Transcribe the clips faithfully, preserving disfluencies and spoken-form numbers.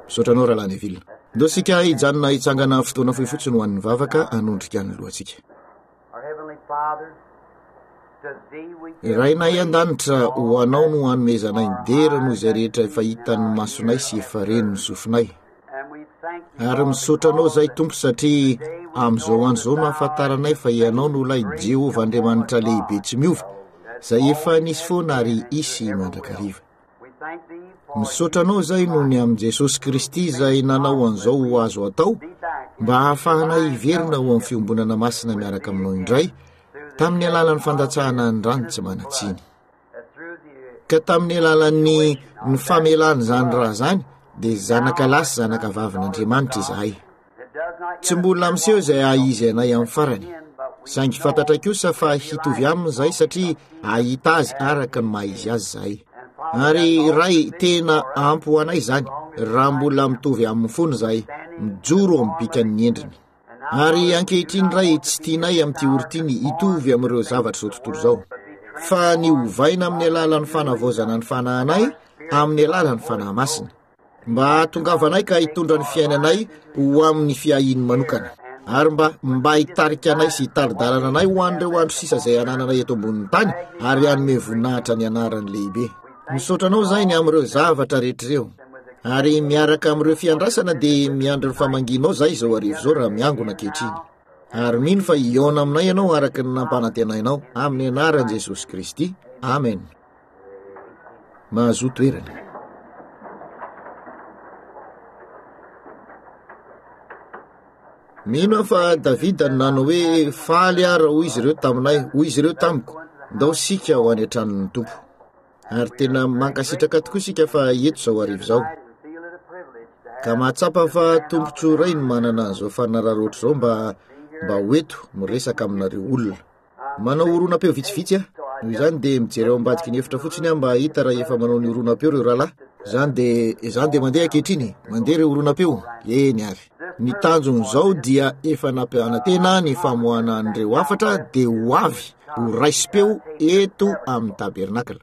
Misaotranao rahalany Neville. Ndao sika hijanona hitsangana fotoana fohy fotsiny ho an'ny vavaka anondrika ny lohantsika. Rainay an-danitra ho anao no hanomezanay ny dera noho izay rehetra efa hitan'ny masonay sy efa reny ny sofinay. Ary misaotranao zay Tompo satria amin'izao an'izao no ahafantaranay fa ianao no ilay Jehovah Andriamanitra lehibe tsy miova, zay efa nisy foana ary isy mandrakariva. Misaotranao zay noho ny amin'i Jesosy Kristy zay nanao an'izao ho azo atao, mba hahafahanay hiverina ho amin'ny fiombonana masina miaraka aminao indray, tamin'ny alalan'ny fandatsahana ny rano tsy manatsiny. Ka tamin'ny alalan'ny ny famelany zany raha zany, dia zanaka lahy sy zanaka vavin'Andriamanitra izahay. Tsy mbola miseho izay ahizy anay amin'ny farany, saingy fantatra kosa fa hitovy aminy izay satria ahita azy araka ny mahizy azy izahay. Ary ray tena ampy ho anay zany, raha mbola mitovy amin'ny fony izahay, mijoro amin'ny bikan'ny endriny. Ary ankehitriny ray tsy tianay amin'ity orotiny hitovy amin'ireo zavatra izao tontolo izao, fa ny ovaina amin'ny alalan'ny fanavaozana ny fanahinay amin'ny alalan'ny fanahy masina, mba hahatongavanay ka hitondra ny fiainanay ho amin'ny fiahiny manokana, ary mba mba hitarika anay sy hitari-dalana anay ho an'ireo andro sisa izay anananay eto ambonin'ny tany, ary hanome voninahitra ny anarany lehibe. Misaotranao zay ny amin'ireo zavatra rehetr'ireo, ary miaraka amin'ireo fiandrasana dia miandry ny famanginao zay izao arivo izao raha miangona ankehitriny. Ary mino fa hiona aminay ianao araka ny nampanantenainao amin'ny anaran'i Jesosy Kristy. Amen. Mahazo toerana. Mino fa Davida nanao hoe faly ara hoy izy ireo taminay, hoy izy ireo tamiko, ndao sika ho any an-tranon'ny Tompo. Ary tena mankasitraka tokoa sika fa eto zao arivo zao. Ka mahatsapa fa tompontsoa iray no manana an'izao fanararoatra zao mba mba hoeto miresaka aminareo olona. Manao oronam-peo vitsivitsy ah, noho izany dia mijery ao ambadiky ny efitra fotsiny aho mba hita raha efa manao ny oronam-peo reo rahalahy. Zany dia zany dia mandeha ankehitriny, mandeha reo oronam-peo, eny avy. Ny tanjon'izao dia efa nampianantena ny famoahana an'ireo afatra dia ho avy ho raisym-peo eto amin'ny tabernakla.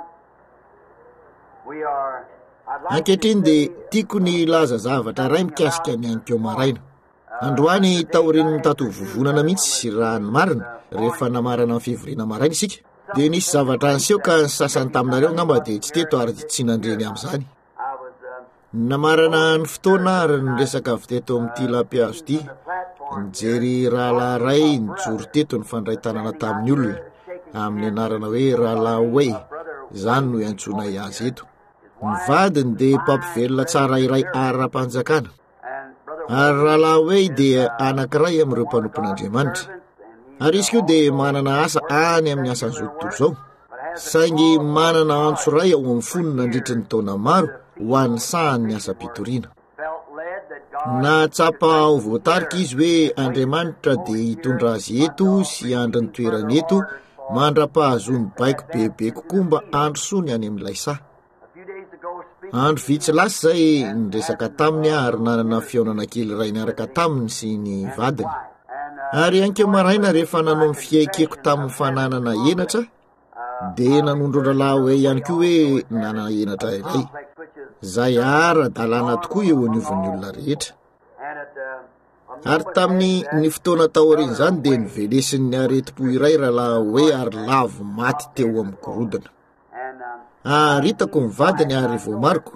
Ankehitriny dia tiako ny laza zavatra ray mikasika ny ankeo maraina. Androany taoriny mitato vovonana mihitsy sy raha ny marina rehefa namarana amin'ny fivoriana maraina isika. Dia nisy zavatra anseho ka ny sasany taminareo ngamba dia tsy teto ary tsy nandreny amin'izany. Namarana ny fotoana ary ny resaka avy teto amin'ity lampihazo ity, nijery rahalahy ray nijoro teto ny fandray tanana tamin'ny olona amin'ny anarana hoe rahalahy hoe, zany no iantsonay azy eto. Ny vadiny dia mpampivelona tsara iray ara-panjakana, ary rahalahy hoe dia anankiray amin'ireo mpanompon'Andriamanitra. Ary izy koa dia manana asa any amin'ny asan'izao tontolo izao, saingy manana antso ray ao amin'ny fony nandritra ny taona maro ho an'ny sahan'ny asa-pitoriana. Nahatsapa ho voatarika izy hoe Andriamanitra dia hitondra azy eto sy andry ny toerana eto, mandra-pahazony baiko bebe kokoa mba androsoany any amin'ilay saha. Andro vitsy lasa zay niresaka taminy ary nanana fiaonana kely ray niaraka taminy sy ny vadiny. Ary ankeo maraina rehefa nanao ny fiaikeko tamin'ny fananana enatra, dia nanondro rahalahy hoe ihany koa hoe nanana enatra iray. Zay ara-dalàna tokoa eo anivon'ny olona rehetra. Ary tamin'ny ny fotoana taoriany zany dia nivelesin'ny areti-po iray rahalahy hoe ary lavo maty teo amin'ny gorodona. Aritako ny vadiny ary voamariko.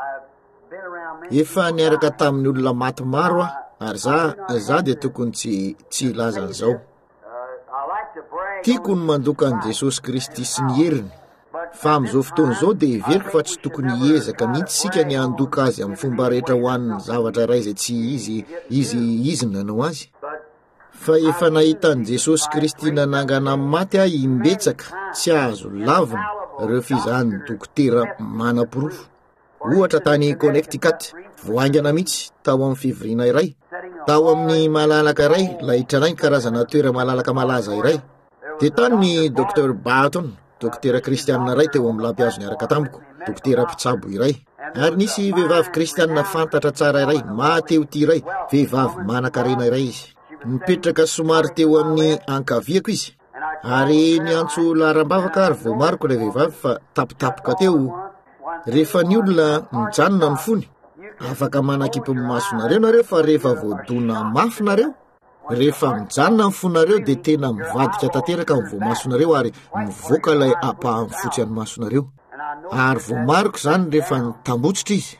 Efa niaraka tamin'ny olona maty maro ah, ary za za dia tokony tsy tsy laza an'izao. Tiako ny mandoka an'i Jesosy Kristy sy ny heriny, fa amin'izao fotoana izao dia heveriko fa tsy tokony hiezaka mihitsy sika ny handoka azy amin'ny fomba rehetra ho an'ny zavatra ray izay tsy izy izy izy nanao azy. Fa efa nahita an'i Jesosy Kristy nanangana amin'ny maty aho himbetsaka tsy azo lavina rehefa izany dokotera manam-pirofo. Ohatra tany Connecticut, voaingana mihitsy tao amin'ny fivoriana iray, tao amin'ny malalaka iray lahitranay karazana toera malalaka malaza iray. Dia tany ny Docteur Barton, dokotera kristianina iray teo amin'ny lampihazo niaraka tamiko, dokotera mpitsabo iray. Ary nisy vehivavy kristianina fantatra tsara iray, mateo ty iray, vehivavy manan-karena iray izy. Nipetraka somary teo amin'ny ankaviako izy. Ary ny antso laharam-bavaka ary voamariko ilay vehivavy fa tapitapoka teo. Rehefa ny olona mijanona ny fony, afaka manakipy masonareo nareo fa rehefa voadona mafy nareo, rehefa mijanona mifonareo dia tena mivadika tanteraka amin'ny voamasonareo ary mivoaka ilay ampahany fotsy any masonareo. Ary voamariko zany rehefa nitambotsitra izy,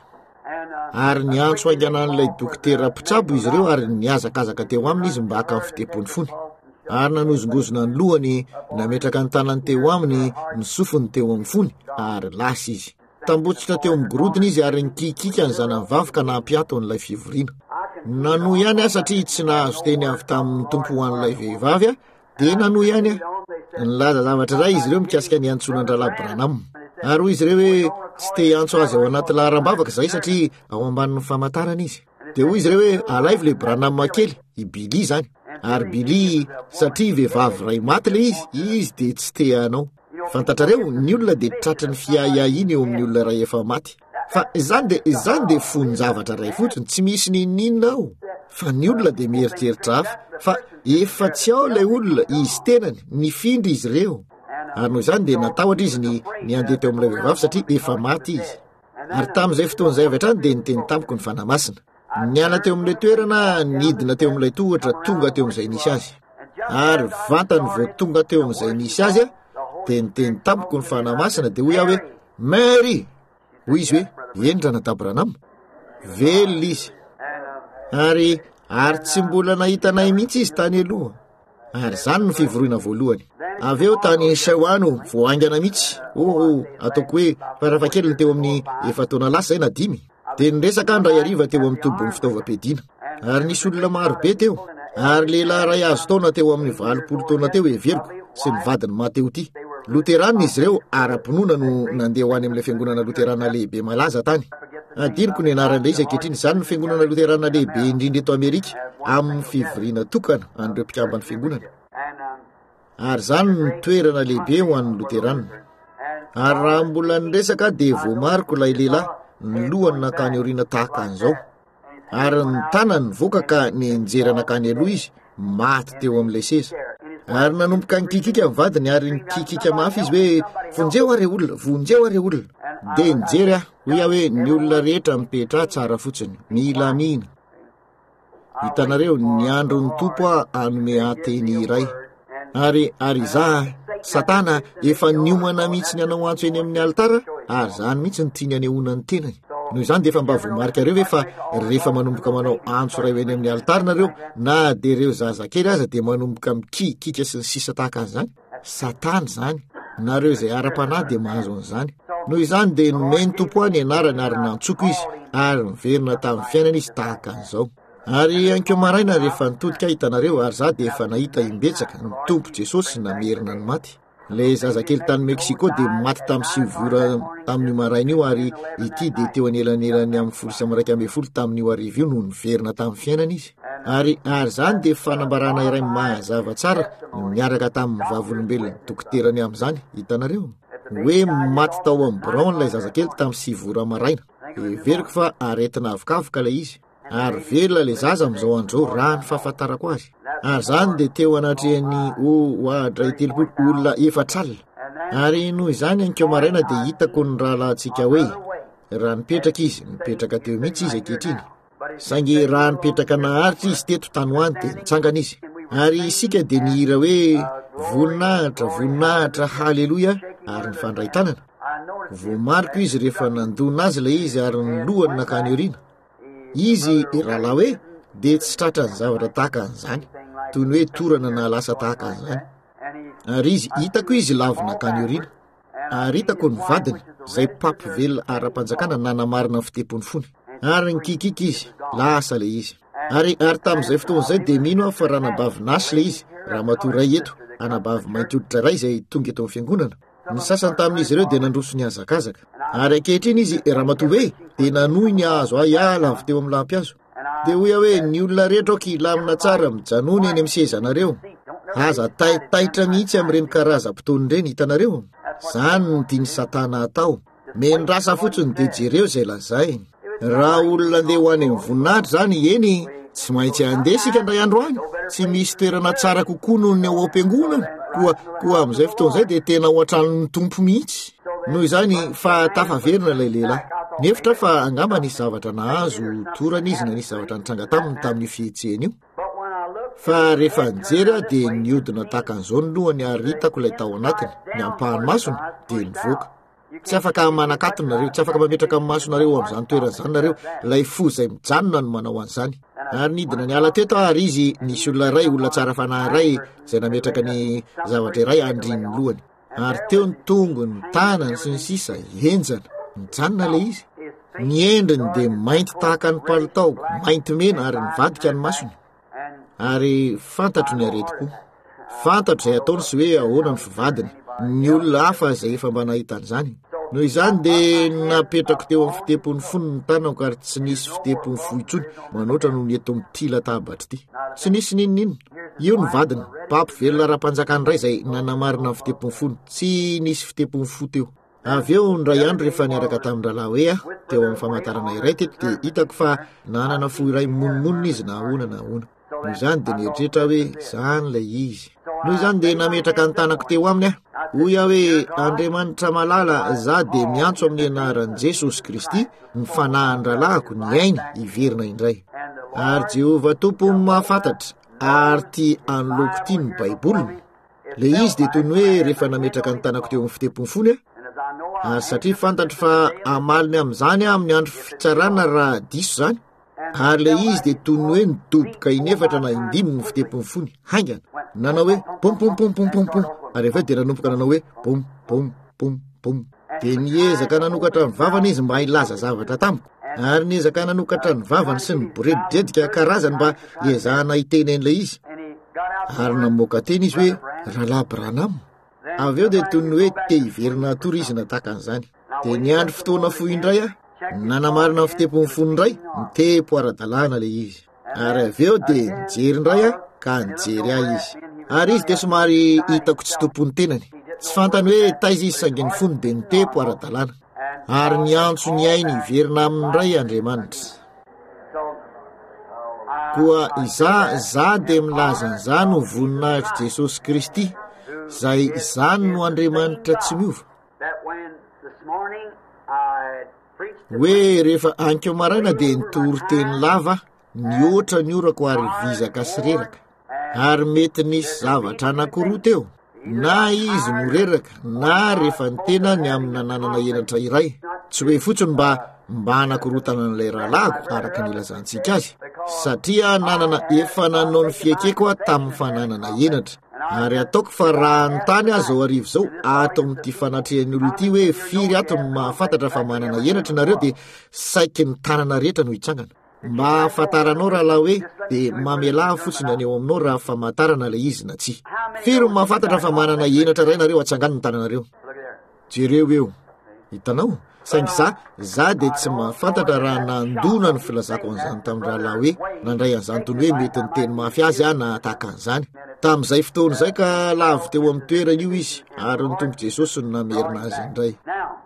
ary niantso aingana an'ilay dokotera mpitsabo izy ireo ary niazakazaka teo aminy izy mba haka amin'ny fitepony fony. Ary nanozongozona ny lohany, nametraka ny tanany teo aminy, ny sofiny teo amin'ny fony, ary lasa izy. Tambotsitra teo amin'ny gorodona izy ary nikikika ny zanany vavy ka nampiato an'ilay fivoriana. Nanohy ihany aho satria tsy nahazo teny avy tamin'ny tompo ho an'ilay vehivavy aho, dia nanohy ihany aho. Nilaza zavatra iray izy ireo mikasika ny antsonan-drahalahy Branham. Ary hoy izy ireo hoe tsy te antso azy ao anaty laharam-bavaka izay satria ao ambanin'ny famantarana izy. Dia hoy izy ireo hoe alaivo le Branham kely, i Billy zany. Ary Billy satria vehivavy ray maty le izy, izy dia tsy te anao. Fantatrareo, ny olona dia tratry ny fiahiahiny eo amin'ny olona ray efa maty. Fa izany dia izany dia fony zavatra ray fotsiny, tsy misy ninninina ao. Fa ny olona dia mieritreritra hafa, fa efa tsy ao ilay olona, izy tenany, nifindry izy ireo. Ary noho izany dia natahotra izy ny, ny andeha teo amin'ilay vehivavy satria efa maty izy. Ary tamin'izay fotoan'izay avy hatrany dia niteny tampoka ny fanamasina. Niala teo amin'ilay toerana, nidina teo amin'ilay tohatra, tonga teo amin'izay nisy azy. Ary vantany vao tonga teo amin'izay nisy azy, dia niteny tampoka ny fanamasina dia hoy aho hoe Mary. Hoy izy hoe eny ranadà Branham. Velona izy. Ary ary tsy mbola nahitanay mihitsy izy tany aloha. Ary zany ny fivoriana voalohany. Avy eo tany Shaoano voaingana mihitsy. Oh, ataoko hoe farafahakeliny teo amin'ny efa taona lasa zay na dimy. Dia niresaka andray hariva teo amin'ny tobon'ny fitaovam-piadiana. Ary nisy olona maro be teo. Ary lehilahy ray azo taona teo amin'ny valopolo taona teo everiko sy ny vadiny Mateo ty. Luterana izy ireo ara-pinoana no nandeha ho any amin'ilay fiangonana Luterana lehibe malaza tany. Adiniko ny anaran'ilay izy ankehitriny, izany ny fiangonana Luterana lehibe indrindra eto Amerika amin'ny fivoriana tokana an'ireo mpikambana fiangonana. Ary zany ny toerana lehibe ho an'ny Luterana. Ary raha mbola niresaka dia voamariko ilay lehilahy ny lohany nakany aoriana tahaka an'izao. Ary ny tanany nivoaka ka nienjera nakany aloha izy, maty teo amin'ilay seza. Ary nanomboka nikikika amin'ny vadiny ary nikikika mafy izy hoe vonjeo are olona, vonjeo are olona. Dia nijery aho, hoy aho hoe ny olona rehetra mipetra tsara fotsiny, mila mihina. Hitanareo ny andron'ny tompo aho anome anteny iray. Ary ary za Satana efa niomana mihitsy ny anao antso eny amin'ny altara, ary zany mihitsy ny tiany anehoana ny tenany. Noho izany dia efa mba voamarika reo hoe fa rehefa manomboka manao antso ray eny amin'ny altara nareo, na dia ireo zazakely aza dia manomboka mikikika sy ny sisa tahaka an'izany. Satana zany, nareo izay ara-panahy dia mahazo an'izany. Noho izany dia nomeny tompo any anarany ary nantsoko izy, ary niverina tamin'ny fiainana izy tahaka an'izao. Ary ankeo maraina rehefa nitodika hitanareo, ary za dia efa nahita imbetsaka ny tompo Jesosy namerina ny maty. Le zazakely tany Meksiko dia maty tamin'ny sivy tamin'ny maraina io, ary ity dia teo anelanelany amin'ny folo sy am'raika ambin'ny folo tamin'io arivo io no niverina tamin'ny fiainana izy. Ary ary zany dia fanambarana iray mazava tsara miaraka tamin'ny vavolombelona dokoterany amin'izany. Hitanareo hoe maty tao amin'ny Brown ilay zazakely tamin'ny sivy maraina. Everiko fa aretina avokavoka ilay izy. Ary velona le zaza amin'izao andro raha ny fahafantarako azy. Ary zany dia teo anatrehany o adray telopolo olona efatralina. Ary noho izany ankeo maraina dia hitako ny rahalahintsika hoe raha nipetraka izy, nipetraka teo mihitsy izy ankehitriny. Saingy raha nipetraka naharitra izy teto tany ho any dia nitsangana izy. Ary isika dia nihira hoe voninahitra, voninahitra, haleloia, ary ny fandray tanana. Voamariko izy rehefa nandona azy ilay izy ary ny lohany nakany aoriana. Izy rahalahy hoe dia tsy tratra ny zavatra tahaka an'izany, toy ny hoe torana na lasa tahaka an'izany. Ary izy hitako izy lavina nakany aoriana. Ary hitako ny vadiny izay pampy velona ara-panjakana nanamarina ny fitepony fony. Ary nikikika izy, lasa le izy. Ary ary tamin'izay fotoan'izay dia mino aho fa raha nabavy nasy le izy, raha matoray eto, anabavy mainty hoditra ray izay tonga eto amin'ny fiangonana. Ny sasany tamin'izy ireo dia nandroso ny hazakazaka. Ary ankehitriny izy ramatoa hoe dia nanohy ny azo ahy ala avy teo amin'ny lampiazo. Dia hoy aho hoe ny olona rehetra oky lamina tsara mijanony eny amin'ny sezanareo. Aza taitaitra mihitsy amin'ireny karazam-potoany ireny, hitanareo. Zany no tiany Satana atao. Mendrasa fotsiny dia jereo izay lazay. Raha olona andeha ho any amin'ny voninahitra zany eny, tsy maintsy andeha isika indray andro any. Tsy misy toerana tsara kokoa noho ny ao am-piangonana. Koa koa amin'izay fotoan'izay dia tena ho an-tranon'ny tompo mihitsy. Noho izany fa tafaverina ilay lehilahy. nefitra fa angamba nisy zavatra nahazo torana izy na nisy zavatra nitranga taminy tamin'ny fihetsehana io fa rehefa nijery dia niodina tahaka an'izao ny lohany ary hitako ilay tao anatiny ny ampahany masony dia nivoaka. Tsy afaka manakatony nareo, tsy afaka mametraka amin'ny masonareo amin'izany toerana izany nareo, ilay fo izay mijanona no manao an'izany. Ary nidina ny ala teto ary izy nisy olona iray, olona tsara fanahy iray izay nametraka ny zavatra iray andriny lohany. Ary teo ny tongony, ny tanany sy ny sisa henjana, mijanona ilay izy. Ny endriny dia mainty tahaka ny palitaoko, mainty mena ary nivadika ny masony. Ary fantatro ny aretiko, fantatro izay ataony sy hoe ahoana ny fivadiny, ny olona hafa izay efa mba nahitan'izany. Noho izany dia napetrako teo amin'ny fitepony fony ny tanako ary tsy nisy fitepony fo intsony manoatra no ny eto amin'ity latabatra ity. Tsy nisy ninonino. Io ny vadiny, papo velona ra-panjakany iray izay nanamarina amin'ny fitepony fony, tsy nisy fitepony fo teo. Avy eo ny ray andro rehefa niaraka tamin'ny rahalahy hoe teo amin'ny famantarana iray teto dia hitako fa nanana fo iray monmonina izy na ahoana na ahoana. Noho izany dia nieritreritra hoe izany ilay izy. Noho izany dia nametraka ny tanako teo aminy aho. Hoy aho hoe Andriamanitra malala, za dia miantso amin'ny anaran'i Jesosy Kristy ny fanahin'ny rahalahiko ny ainy hiverina indray. Ary Jehovah Tompo mahafantatra ary tia anoloko tia ny Baiboliny. Ilay izy dia toy ny hoe rehefa nametraka ny tanako teo amin'ny fitepony fony aho, ary satria fantatro fa amaliny amin'izany amin'ny andro fitsarana raha diso izany. Ary ilay izy dia toy ny hoe nidoboka inefatra na indimy ny fitepony fony haingana. Nanao hoe pom pom pom pom pom pom. Ary avy eo dia nanomboka nanao hoe pom pom pom pom. Dia niezaka nanokatra ny vavany izy mba hilaza zavatra tamiko. Ary niezaka nanokatra ny vavany sy ny boredidredika karazany mba hiezahana hiteny an'ilay izy. Ary namoaka teny izy hoe Rahalahy Branham. Avy eo dia toy ny hoe te hiverina torizina tahaka an'izany. Dia niandry fotoana fo indray aho, nanamarina amin'ny fitepony fony indray, nitepo ara-dalàna ilay izy. Ary avy eo dia nijery indray aho ka nijery ahy izy. Ary izy dia somary hitako tsy tompony tenany. Tsy fantany hoe taiza izy sanginy fony dia nitepo ara-dalàna. Ary niantso ny ainy hiverina amin'indray Andriamanitra. Koa iza, za dia milaza an'izany ho voninahitry Jesosy Kristy, izay izany no Andriamanitra tsy miova. Hoe rehefa anko maraina dia nitory teny lava, nioatra ny orako ary vizaka sy reraka. Ary mety nisy zavatra anankiroa teo, na izy no reraka, na rehefa ny tena ny amin'ny nananana henatra iray. Tsy hoe fotsiny mba mba anakorotana n'ilay rahalahiko araka ny ilazantsika azy, satria nanana efa nanao ny fiekeko aho tamin'ny fananana henatra. Ary ataoko fa raha ny tany azo ao arivo izao ato amin'ity fanatrehan'ny olona ity hoe firy ato no mahafantatra fa manana henatra nareo dia saiky ny tanana rehetra no hitsangana. Mba hafantaranao rahalahy hoe dia mamelaha fotsiny aneo aminao raha famantarana ilay izy na tsy. Firy no mahafantatra fa manana henatra iray nareo atsangany ny tananareo. Jereo eo. Hitanao? Saingy za, za dia tsy mahafantatra raha nandona ny filazako an'izany tamin'ny rahalahy hoe nandray an'izany toy ny hoe mety ny teny mafy azy aho na tahaka an'izany. Tamin'izay fotoana izay ka lavy teo amin'ny toerana io izy, ary ny Tompo Jesosy no namerina azy indray.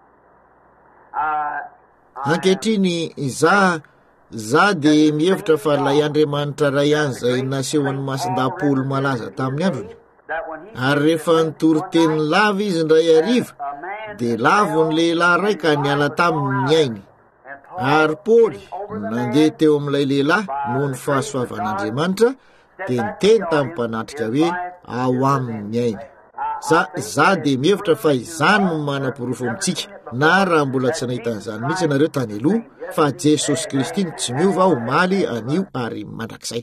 Ankehitriny za, za dia mihevitra fa ilay Andriamanitra ray ihany izay naseho ny masindaha-Paoly malaza tamin'ny androny. Ary rehefa nitory teny lava izy indray hariva, dia lavo ny lehilahy ray ka niala taminy ny ainy. Ary Paoly nandeha teo amin'ilay lehilahy noho ny fahasoavan'Andriamanitra dia niteny tamin'ny mpanatrika hoe ao aminy ny ainy. Za, za dia mihevitra fa izany no manam-porofo amintsika, na raha mbola tsy nahita an'izany mihitsy ianareo tany aloha, fa Jesosy Kristy tsy miova omaly anio ary mandrakizay.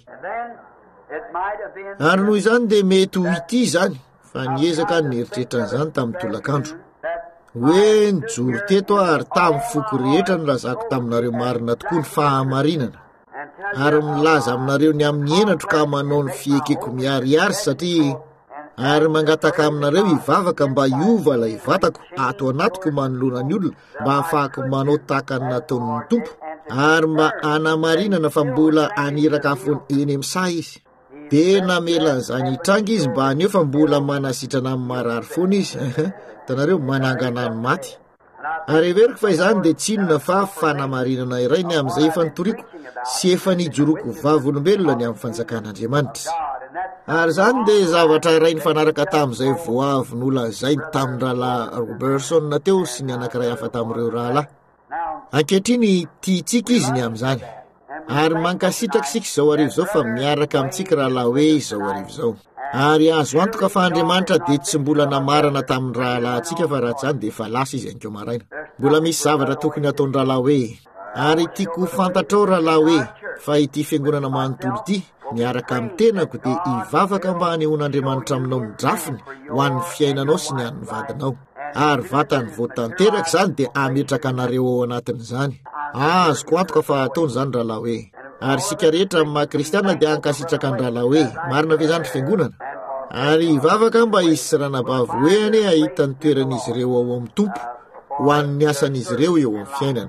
Ary noho izany dia mety ho ity izany, fa niezaka nieritreritra an'izany tamin'ny tolakandro. Hoe nijoro teto ary tamin'ny foko rehetra no lazako taminareo marina tokoa ny fahamarinana. Ary milaza aminareo ny amin'ny henatro ka manao ny fiekeko miariary satria ary mangataka aminareo hivavaka mba hiova ilay vatako ato anatiko manoloana ny olona mba hahafahako manao tahaka ny nataon'ny Tompo ary mba hanamarinana fa mbola aniraka afony eny amin'saha izy. Dia namela an'izany hitranga izy mba haneo fa mbola manasitrana amin'ny marary foana izy. Hitanareo manangana ny maty. Ary everiko fa izany dia tsinona fa fanamarinana iray ny amin'izay efa nitoriako sy efa nijoroko vavolombelona ny amin'ny fanjakan'Andriamanitra. Ary izany dia zavatra iray nifanaraka tamin'izay voavy nolazainy tamin'ny rahalahy Robertson teo sy ny anankiray hafa tamin'ireo rahalahy. ankehitriny tiatsika izy ny amin'izany ary mankasitraka sika izao arivo izao fa miaraka amintsika raha hoe izao arivo izao ary azo antoka fa Andriamanitra dia tsy mbola namarana tamin'ny rahalahintsika fa raha tsy izany dia efa lasa izy hankeo maraina. Mbola misy zavatra tokony ataony rahalahy ary tiako fantatrao rahalahy hoe fa ity fiangonana manontolo ity miaraka amin'ny tenako dia hivavaka mba hanehoan'Andriamanitra aminao ny drafiny ho an'ny fiainanao sy ny an'ny vadinao ary vatany voatanteraka izany dia ametraka anareo ao anatin'izany. Azoko antoka fa ataony izany rahalahy hoe ary sika rehetra amin'ny maha-kristianina dia ankasitraka ny rahalahy hoe marina ve izany fiangonana ary hivavaka mba hisy ranabavy hoe ahita ny toeran'izy ireo ao amin'ny tompo ho an'ny asan'izy ireo eo amin'ny fiainana.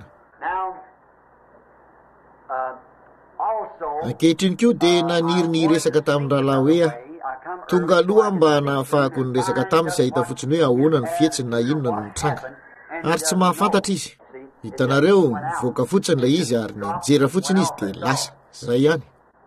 Ankehitriny koa dia naniry ny resaka tamin'ny rahalahy hoe tonga aloha mba nahafahako ny resaka taminy sy ahita fotsiny hoe ahoana ny fietsiny na inona no mitranga ary tsy mahafantatra izy. Hitanareo mivoaka fotsiny ilay izy ary ny jera fotsiny izy dia lasa izay ihany.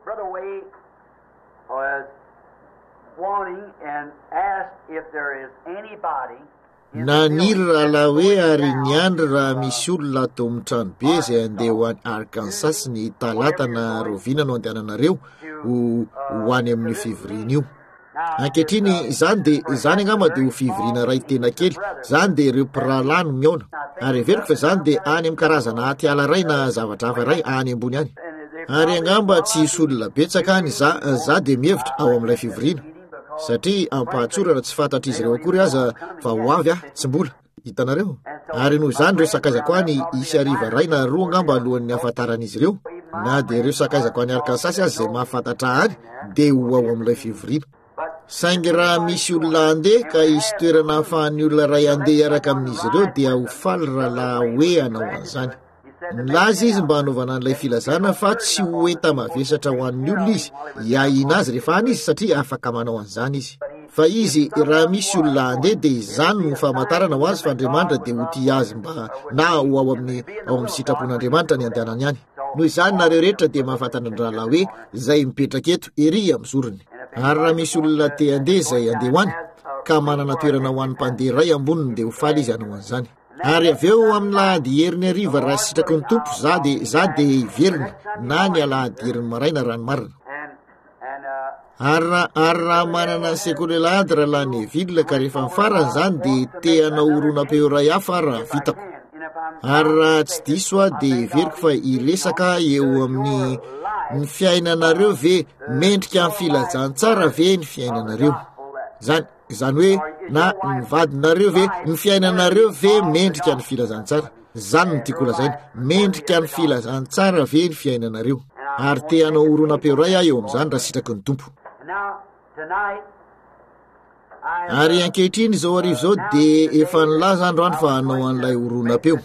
Naniry rahalahy hoe ary niandry raha misy olona atao amin'ny trano be izay andeha ho any Arkansas ny talata na roviana no andehananareo ho any amin'ny fivoriana io. Ankehitriny izany dia izany angamba dia ho fivoriana ray tena kely izany dia ireo mpirahalahy no miaona ary everiko fa izany dia any amin'ny karazana atiala ray na zavatra hafa ray any ambony any ary angamba tsy hisy olona betsaka any za za dia mihevitra ao amin'ilay fivoriana satria ampahatsorana tsy fantatra izy ireo akory aza fa ho avy ah tsy mbola hitanareo ary noho izany ireo sakaizako any isy ariva ray na roa angamba alohan'ny afantaran'izy ireo na dia ireo sakaizako any Arkansas azy izay mahafantatra any dia ho ao amin'ilay fivoriana. Saingy raha misy olona andeha ka hisy toerana ahafahan'ny olona ray andeha hiaraka amin'izy ireo dia ho faly rahalahy hoe hanao an'izany. Nilaza izy mba hanaovana an'ilay filazana fa tsy ho enta mavesatra ho an'ny olona izy hiahina azy rehefa any izy satria afaka manao an'izany izy. Fa izy raha misy olona andeha dia izany no famantarana ho azy fa Andriamanitra dia ho tia azy mba na ho ao amin'ny ao amin'ny sitrapon'Andriamanitra ny andehanany any. Noho izany nareo rehetra dia mahafantatra ny rahalahy hoe izay mipetraka eto ery amin'ny zorony. Ary raha misy olona te handeha izay andeha ho any ka manana toerana ho an'ny mpandeha ray amboniny dia ho faly izy hanao an'izany. Ary avy eo amin'ny lahady herin'ny hariva raha sitraky ny tompo za dia za dia hiverina na ny alahady herin'ny maraina raha ny marina. Ary raha manana sekoly lahady raha lahy ny vilona ka rehefa mifarana izany dia te hanao oronam-peo ray hafa raha vitako. Ary raha tsy diso aho dia hiveriko fa hiresaka eo amin'ny ny fiainanareo ve mendrika amin'ny filazantsara ve ny fiainanareo zany izany hoe na ny vadinareo ve ny fiainanareo ve mendrika ny filazantsara zany ny tiako lazaina mendrika ny filazantsara ve ny fiainanareo ary te hanao oronam-peo ray aho eo amin'izany raha sitraky ny tompo. Ary ankehitriny izao arivo izao dia efa nilaza androany fa hanao an'ilay oronam-peo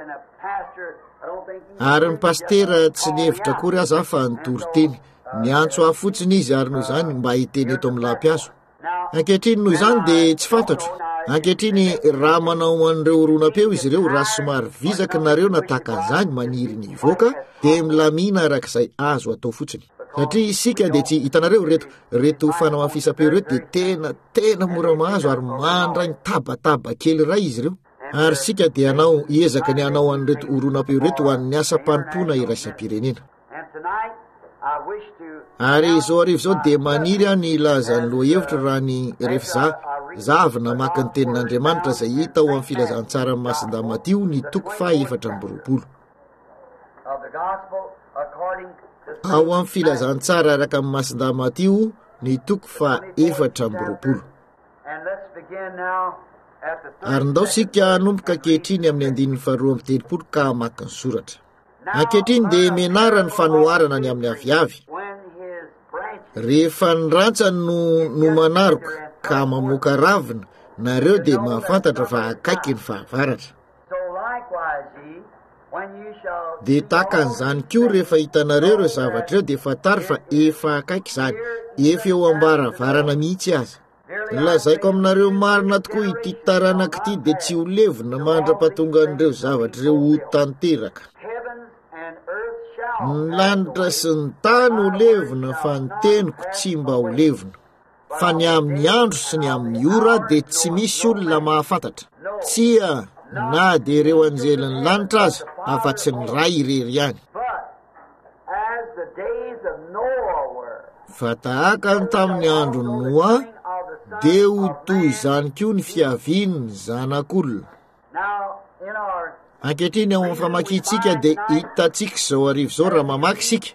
ary ny pastera tsy nihevitra akory aza fa nitory teny niantso aho fotsiny izy ary noho izany mba hiteny eto amin'ny lampiazo. Ankehitriny noho izany dia tsy fantatro. Ankehitriny raha manao an'ireo oronam-peo izy ireo raha somary vizaka nareo na tahaka an'izany maniry ny voaka dia milamina arak'izay azo atao fotsiny. Satria isika dia tsy hitanareo reto reto fanao fisam-peo reto dia tena tena mora mahazo ary mandray tabataba kely ray izy ireo. Ary sika dia hanao hiezaka ny hanao an'ireto oronam-peo reto ho an'ny asa-panompona iraisam-pirenena. Ary izao arivo izao dia maniry aho ny ilazan'ny lohahevitra raha ny rehefa za za avy namaky ny tenin'Andriamanitra izay hita ao amin'ny filazantsara amin'ny Masindahy Matio ny toko faha-efatra amby roapolo. Ao amin'ny filazantsara araka amin'ny Masindahy Matio ny toko faha-efatra amby roapolo. Ary ndao sika hanomboka ankehitriny amin'ny andininy faharoa amby telopolo ka hamaky ny soratra. Ankehitriny dia menara ny fanoharana ny amin'ny aviavy. Rehefa ny rantsany no, no manaroka ka mamoaka ravina, nareo dia mahafantatra fa akaiky ny fahavaratra. Dia tahaka an'izany koa rehefa hitanareo ireo zavatra ireo dia fantaro fa efa akaiky izany, efa eo ambaravarana mihitsy aza. Lazaiko aminareo marina tokoa ity taranaka ity dia tsy ho levona mandra-pahatonga an'ireo zavatra ireo ho tanteraka. Ny lanitra sy ny tany ho levona fa ny teniko tsy mba ho levona. Fa ny amin'ny andro sy ny amin'ny ora dia tsy misy olona mahafantatra. Tsia na dia ireo anjeliny lanitra aza afa-tsy ny ray irery ihany. Fa tahaka ny tamin'ny andro Noa dia ho toy izany koa ny fiaviany ny zanak'olona. Ankehitriny ao amin'ny famakiantsika dia hitantsika izao arivo izao raha mamaky isika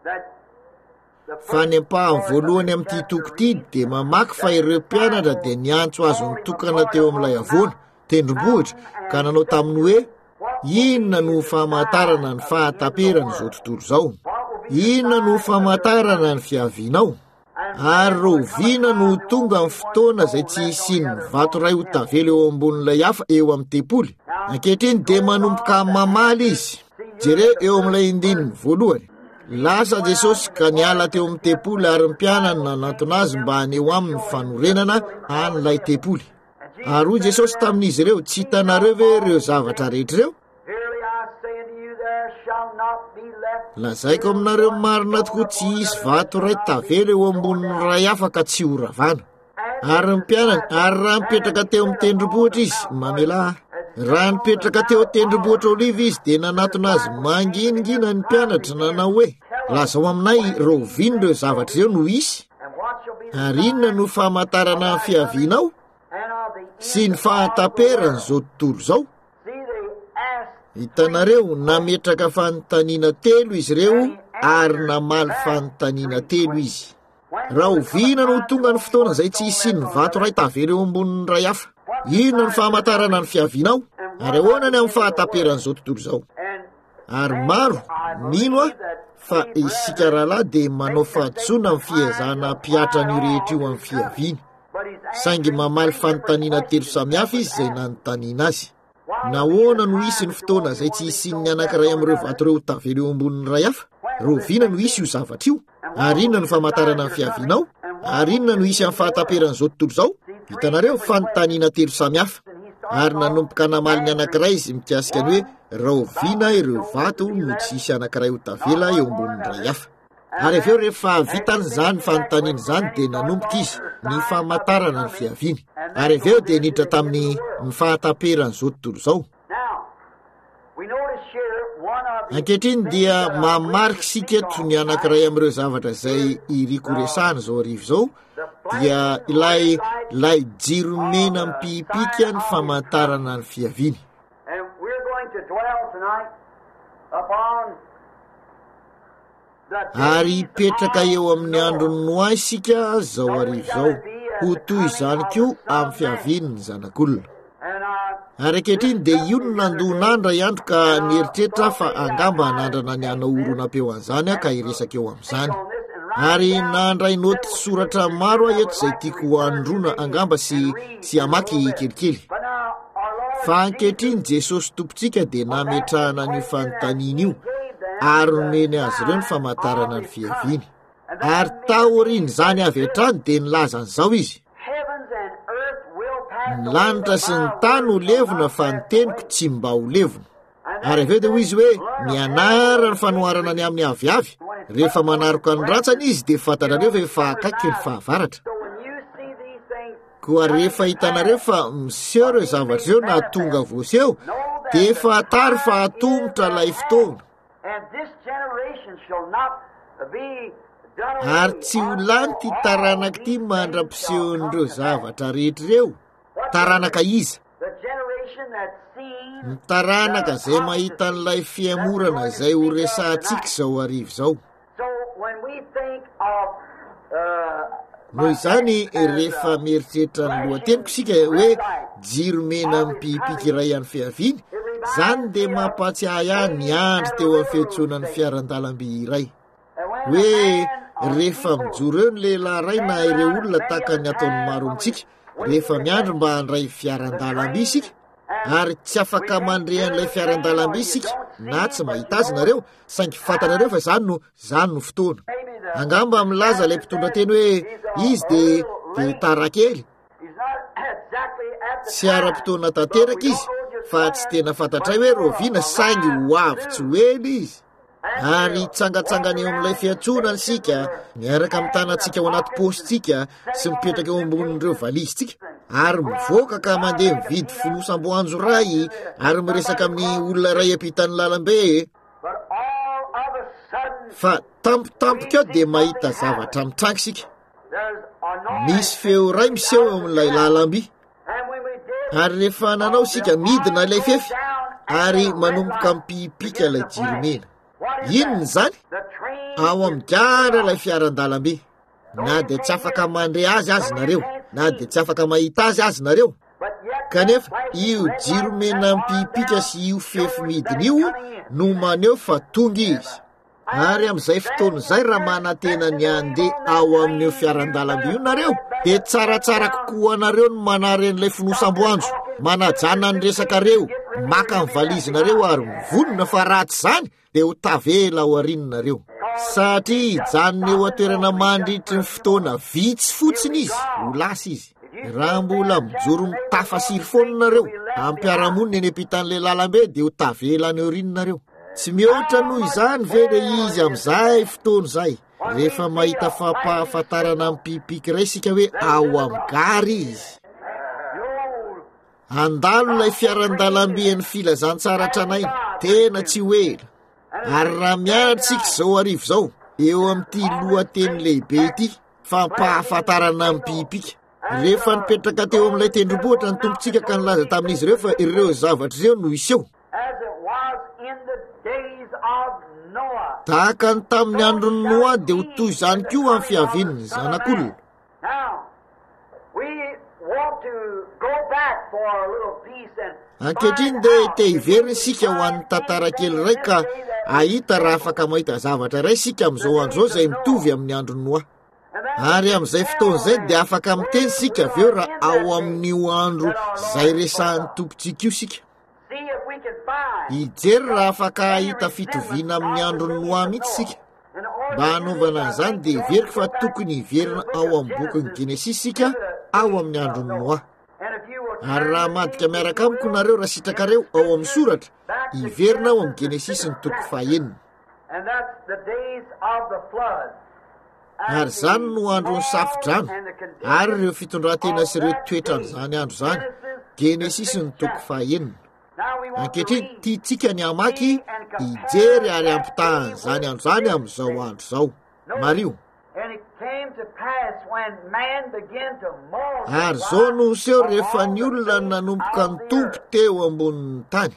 fa ny ampahany voalohany amin'ity toko ity dia mamaky fa ireo mpianatra dia niantso azo nitokana teo amin'ilay avoana tendrombohitra ka nanao taminy hoe inona no famantarana ny fahataperana izao tontolo izao, inona no famantarana ny fiavianao, ary roviana no tonga amin'ny fotoana izay tsy hisian'ny vato ray ho tavela eo ambonin'ilay hafa eo amin'ny tempoly. Ankehitriny dia manomboka mamaly izy. Jereo eo amin'ilay andininy voalohany, lasa Jesosy ka niala teo amin'ny tempoly ary ny mpianany nanantona azy mba haneo aminy fanorenana an'ilay tempoly. Ary hoy Jesosy tamin'izy ireo, tsy hitanareo ve ireo zavatra rehetra ireo? Lazaiko aminareo marina tokoa tsy hisy vato ray tavela eo ambonin'ny ray hafa ka tsy ho ravana. Ary ny mpianany, ary raha mipetraka teo amin'ny tendrombohitra izy, mamela raha mipetraka teo tendrombohitra oliva izy dia nanatona azy manginingina ny mpianatra nanao hoe lazao aminay roviany ireo zavatra ireo no hisy, ary inona no famantarana ny fiavianao sy ny fahataperana izao tontolo izao. Hitanareo nametraka fanontaniana telo izy ireo ary namaly fanontaniana telo izy. Raha oviana no tonga ny fotoana izay tsy hisian'ny vato ray tavela eo ambonin'ny ray hafa, inona ny famantarana ny fiavianao ary ahoana ny amin'ny fahataperana izao tontolo izao. Ary maro mino a fa isika rahalahy dia manao fahatsoana amin'ny fiezahana mpiatra an'io rehetra io amin'ny fiaviany, saingy mamaly fanontaniana telo samihafa izy izay nanontaniana azy. Nahoana no hisy ny fotoana izay tsy hisian'ny anankiray amin'ireo vato ireo tavela eo ambonin'ny ray hafa? Roviana no hisy io zavatra io, ary inona no famantarana ny fiavianao, ary inona no hisy amin'ny fahataperana izao tontolo izao? Hitanareo fanontaniana telo samihafa. Ary nanomboka namaly ny anankiray izy mikasika ny hoe roviana ireo vato no tsy hisy anankiray ho tavela eo ambonin'ny ray hafa. Ary avy eo rehefa vitan'izany fanontaniana izany dia nanomboka izy ny famantarana ny fiaviany. Ary avy eo dia niditra tamin'ny ny fahataperana izao tontolo izao. Ankehitriny dia mamarika isika eto ny anankiray amin'ireo zavatra izay iriko resahana izao arivo izao dia ilay ilay jiro mena mipipika ny famantarana ny fiaviany. Ary hipetraka eo amin'ny androny Noa isika izao arivo izao, ho toy izany koa amin'ny fiaviany ny zanak'olona. Ary ankehitriny dia io no nandon'andra iandro ka nieritreritra fa angamba nandrana ny ana oronam-peo an'izany ka hiresaka eo amin'izany. Ary nandray noty soratra maro aho eto izay tiako androna angamba sy sy hamaky kelikely. Fa ankehitriny Jesosy tompontsika dia nametrahana ny fanontaniana io ary nomeny azy ireo ny famantarana ny fiaviany. Ary taoriany izany avy hatrany dia nilaza an'izao izy: ny lanitra sy ny tany ho levona fa ny teniko tsy mba ho levona. Ary avy eo dia hoy izy hoe nianara ny fanoharana ny amin'ny aviavy. Rehefa manaroka ny ratsany izy dia fantanareo fa efa akaiky ny fahavaratra. Koa rehefa hitanareo fa miseho ireo zavatra ireo na tonga voaseho dia efa tary fa hatombotra ilay fotoana. Ary tsy ho lany ty taranaka ity mandra-pisehon'ireo zavatra rehetra ireo. Taranaka iza? Ny taranaka izay mahita n'ilay fiamorana izay ho resahantsika izao arivo izao. Noho izany rehefa mieritreritra ny lohateniko isika hoe jiro mena mipipika iray amin'ny fiaviany, izany dia mampatsiahy ahy ny andro teo amin'ny fiantsonan'ny fiaran-dalamby iray. Hoe rehefa mijoro eo ny lehilahy iray na ireo olona tahaka ny ataon'ny maro amintsika, rehefa miandro mba handray fiaran-dalamby isika, ary tsy afaka mandrehan'ilay fiaran-dalamby isika na tsy mahita azy nareo, saingy fantanareo fa izany no izany no fotoana. Angamba milaza ilay mpitondra teny hoe izy dia dia tara kely. Tsy ara-potoana tanteraka izy, fa tsy tena fantatray hoe roviana saingy ho avy tsy ho ely izy. Ary tsangatsangana eo amin'ilay fiantsonana isika, miaraka amin'ny tanantsika ao anaty paositsika sy mipetraka eo ambonin'ireo valizitsika. ary mivoaka ka mandeha mividy fonosam-boanjo ray ary miresaka amin'ny olona ray ampitany lalambe. Fa tampotampoka eo dia mahita zavatra mitrangy sika. Misy feo ray miseho eo amin'ilay lalamby. Ary rehefa nanao sika midina ilay fefy ary manomboka mipipika ilay jiromena. Inona zany? Ao amin'ny gara ilay fiaran-dalamby. Na dia tsy afaka mandre azy azy nareo, na dia tsy afaka mahita azy azy nareo. Kanefa io jiromena mipipika sy io fefy midina io no maneho fa tonga izy. Ary amin'izay fotoana izay raha manantena ny andeha ao amin'io fiaran-dalamby io nareo, dia tsaratsara kokoa nareo no manaren'ilay fonosam-boanjo, manajana ny resaka reo, maka ny valizinareo ary mivonona fa ratsy zany dia ho tavela ao aorianareo. Satria janona eo atoerana mandritry ny fotoana vitsy fotsiny izy, ho lasa izy. Raha mbola mijoro mitafasiry foana nareo, ampiaramonina eny ampitan'ilay lalambe dia ho tavela ny aorianareo. Tsy mihoatra noho izany ve le izy amin'izay fotoana izay, rehefa mahita fampahafantarana mipipika ray sika hoe ao amin'ny gary izy. Andalo ilay fiaran-dalamby ny filazantsara tranainy, tena tsy hoela. Ary raha mianatsika izao arivo izao, eo amin'ity lohateny lehibe ity, fampahafantarana mipipika. Rehefa nipetraka teo amin'ilay tendrombohitra ny tompontsika ka nilaza tamin'izy ireo fa ireo zavatra ireo no iseho. Tahaka ny tamin'ny andron'ny Noa dia ho toy izany koa amin'ny fiavian'ny zanak'olona. Ankehitriny dia te hiverina isika ho an'ny tantara kely iray ka ahita raha afaka mahita zavatra iray isika amin'izao andro izao izay mitovy amin'ny andron'ny Noa. Ary amin'izay fotoana izay dia afaka miteny isika avy eo raha ao amin'io andro izay resahan'ny tompontsika io isika. Hijery raha afaka hita fitoviana amin'ny andron'ny Noa mihitsy isika. Mba hanaovana an'izany dia hiveriko fa tokony hiverina ao amin'ny bokin'ny Genesis isika ao amin'ny andron'ny Noa. Ary raha madika miaraka amiko nareo raha sitrakareo ao amin'ny soratra, hiverina ao amin'ny Genesis ny toko fahaenina. Ary zany no andron'ny safidrano ary ireo fitondrantena sy ireo toetran'izany andro zany. Genesis ny toko fahaenina. Ankehitriny tiantsika ny amaky hijery ary ampitahany izany andro zany amin'izao andro izao. Mario. Ary zao no seho rehefa ny olona nanomboka ny tompo teo ambonin'ny tany.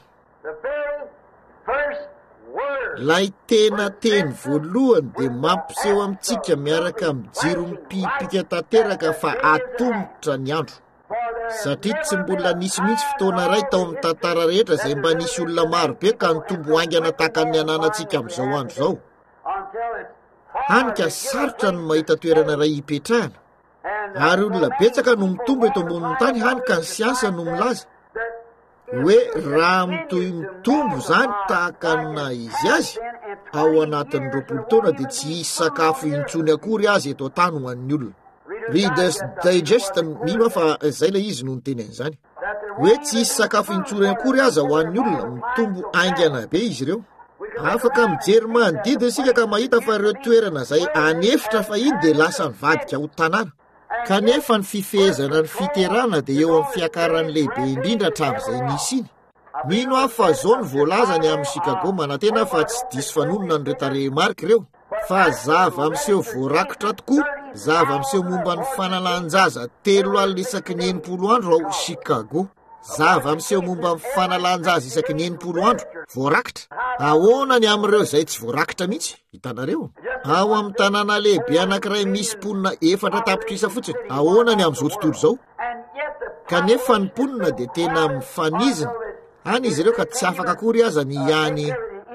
Lay tena teny voalohany dia mampiseho amintsika miaraka amin'ny jiro mipipika tanteraka fa atombotra ny andro. Satria tsy mbola nisy mihitsy fotoana iray tao amin'ny tantara rehetra izay mba nisy olona marobe ka nitombo haingana tahaka ny ananantsika amin'izao andro izao. Hanika sarotra ny mahita toerana iray hipetrahana. Ary olona betsaka no mitombo eto ambonin'ny tany hanika ny siansa no milaza hoe raha mitohy mitombo izany tahaka na izy azy ao anatin'ny roapolo taona dia tsy hisy sakafo intsony akory azy eto an-tany ho an'ny olona. Reader's Digest mino fa izay ilay izy no niteny an'izany hoe tsy hisy sakafo intsony akory azy ho an'ny olona, mitombo aingana be izy ireo. Afaka mijery manodidina isika ka mahita fa ireo toerana izay anefitra fa iny dia lasa nivadika ho tanàna. Kanefa ny fifehezana ny fiterana dia eo amin'ny fiakaran'ny lehibe indrindra hatramin'izay nisy iny. Mino aho fa zao ny voalaza ny amin'ny Chicago manantena fa tsy diso fanonona ny retaremarika ireo, fa zava miseho voarakotra tokoa, zava miseho momba ny fanalan-jaza telo alina isaky ny enimpolo andro ao Chicago. Zava miseho momba ny fanalan-jaza isaky ny enimpolo andro voarakitra. Ahoana ny amin'ireo izay tsy voarakitra mihitsy, hitanareo. Ao amin'ny tanàna lehibe anankiray misy mponina efatra tapitrisa fotsiny, ahoana ny amin'izao tontolo izao. Kanefa ny mponina dia tena mifanizina any izy ireo ka tsy afaka akory aza ny ihany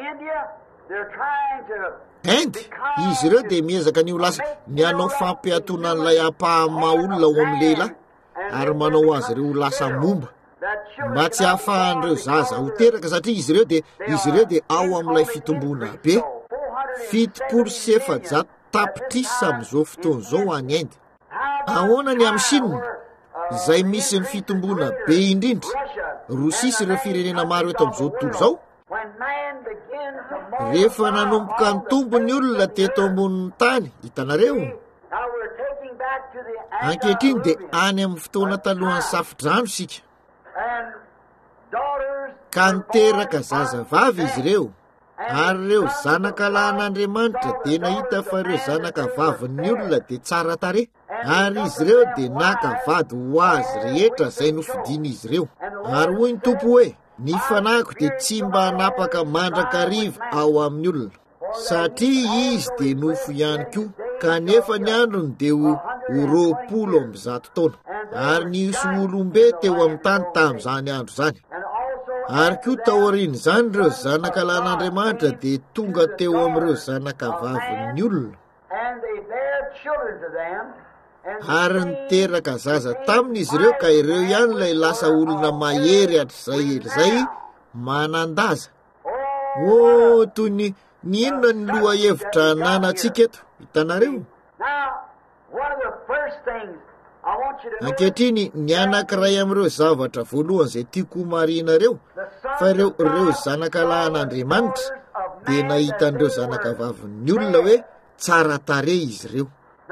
Inde. Izy ireo dia miezaka ny ho lasa ny hanao fampiatoana n'ilay ampahama olona ao amin'ny lehilahy ary manao azy ireo ho lasa momba mba tsy hahafahan'ireo zaza ho teraka, satria izy ireo dia izy ireo dia ao amin'ilay fitombona be. Fitopolo sy efajato tapitrisa amin'izao fotoana izao any Inde. Ahoana ny amin'ny Chine izay misy ny fitombona be indrindra, Rosia sy ireo firenena maro eto amin'izao tontolo izao. Rehefa nanomboka ny tombo ny olona teto ambonin'ny tany, hitanareo. ankehitriny dia any amin'ny fotoana talohan'ny safidrano sika ka niteraka zazavavy izy ireo ary ireo zanaka lahin'Andriamanitra dia nahita fa ireo zanaka vavin'ny olona dia tsara tare ary izy ireo dia naka vady ho azy rehetra izay nofidiny izy ireo ary hoy ny tompo hoe ny fanahiko dia tsy mba hanapaka mandrakariva ao amin'ny olona satria izy dia nofo ihany koa kanefa ny androny dia ho roapolo amby zato taona ary nisy olombe teo amin'ny tany tamin'izany andro izany ary koa taoriany izany ireo zanaka lahin'Andriamanitra dia tonga teo amin'ireo zanaka vavin'ny olona ary niteraka zaza tamin'izy ireo ka ireo ihany ilay lasa olona mahery hatr'izay elizay manandaza ô toy ny ny inona ny loha hevitra nanantsika eto hitanareo ankehitriny ny anankiray amin'ireo zavatra voalohany izay tiako marianareo fa ireo ireo zanaka lahin'Andriamanitra dia nahitan'ireo zanaka vavin'ny olona hoe tsara tare izy ireo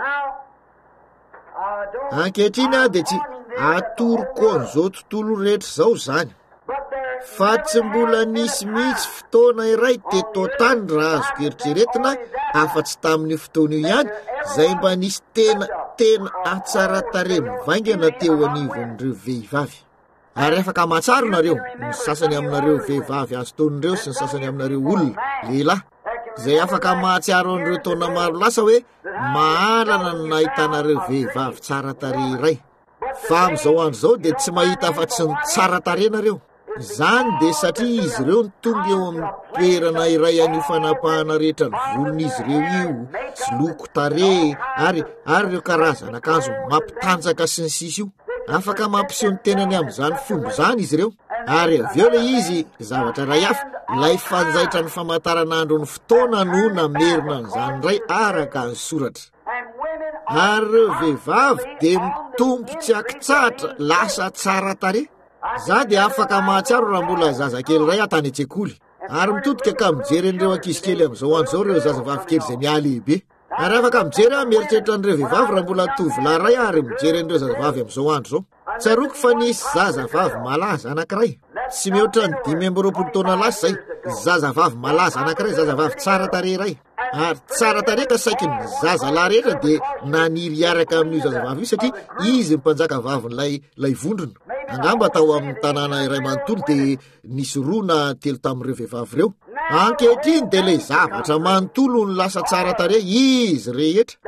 ankehitriny ah dia tsy atoroko an'izao tontolo rehetra izao izany fa tsy mbola nisy mihitsy fotoana iray teto tany raha azoko eritreretina afa-tsy tamin'ny fotoana io ihany izay mba nisy tena tena atsara tare mivaingana teo anivon'ireo vehivavy ary afaka mahatsaro nareo ny sasany aminareo vehivavy azo taon'ireo sy ny sasany aminareo olona lehilahy izay afaka mahatsiaro an'ireo taona maro lasa hoe mahalana ny nahitanareo vehivavy tsara tare iray fa amin'izao andro izao dia tsy mahita afa-tsy ny tsara tare nareo izany dia satria izy ireo ny tonga eo amin'ny toerana iray an'io fanapahana rehetra ny volon'izy ireo io sy loko tare ary ary ireo karazana akanjo mampitanjaka sy ny sisa io afaka mampiseho ny tenany amin'izany fomba izany izy ireo ary avy eo ilay izy zavatra iray hafa ilay fanjaitra ny famantaranandro ny fotoana no namerina n'izany iray araka ny soratra ary ireo vehivavy dia mitompo tsy akitsahatra lasa tsara tare za dia afaka mahatsiaro raha mbola zazakely iray atany an-tsekoly ary mitodika ka mijery an'ireo ankizy kely amin'izao andro izao ireo zazavavy kely izay mialehibe ary afaka mijery a mieritreritra an'ireo vehivavy raha mbola tovolahy ray ary mijery an'ireo zazavavy amin'izao andro izao tsaroako fa nisy zazavavy malaza anankiray tsy mihoatra ny dimy amby roapolo taona lasa izay zazavavy malaza anankiray zazavavy tsara tare iray ary tsara tare ka saiky ny zazalahy rehetra dia naniry araka amin'io zazavavy io satria izy mpanjaka vavin'ilay lay vondrona angamba tao amin'ny tanàna iray manontolo dia nisy roa na telo tamin'ireo vehivavy ireo ankehitriny dia ilay zavatra manontolo ny lasa tsara tare izy rehetra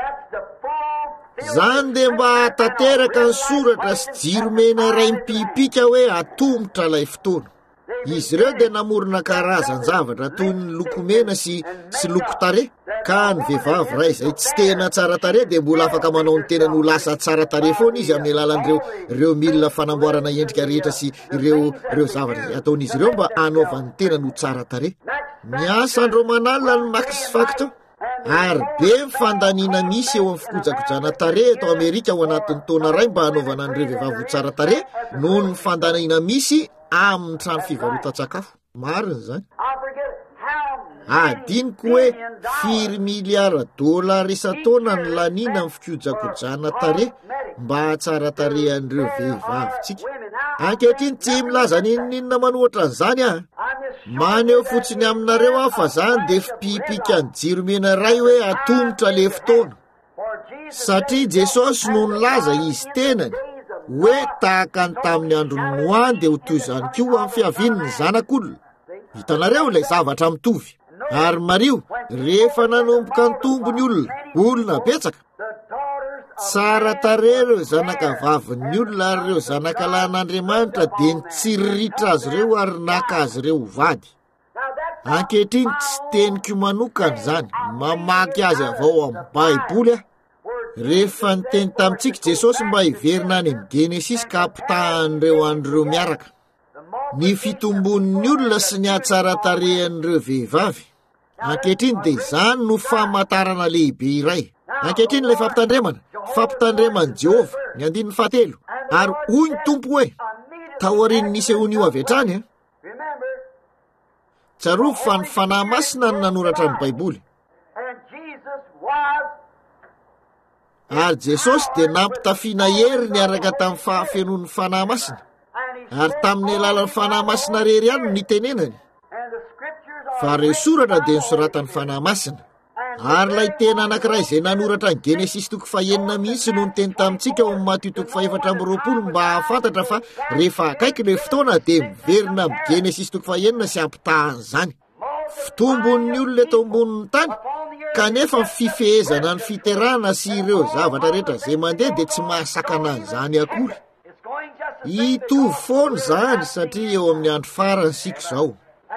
izany dia mba hatateraka ny soratra sy jiromena iray mipipika hoe atomotra ilay fotoana izy ireo dia namorona karazany zavatra toy ny lokomena sy sy loko tare ka ny vehivavy ray izay tsy tena tsara tare dia mbola afaka manao ny tenany ho lasa tsara tare foana izy amin'ny alalan'ireo ireo milina fanamboarana endrika rehetra sy ireo ireo zavatra izay ataon'izy ireo mba hanaovan'ny tenany ho tsara tare miasa andro manalina ny Max Factor ary be mifandaniana misy eo amin'ny fikojakojana tare eto Amerika ao anatin'ny taona ray mba hanaovana an'ireo vehivavy ho tsara tare noho ny fandaniana misy amin'ny trano fivarotan-tsakafo marina izany adiniko hoe firy miliara dolara isa-taona ny laniana amin'ny fikojakojana tare mba hatsara tare an'ireo vehivavyntsika ankehitriny tsy milaza ninninona manohatra an'izany ah maneho fotsiny aminareo aho fa izany dia fipipika ny jiromena ray hoe atomotra le fotoana satria Jesosy no nilaza izy tenany hoe tahaka ny tamin'ny andro Noa dia ho toy izany koa amin'ny fiaviany ny zanak'olona hitanareo ilay zavatra mitovy ary mario rehefa nanomboka ny tombony olona olona betsaka tsara tare ireo zanaka vavin'ny olona ary ireo zanaka lahin'Andriamanitra dia nitsiriritra azy ireo ary naka azy ireo vady ankehitriny tsy teniko manokana izany mamaky azy avao amin'ny baiboly ah rehefa niteny tamintsika Jesosy mba hiverina any amin'ny Genesis ka ampitahan'ireo andreo miaraka ny fitombon'ny olona sy ny atsara tarehan'ireo vehivavy ankehitriny dia izany no famantarana lehibe iray ankehitriny ilay fampitandremana fampitandreman'i Jehova ny andininy fahatelo ary hoy ny tompo hoe taoriany nisehoan'io avy hatrany a tsaroa fa ny fanahy masina no nanoratra ny baiboly ary Jesosy dia nampitafiana hery ny araka tamin'ny fahafenon'ny fanahy masina, ary tamin'ny alalan'ny fanahy masina rery ihany no nitenenany. Fa reo soratra dia nisoratany fanahy masina, ary ilay tena anankiray izay nanoratra ny Genesis toko fahaenina mihitsy no niteny tamintsika ao amin'ny Matio toko fahaefatra amby roapolo mba hahafantatra fa rehefa akaiky ilay fotoana dia miverina amin'ny Genesis toko fahaenina sy ampitahany izany. Fitombon'ny olona eto ambonin'ny tany, kanefa ny fifehezana ny fiterana sy ireo zavatra rehetra izay mandeha dia tsy mahasakana izany akory. Hitovy foana izany satria eo amin'ny andro farany sika izao.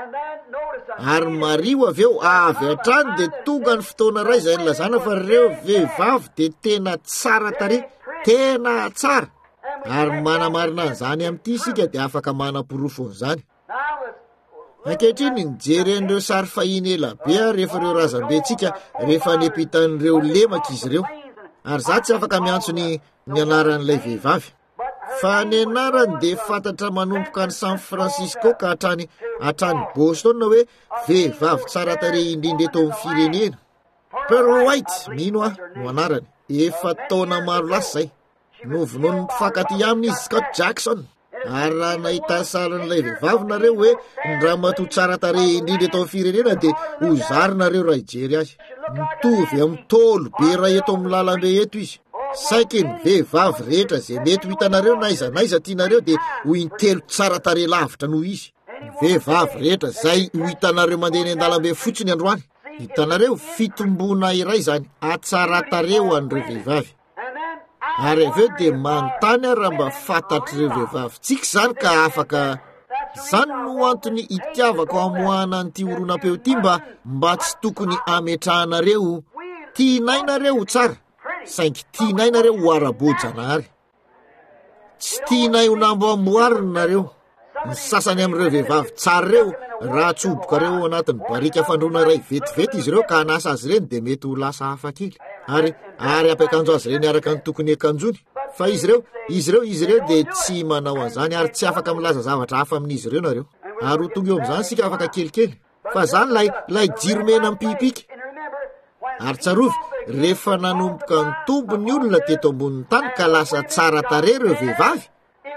Ary mario avy eo avy hatrany dia tonga ny fotoana iray izay nilazana fa ireo vehivavy dia tena tsara tarehy, tena tsara. Ary manamarina an'izany amin'ity isika dia afaka manam-porofo an'izany. Ankehitriny nijery an'ireo sary fahiny ela be rehefa ireo razambentsika rehefa niampitan'ireo lemaka izy ireo. Ary za tsy afaka miantso ny ny anaran'ilay vehivavy. Fa ny anarany dia fantatra manomboka ny San Francisco ka hatrany hatrany Boston hoe vehivavy tsara tarehy indrindra eto amin'ny firenena. Pearl White mino ah no anarany, efa taona maro lasa izay. Novonoiny mpifankaty aminy izy Scott Jackson. Ary raha nahita salan'ilay vehivavy nareo hoe ny ramatoa tsara tarehy indrindra eto amin'ny firenena dia hozary nareo raha hijery azy. Mitovy amin'ny tolo be raha eto amin'ny lalambe eto izy. Saika ny vehivavy rehetra izay mety ho hitanareo na iza na iza tianareo dia ho intelo tsara tarehy lavitra noho izy. Vehivavy rehetra izay ho hitanareo mandeha eny an-dalambe fotsiny androany, hitanareo fitombona iray izany atsara tarehy ho an'ireo vehivavy. Ary avy eo dia manontany raha mba fantatr'ireo vehivavyntsika izany ka afaka. Izany no antony itiavako hamoahana an'ity oronam-peo ity mba mba tsy tokony ametrahanareo tianainareo ho tsara, saingy tianainareo ho ara-boajanahary. Tsy tianay ho namboamboarina nareo. Ny sasany amin'ireo vehivavy tsara reo raha tsoboka reo ao anatin'ny barika fandroana iray vetivety izy ireo ka hanasa azy ireny dia mety ho lasa hafakely. Ary ary ampiakanjo azy ireny araka ny tokony akanjony. Fa izy ireo, izy ireo, izy ireo dia tsy manao an'izany ary tsy afaka milaza zavatra hafa amin'izy ireo nareo. Ary ho tonga eo amin'izany sika afaka kelikely. Fa izany lay lay jiro mena mipipika. Ary tsarovy, rehefa nanomboka ny tombony olona teto ambonin'ny tany ka lasa tsara tarehy ireo vehivavy,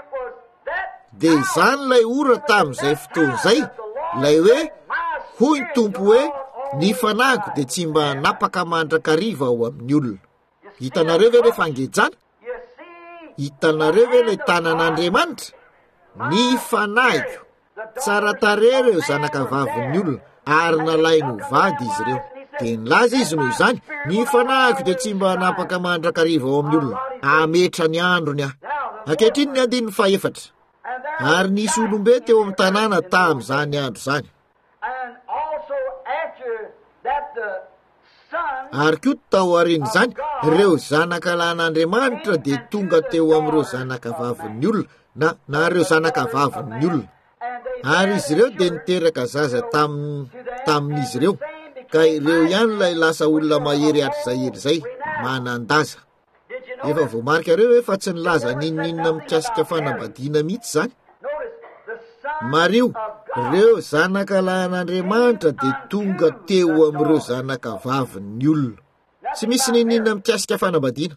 dia izany lay ora tamin'izay fotoana izay, lay hoe hoy ny tompo hoe ny fanahyko dia tsy mba napaka mandrakariva ao amin'ny olona. Hitanareo ve rehefa angejana? Hitanareo ve ilay tanan'Andriamanitra? Ny fanahiko tsara tarehy ireo zanaka vavin'ny olona ary nalainy ho vady izy ireo. Dia nilaza izy noho izany, ny fanahiko dia tsy mba napaka mandrakariva ao amin'ny olona, ametra ny androny aho. Ankehitriny ny andininy fahaefatra. Ary nisy olombe teo amin'ny tanàna tamin'izany andro izany. Ary koa tao aorian'izany, ireo zanaka lahin'Andriamanitra dia tonga teo amin'ireo zanaka vavin'ny olona na na ireo zanaka vavin'ny olona. Ary izy ireo dia niteraka zaza tamin tamin'izy ireo, ka ireo ihany ilay lasa olona mahery hatrizay izay manandaza. Efa voamarika ireo hoe fa tsy nilaza ninninona mikasika fanambadiana mihitsy izany. Mario, ireo zanaka lahin'Andriamanitra dia tonga teo amin'ireo zanaka vavin'ny olona. Tsy misy ninninona mikasika fanambadiana.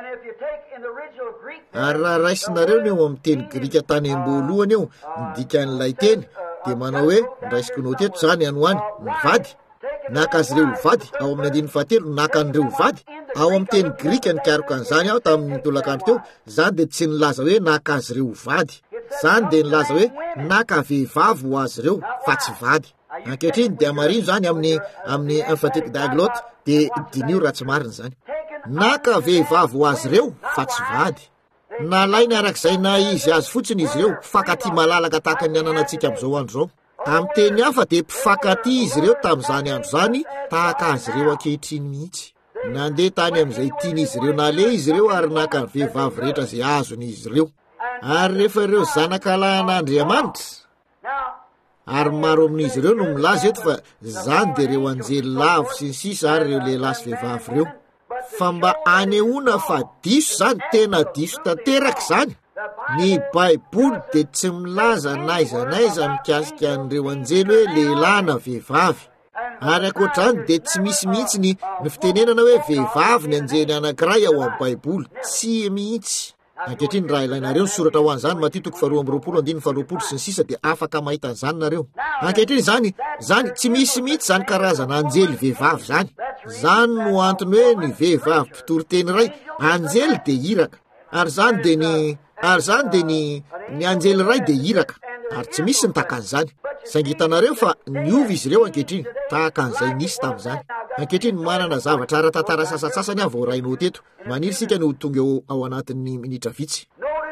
Ary raha raisinareo ny eo amin'ny teny Grika tany am-boalohany eo, ny dikan'ilay teny dia manao hoe niraisinao teto izany ano any mivady. Naka azy ireo vady ao amin'ny andininy fahatelo, naka an'ireo vady. Ao amin'ny teny Grika nikaroka an'izany aho tamin'ny tolakandro teo, izany dia tsy nilaza hoe naka azy ireo vady. Izany dia nilaza hoe naka vehivavy ho azy ireo fa tsy vady. Ankehitriny dia marino izany amin'ny amin'ny emphatic diaglote dia dinio raha tsy marina izany. Naka vehivavy ho azy ireo fa tsy vady. Nalainy arak'izay na izy azy fotsiny izy ireo mpifankaty malalaka tahaka ny ananantsika amin'izao andro izao. Amin'ny teny hafa dia mpifankaty izy ireo tamin'izany andro izany tahaka azy ireo ankehitriny mihitsy. Nandeha tany amin'izay tian'izy ireo naleha izy ireo ary naka ny vehivavy rehetra izay azon'izy ireo. Ary rehefa ireo zanaka lahin'Andriamanitra, ary maro amin'izy ireo no milaza eto fa izany dia ireo anjely lavo sy ny sisa ary ireo lehilahy sy vehivavy ireo. Fa mba anehoana fa diso izany, tena diso tanteraka izany. Ny Baiboly dia tsy milaza naiza naiza mikasika an'ireo anjely hoe lehilahy na vehivavy. Ary akoatrany dia tsy misy mihitsy ny ny fitenenana hoe vehivavy ny anjely anankiray ao amin'ny Baiboly, tsy mihitsy. Ankehitriny raha ilainareo ny soratra ho an'izany Matitoko faharoa amby roapolo andiny faharoapolo sy ny sisa dia afaka mahita an'izany nareo. Ankehitriny zany zany tsy misy mihitsy zany karazana anjely vehivavy zany. Zany no antony hoe ny vehivavy mpitory-teny iray anjely dia iraka, ary zany dia ny ary zany dia ny ny anjely iray dia iraka, ary tsy misy ny tahaka an'izany. Saingy hitanareo fa niova izy ireo ankehitriny tahaka an'izay nisy tamin'izany. Ankehitriny manana zavatra ara-tantara sasasasany avy ao rainao teto. Maniry sika no tonga eo ao anatin'ny minitra vitsy.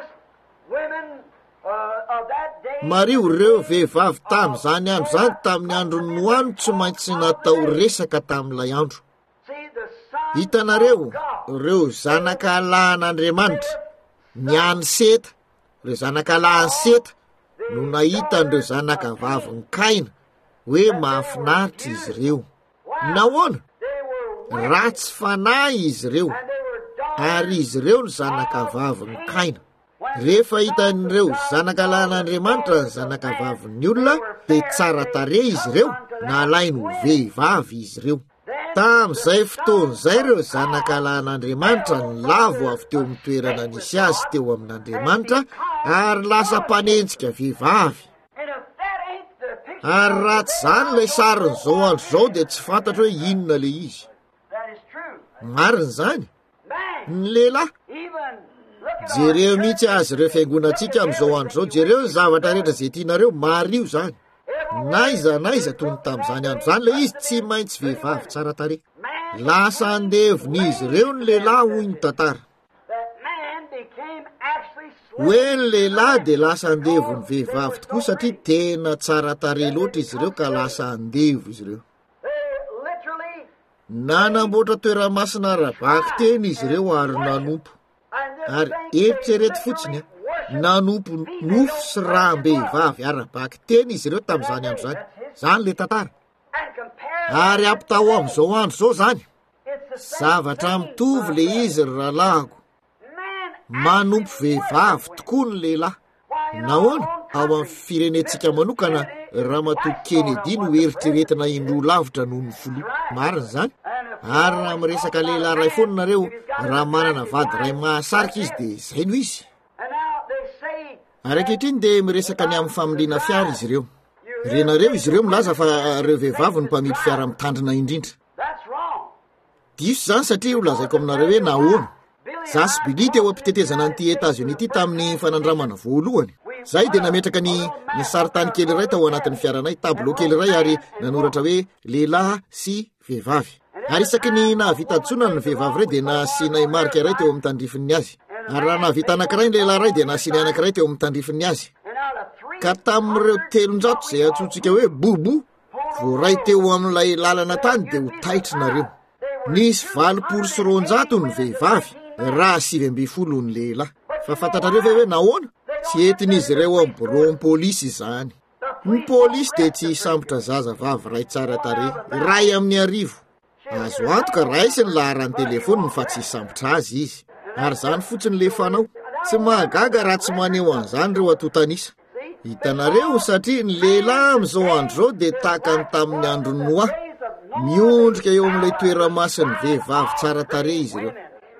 Mario ireo vehivavy tamin'izany andro zany, tamin'ny andro Noa tsy maintsy natao resaka tamin'ilay andro. Hitanareo ireo zanaka lahan'Andriamanitra, ny any Seta, ireo zanaka lahan'ny Seta no nahita an'ireo zanaka vavy ny Kaina hoe mahafinaritra izy ireo. Nahoana? Ratsy fanahy izy ireo, ary izy ireo ny zanaka vavy ny Kaina. Rehefa hitan'ireo zanaka lahan'Andriamanitra ny zanaka vavy ny olona dia tsara tarehy izy ireo, nalainy ho vehivavy izy ireo. Tamin'izay fotoan'izay ireo zanaka lahan'Andriamanitra ny lavo avy teo amin'ny toerana nisy azy teo amin'Andriamanitra ary lasa mpanenjika vehivavy. Ary ratsy zany ilay sariny zao andro zao dia tsy fantatra hoe inona le izy. Marina zany, ny lehilahy. Jereo mihitsy azy ireo fiangonantsika amin'izao andro zao, jereo ny zavatra rehetra izay tianareo mario zany. Naiza naiza tony tamin'izany andro zany le izy tsy maintsy vehivavy tsara tarehy. Lasa andevon'izy ireo ny lehilahy hoy ny tantara. Hoe ny lehilahy dia lasa andevony vehivavy tokoa satria tena tsara tarehy loatra izy ireo ka lasa andevo izy ireo. Nanamboatra toera-masina rabaka teny izy ireo ary nanompo. Ary eritrereto fotsiny nanompo nofo sy raham-behivavy arabaka teny izy ireo tamin'izany andro zany. Zany le tantara. Ary ampitao amin'izao andro zao zany, zavatra mitovy le izy rahalahako. Manompo vehivavy tokoa ny lehilahy. Nahoana? Ao amin'ny firenentsika manokana Ramatoa Kennedy no eritreretina indroa lavitra noho ny filoha. Marina zany. Ary raha miresaka lehilahy ray foana nareo, raha manana vady ray mahasarika izy dia izay no izy. Ary ankehitriny dia miresaka ny amin'ny familiana fiara izy ireo. Renareo izy ireo milaza fa ireo vehivavy ny mpamily fiara mitandrina indrindra. Diso zany satria olazaiko aminareo hoe nahoana. Zasy Billy teo ampitetezana an'ity Etats-Unis ity tamin'ny fanandramana voalohany. Zay dia nametraka ny ny saritany kely iray tao anatin'ny fiaranay, tableau kely iray ary nanoratra hoe lehilahy sy vehivavy. Ary isaky ny nahavita tsonana ny vehivavy iray dia nasianay marika iray teo amin'ny tandrifin'ny azy. Ary raha nahavita anankiray ny lehilahy iray dia nasianay anankiray teo amin'ny tandrifin'ny azy. Ka tamin'ireo telonjato izay atsotsika hoe bobo, voaray teo amin'ilay lalana tany dia ho taitra nareo. Nisy valopolo sy roanjato ny vehivavy, raha sivy amby folo ny lehilahy. Fa fantatrareo ve hoe nahoana? Tsy entin'izy ireo amin'ny bureau pôlisy izany. Ny pôlisy dia tsy sambotra zazavavy ray tsara tarehy, ray amin'ny arivo. Azo antoka raisiny laharan'ny telefony fa tsy sambotra azy izy. Ary zany fotsiny le fanao. Tsy mahagaga raha tsy maneho an'izany reo atotanisa. Hitanareo satria ny lehilahy amin'izao andro zao dia tahaka ny tamin'ny andro Noa, miondrika eo amin'ilay toera-masiny vehivavy tsara tarehy izy ireo.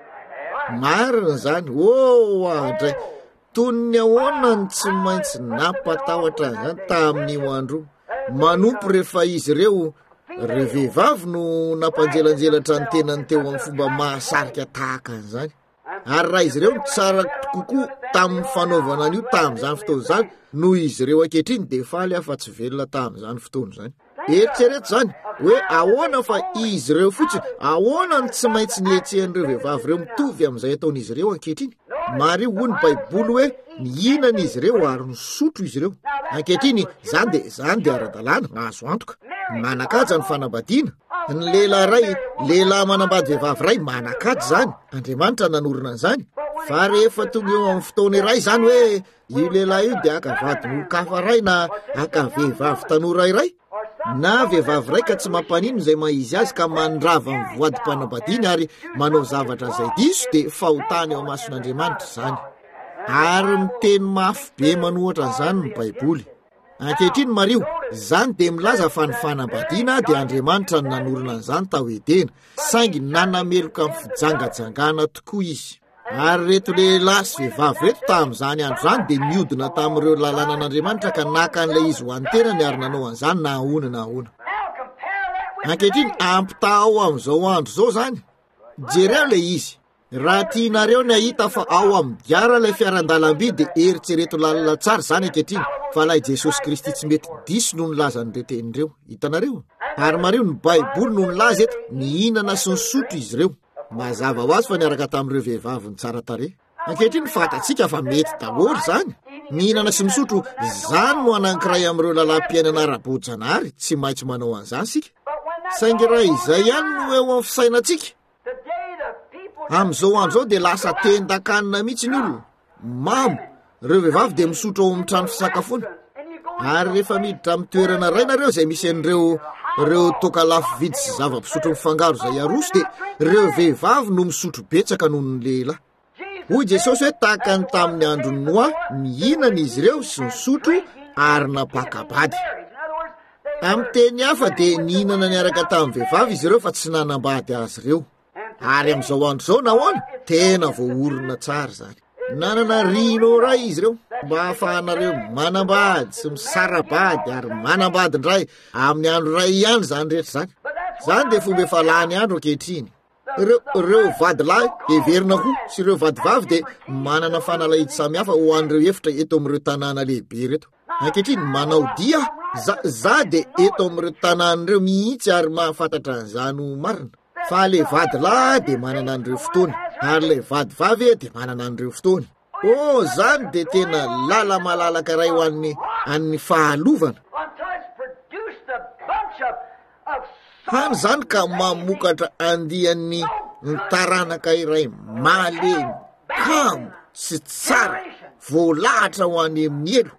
Marina zany, oh andray, tony ahoana ny tsy maintsy nampatahotra zany tamin'io andro. Manompo rehefa izy ireo, ireo vehivavy no nampanjelanjelatra ny tenany teo amin'ny fomba mahasarika tahaka an'izany. Ary raha izy ireo tsara kokoa tamin'ny fanaovana an'io tamin'izany fotoana izany, no izy ireo ankehitriny dia faly afa-tsy velona tamin'izany fotoana izany. Eritrereto zany hoe ahoana fa izy ireo fotsiny, ahoana ny tsy maintsy nihetsehan'ireo vehivavy ireo mitovy amin'izay ataon'izy ireo ankehitriny. Mario hoy ny Baiboly hoe nihinana izy ireo ary nisotro izy ireo. Ankehitriny zany dia zany dia ara-dalàna, azo antoka. Manakaja ny fanambadiana. Ny lehilahy ray, lehilahy manambady vehivavy ray manakaja zany. Andriamanitra nanorina an'izany. Fa rehefa tonga eo amin'ny fotoana iray zany hoe io lehilahy io dia akavady nokafa ray na akavehivavy tanora iray, na vehivavy ray ka tsy mampanino izay mahizy azy ka mandrava amin'ny voadi-panambadiana ary manao zavatra izay diso dia fahotana eo mason'Andriamanitra zany. Ary miteny mafy be manohatra an'izany ny Baiboly. Ankehitriny Mario, Zany dia milaza fa ny fanambadiana dia Andriamanitra no nanorina an'izany tao Edena, saingy nanameloka amin'ny fijangajangana tokoa izy. Ary reto lehilahy sy vehivavy reto tamin'izany andro zany dia niodina tamin'ireo lalàna an'Andriamanitra ka naka an'ilay izy ho an-tenany ary nanao an'izany na ahoana na ahoana. Ankehitriny ampitao amin'izao andro izao zany. Jereo ilay izy. Raha tianareo ny ahita fa ao amin'ny diara ilay fiaran-dalamby dia eritrereto lalina tsara zany ankehitriny fa ilay Jesosy Kristy tsy mety diso no nilaza an'ireo tenin'ireo. Hitanareo? Ary mareo ny Baiboly no nilaza eto mihinana sy nisotro izy ireo. Mazava ho azy fa niaraka tamin'ireo vehivavy ny tsara tarehy. Ankehitriny fatatsika fa mety daholo zany. Mihinana sy misotro zany no anankiray amin'ireo lalam-piainana ara-boajanahary, tsy maintsy manao an'izany sika. Saingy raha izay ihany no eo amin'ny fisainantsika. Amin'izao andro zao dia lasa tendan-kanina mihitsy ny olona. Mamo, ireo vehivavy dia misotro ao amin'ny trano fisakafoana. Ary rehefa miditra amin'ny toerana iray nareo izay misy an'ireo ireo toka lafo vidy sy zava-pisotro mifangaro izay aroso dia ireo vehivavy no misotro betsaka noho ny lehilahy. Hoy Jesosy hoe tahaka ny tamin'ny andro ny Noa, mihinana izy ireo sy misotro ary napakabady. Amin'ny teny hafa dia nihinana niaraka tamin'ny vehivavy izy ireo fa tsy nanambady azy ireo. Ary amin'izao andro izao nahoana tena voaorina tsara zany. Nanana rino ray izy ireo mba ahafahanareo manambady sy misarabady ary manambady indray amin'ny andro ray ihany zany rehetra zany. Zany dia fomba efa lany andro ankehitriny. Ireo ireo vadilahy heverina ho sy ireo vadivavy dia manana fanalahidy samihafa ho an'ireo efitra eto amin'ireo tanàna lehibe reto. Ankehitriny manao dia za, za dia eto amin'ireo tanàn'ireo mihitsy ary mahafantatra an'izany ho marina. Fa le vadilahy dia manana an'ireo fotoana ary le vadivavy dia manana an'ireo fotoana. Oh, zany dia tena lala malalaka iray ho an'ny an'ny fahalovana. Hany zany ka mamokatra andian'ny taranaka iray malemy, kamo sy tsara, voalahatra ho any amin'ny elo.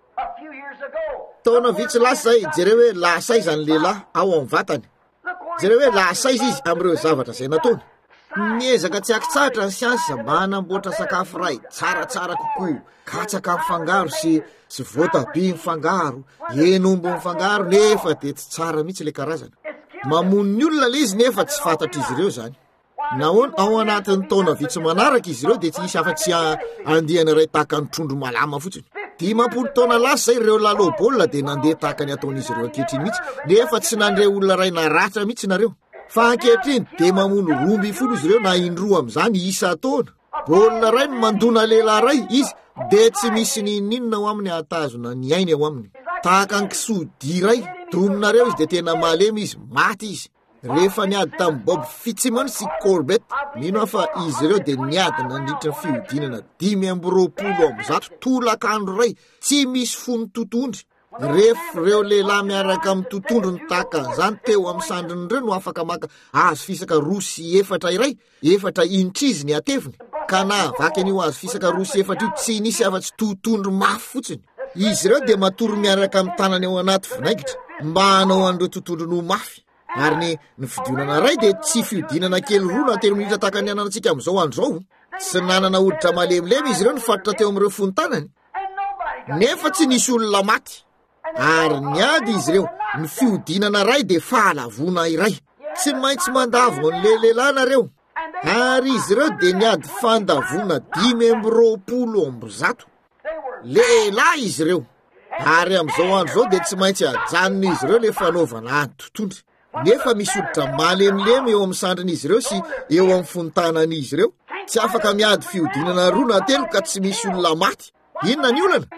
Taona vitsy lasa zay, jereo hoe lasa izy any lehilahy ao amin'ny vatany. Jereo hoe lasa izy izy amin'ireo zavatra izay nataony. Miezaka tsy akitsahatra ny siansa mba hanamboatra sakafo ray tsaratsara kokoa, katsaka mifangaro sy sy voatabia mifangaro, henombo mifangaro nefa dia tsy tsara mihitsy le karazana. Mamono ny olona le izy nefa tsy fantatra izy ireo zany. Nahoana ao anatin'ny taona vitsy manaraka izy ireo dia tsy isy afa-tsy andiana iray tahaka ny trondro malama fotsiny. Dimampolo taona lasa zay ireo lalao baolina dia nandeha tahaka ny ataon'izy ireo ankehitriny mihitsy nefa tsy nandre olona ray naratra mihitsy nareo. Fa ankehitriny dia mamono roa folo izy ireo na indroa amin'izany isa taona. Baolina ray no mandona lehilahy ray izy dia tsy misy ninninona ao aminy hatazona ny ainy ao aminy. Tahaka ny kisodia ray dominareo izy dia tena malemy izy, maty izy. Rehefa niady tamin'ny Bob Fitzsimmons sy Corbett, mino afa izy ireo dia niady nandritra ny fihodinana dimy amby roapolo amby zato tolakandro ray, tsy misy fony totondry. Rehefa ireo lehilahy miaraka amin'ny totondro ny tahaka an'izany teo amin'ny sandrin'ireo no afaka maka azo fisaka roa sy efatra iray, efatra inchizy ny ateviny. Ka na vaky an'io azo fisaka roa sy efatra io tsy nisy afa-tsy totondro mafy fotsiny. Izy ireo dia matory miaraka amin'ny tanany ao anaty vinaingitra mba hanao an'ireo totondro no mafy. Ary ny, ny fidinana ray dia tsy fiodinana kely roa na telo minitra tahaka ny ananantsika amin'izao andro zao. Tsy nanana hoditra malemilemy izy ireo nifatotra teo amin'ireo fontanany. Nefa tsy nisy olona maty. Ary niady izy ireo, ny fiodinana ray dia fahalavona iray. Tsy maintsy mandavo an'le lehilahy nareo. Ary izy ireo dia niady fandavona dimy amby roapolo amby zato. Lehilahy izy ireo. Ary amin'izao andro zao dia tsy maintsy ajanona izy ireo le fanaovana any totondry. Nefa misy hoditra malemilemy eo amin'ny sandrin'izy ireo sy eo amin'ny fontanan'izy ireo. Tsy afaka miady fiodinana roa na telo ka tsy misy olona maty. Inona ny olana?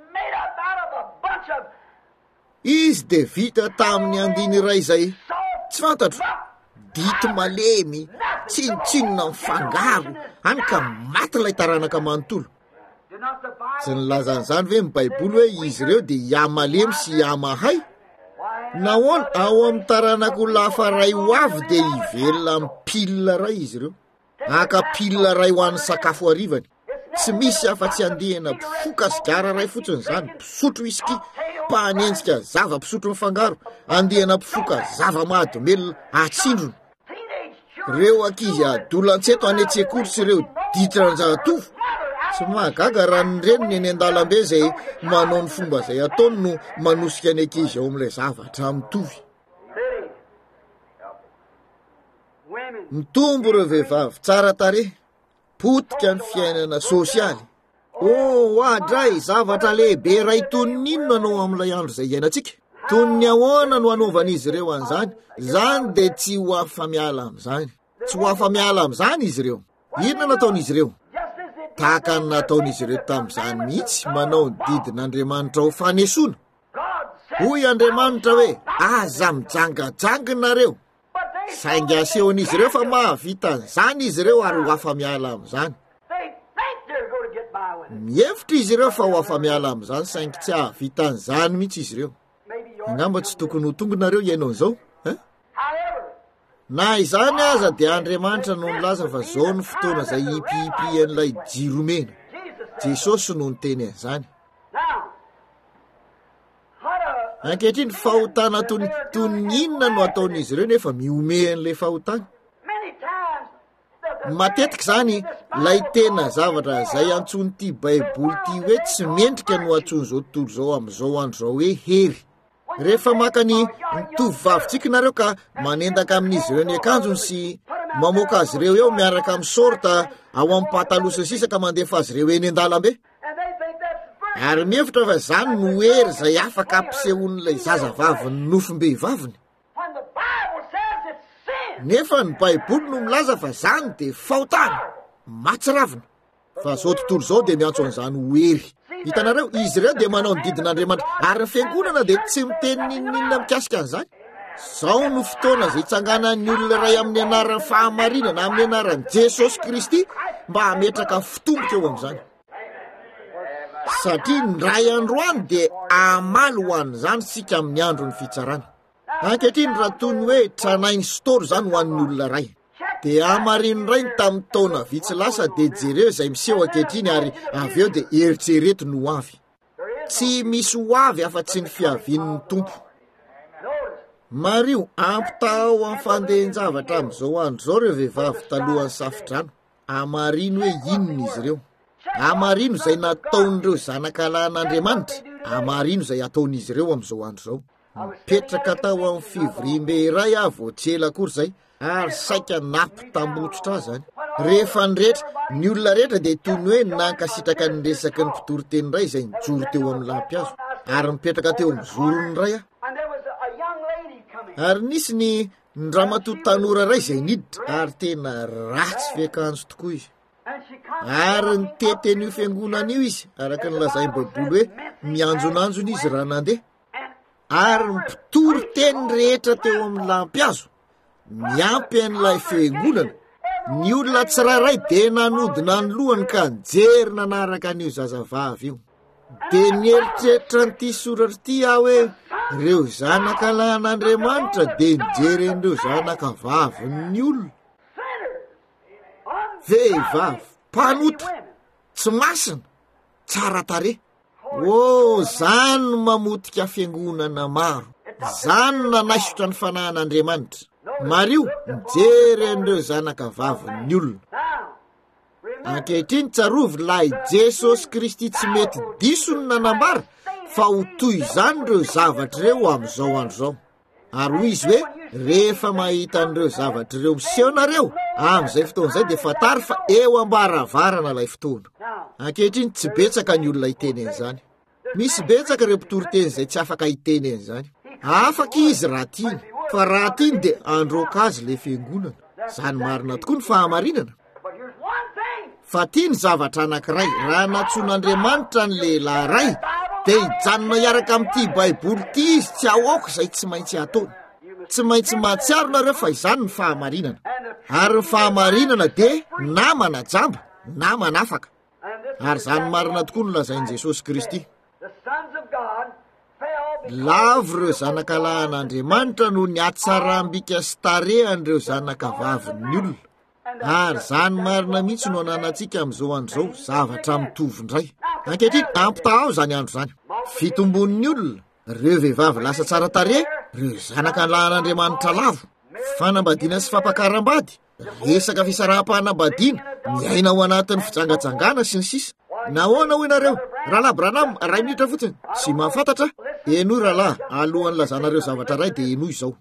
Izy dia vita tamin'ny andiny iray izay tsy fantatro. Dito malemy, tsinotsinona mifangaro, hany ka maty ilay taranaka manontolo. Tsy nilaza an'izany ve ny Baiboly hoe izy ireo dia ia-malemy sy ia-mahay? Nahoana ao amin'ny taranako lafa ray ho avy dia hivelona amin'ny pilina ray izy ireo. Aka pilina ray ho an'ny sakafo harivany. Tsy misy afa-tsy andihana mpifoka sigara ray fotsiny zany, mpisotro whisky, mpanenjika zava-pisotro mifangaro, andihana mpifoka zava-mahadomelona atsindrona. Reo ankizy adolan-tseto any an-tsekoly sy ireo ditra anjahatovo Tsy mahagaga raha ny reniny eny an-dalambe zay manao ny fomba zay ataony no manosika ny ankizy ao amin'ilay zavatra mitovy. Mitombo ireo vehivavy tsara tarehy, potika ny fiainana sosialy. Oh, adray zavatra lehibe ray tony inona no amin'ilay andro zay iainantsika. Tony ny ahoana no anaovan'izy ireo an'izany? Zany de tsy ho afa-miala amin'izany. Tsy ho afa-miala amin'izany izy ireo. Inona nataon'izy ireo? Tahaka ny nataon'izy ireo tamin'izany mihitsy, manao ny didin'Andriamanitra ho fanesoana. Hoy Andriamanitra hoe, aza mijangajangina saingy asehon'izy ireo fa mahavita an'izany izy ireo ary ho afa-miala amin'izany. Mihevitra izy ireo fa ho afa-miala amin'izany saingy tsy ahavita an'izany mihitsy izy ireo. Angamba tsy tokony ho tongonareo ianao izao, eh? Na izany aza dia Andriamanitra no milaza fa zao ny fotoana zay hipihipi an'ilay jiro mena. Jesosy no niteny an'izany. Ankehitriny fahotana tony tony inona no ataon'izy ireo nefa miome an'ilay fahotana. Matetika zany lay tena zavatra zay antsony ty Baiboly ty hoe tsy mendrika no antsony zao tontolo zao amin'izao andro zao hoe hery. Rehefa maka ny tovovavitsika nareo ka manendaka amin'izy ireo ny akanjony sy mamoaka azy ireo eo miaraka amin'ny sorta ao amin'ny pataloha sy sisa ka mandefa azy ireo eny an-dalambe. Ary mihevitra fa zany no hery zay afaka ampisehoan'ilay zazavavy ny nofom-behivaviny. Nefa ny Baiboly no milaza fa zany de fahotana, matsiravina. Fa zao tontolo zao de miantso an'izany ho hery. Hitanareo, izy ireo de manao ny didin'Andriamanitra ary ny fiangonana de tsy miteny ninona mikasika an'izany. Zao no fotoana zay itsanganan'ny olona ray amin'ny anaran'ny fahamarinana amin'ny anaran'i Jesosy Kristy mba hametraka fitomboka eo amin'izany. Satria ny ray androany de amaly ho an'izany sika amin'ny andro ny fitsarana. Ankehitriny raha toy ny hoe tranainy storo zany ho an'ny olona ray. De amarino ray ny tamin'ny taona vitsy lasa de jereo zay miseho ankehitriny ary avy eo de eritrereto no avy. Tsy misy ho avy afa-tsy ny fiavian'ny tompo. Mario ampitao amin'ny fandehan-javatra amin'izao andro zao ireo vehivavy talohan'ny safidrano. Amarino hoe inona izy ireo. Amarino zay nataon'ireo zanak'Andriamanitra. Amarino zay ataon'izy ireo amin'izao andro zao. Mipetraka tao amin'ny fivoriam-be iray ah vao tsy ela akory zay ary saika nampitambotsotra zany. Rehefa nyrehetra ny olona rehetra de toy ny hoe nankasitraka ny resaky ny mpitory-teny ray zay nijoro teo amin'ny lampihazo ary mipetraka teo amin'ny zorony ray ah. Ary nisy ny ndramatoa tanora ray zay niditra ary tena ratsy fiakanjo tokoa izy. Ary ny teten'io fiangonana io izy araka ny lazain'ny Baiboly hoe mianjonanjona izy raha nandeha. Ary mpitory teny rehetra teo amin'ny lampihazo miampy an'ilay fiangonana. Ny olona tsirairay de nanodina ny lohany ka nijery nanaraka an'io zazavavy io. De nieritreritra n'ity soratra ity aho hoe reo zanaka lan'Andriamanitra de nijery an'ireo zanaka vavin'ny olona. Vehivavy mpanota, tsy masina, tsara tarehy. Oh, zany mamotika fiangonana maro. Zany nanaisotra ny fanahin'Andriamanitra. Mario, mijery an'ireo zanaka vavin'ny olona. Ankehitriny tsarovy lahy Jesosy Kristy tsy mety diso ny nanambara fa ho toy izany ireo zavatra ireo amin'izao andro zao. Ary hoy izy hoe rehefa mahita an'ireo zavatra ireo misehonareo amin'izay fotoana izay de fatary fa eo ambaravarana ilay fotoana. Ankehitriny tsy betsaka ny olona hiteny an'izany. Misy betsaka ireo mpitory-teny izay tsy afaka hiteny an'izany. Afaka izy raha tiany, fa raha tiany de androaka azy le fiangonana. Zany marina tokoa ny fahamarinana. Fa tiany zavatra anankiray, raha natson'Andriamanitra ny lehilahy ray de hijanona hiaraka amin'ity Baiboly ity izy tsy ahoaka izay tsy maintsy ataony. Tsy maintsy mahatsiaro nareo fa izany ny fahamarinana. Ary ny fahamarinana de namana jamba, namana afaka. Ary zany marina tokoa no lazain'i Jesosy Kristy. Lavo ireo zanaka lahin'Andriamanitra no ny atsaram-bika sy tarehan'ireo zanaka vavin'ny olona. Ary zany marina mihitsy no ananantsika amin'izao andro zao zavatra mitovy indray. Ankehitriny ampitao zany andro zany. Fitombon'ny olona, ireo vehivavy lasa tsara tarehy, ireo zanaka lahin'Andriamanitra lavo, fanambadiana sy fampakaram-bady, resaka fisaraha-panambadiana, miaina ao anatin'ny fijangajangana sy ny sisa. nahoana ho inareo rahalahy Branham ray minitra fotsiny sy mahafantatra enoy rahalahy alohan'ny lazanareo zavatra ray dia enoy izao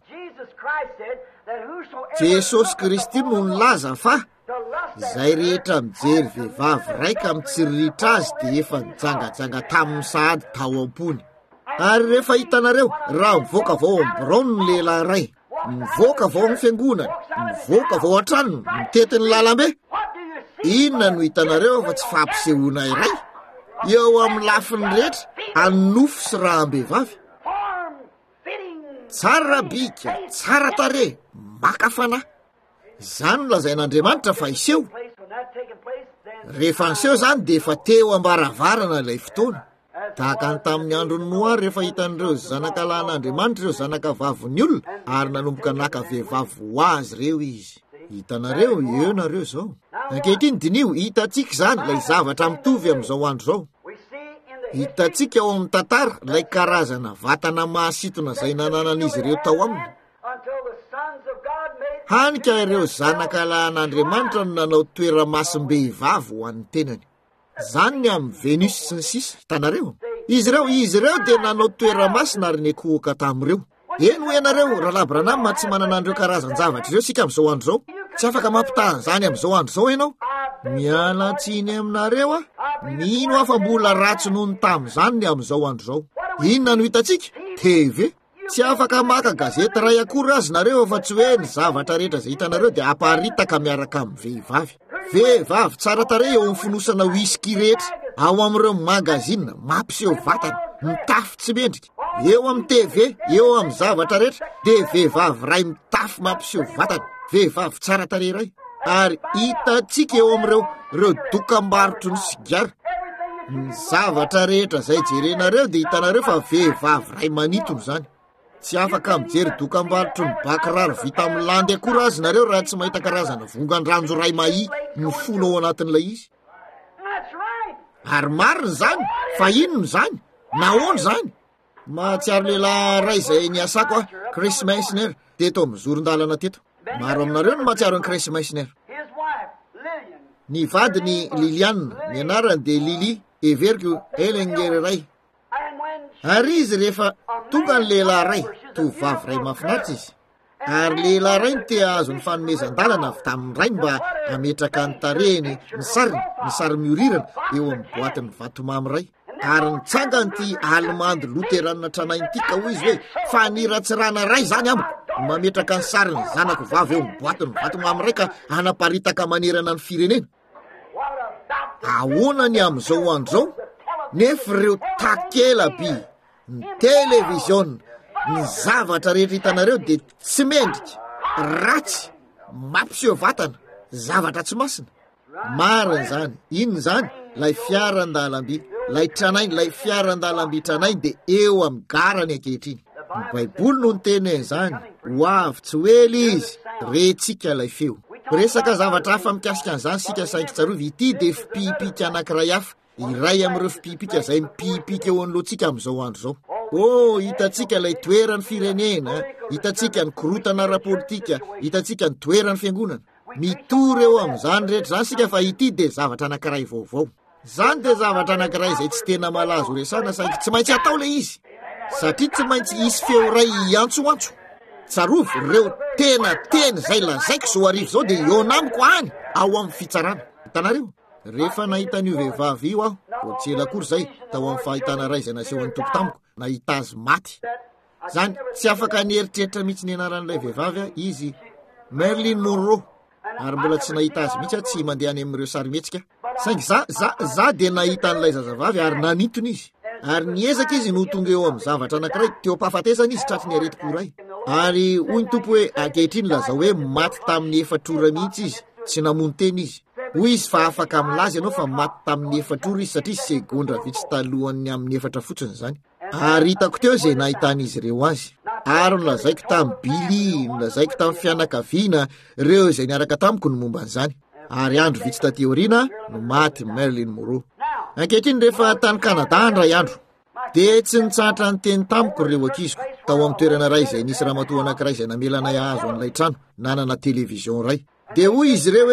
Jesosy Kristy no nilaza fa izay rehetra mijery vehivavy raika mitsiriritra azy dia efa nijangajanga tamin'ny sahady tao am-pony ary rehefa hitanareo raha mivoaka vao ambron ny lehilahy ray mivoaka vao amin'ny fiangonany mivoaka vao an-tranony mitetiny lalambe inona no hitanareo fa tsy fampisehoana iray eo amin'ny lafiny rehetra anofo sy raham-behivavy tsara bika tsara tare maka fanahy izany no lazain'Andriamanitra fa iseho rehefa niseho zany dia efa teo ambaravarana ilay fotoana tahaka ny tamin'ny androny Noa rehefa hitan'ireo zanakalahin'Andriamanitra ireo zanakavaviny olona ary nanomboka naka vehivavy ho azy reo izy hitanareo eo nareo zao ankehitriny dinio hitantsika izany ilay zavatra mitovy amin'izao andro zao hitantsika ao amin'ny tantara ilay karazana vatana mahasitona izay nananan'izy ireo tao aminy hanika ireo zanakalahin'Andriamanitra no nanao toera-masim-behivavy ho an'ny tenany zany ny amin'ny Venus sy ny sisa hitanareo izy ireo izy ireo dia nanao toera-masina ary nikohoka tamin'ireo eno ianareo rahalahy Branham tsy manana an'ireo karazan-javatra ireo sika amin'izao andro zao tsy afaka mampitahan izany amin'izao andro zao ianao miala tsiny aminareo a nino afa mbola ratsy noho ny tamin'izany ny amin'izao andro zao inona no hitantsika T V tsy afaka maka gazety ray akory azy nareo fa tsy hoe ny zavatra rehetra izay hitanareo dia aparitaka miaraka amin'ny vehivavy vehivavy tsara tare eo amin'ny fonosana whisky rehetra ao amin'ireo magazina mampiseho vatana mitafy tsy mendrika eo amin'ny T V eo amin'ny zavatra rehetra dia vehivavy ray mitafy mampiseho vatana vehivavy tsara tare ray ary hitantsika eo amin'ireo ireo dokam-barotro ny sigara ny zavatra rehetra izay jerenareo dia hitanareo fa vehivavy ray manitony izany tsy afaka mijery dokam-barotro ny bakiraro vita amin'ny landy akory azy nareo raha tsy mahita karazana vongan-dranjo ray mahi ny fona ao anatin'ilay izy ary marina izany fa inona izany nahoana izany mahatsiaro lehilahy ray izay niasako a Chris Meissner teto amin'ny zoron-dalana teto maro aminareo no mahatsiaro ny Chris Meissner ny vadiny Liliane ny anarany dia Lily Evergo Ellinger ray ary izy rehefa tonga ny lehilahy ray tovavy ray mahafinaritra izy ary lehilahy ray ny tea azo ny fanomezan-dalana avy tamin'ny ray mba ametraka ny tarehiny ny sariny ny sary miorirana eo amin'ny boatiny vatomamy ray ary nitsangany ty almandy loteranina tranainy tika hoy izy hoe fa niratsirana ray zany amiko mametraka ny sariny zanako vavy eo amin'ny boatiny vatomamy ray ka anaparitaka manerana ny firenena ahoana ny amin'izao andro zao nefa ireo takela-by ny televiziona ny zavatra rehetra hitanareo dia tsy mendrika ratsy mampiseho vatana zavatra tsy masina marina zany inona zany lay fiaran-dalamby lay tranainy lay fiaran-dalamby tranainy dia eo amin'ny garany ankehitriny ny baiboly no ny teny izany ho avy tsy hoely izy retsika lay feo resaka zavatra hafa mikasika an'izany sika saingy tsarovy ity dia fipipika anankiray hafa iray amin'ireo fipipika izay mipipika eo an'loantsika amin'izao andro zao oh hitantsika ilay toerany firenena hitantsika ny korotana ara-politika hitantsika ny toerany fiangonana mitory eo amin'izany rehetra zany sika fa ity dia zavatra anankiray vaovao zany dia zavatra anankiray izay tsy tena malazo resana saingy tsy maintsy atao le izy satria tsy maintsy isy feo ray antsoantso tsarovy ireo tena teny izay lazaiko zao arivo zao dia eo namiko any ao amin'ny fitsarana hitanareo rehefa nahitan'io vehivavy io aho vo tsy ela akory zay tao amin'ny fahitana ray izay naseho an'ny tompo tamiko nahita azy maty zany tsy afaka nieritreritra mihitsy ny anaran'ilay vehivavy a izy Marilyn Monroe ary mbola tsy nahita azy mihitsy a tsy mandeha any amin'ireo sarimetsika saingy za za za dia nahita an'ilay zazavavy ary nanitony izy ary niezaka izy no tonga eo amin'ny zavatra anankiray teo ampahafatesana izy tratry ny areti-koray ary hoy ny tompo hoe ankehitriny laza hoe maty tamin'ny efatrora mihitsy izy tsy namony teny izy hoy izy fa afaka amin'lazy ianao fa maty tamin'ny efatrora izy satria segondra vitsy talohan'ny amin'ny efatra fotsiny zany ary hitako teo izay nahitan'izy ireo azy ary nolazaiko tamin'ny Billy nolazaiko tamin'ny fianakaviana ireo izay niaraka tamiko no momba an'izany ary andro vitsy tateoriana no maty Marilyn Monroe ankehitriny rehefa tany Kanada andray andro dia tsy nitsahatra ny teny tamiko ireo ankiziko tao amin'ny toerana ray izay nisy ramatoa anankiray izay namelanay azo an'ilay trano nanana televizion ray dia hoy izy ireo hoe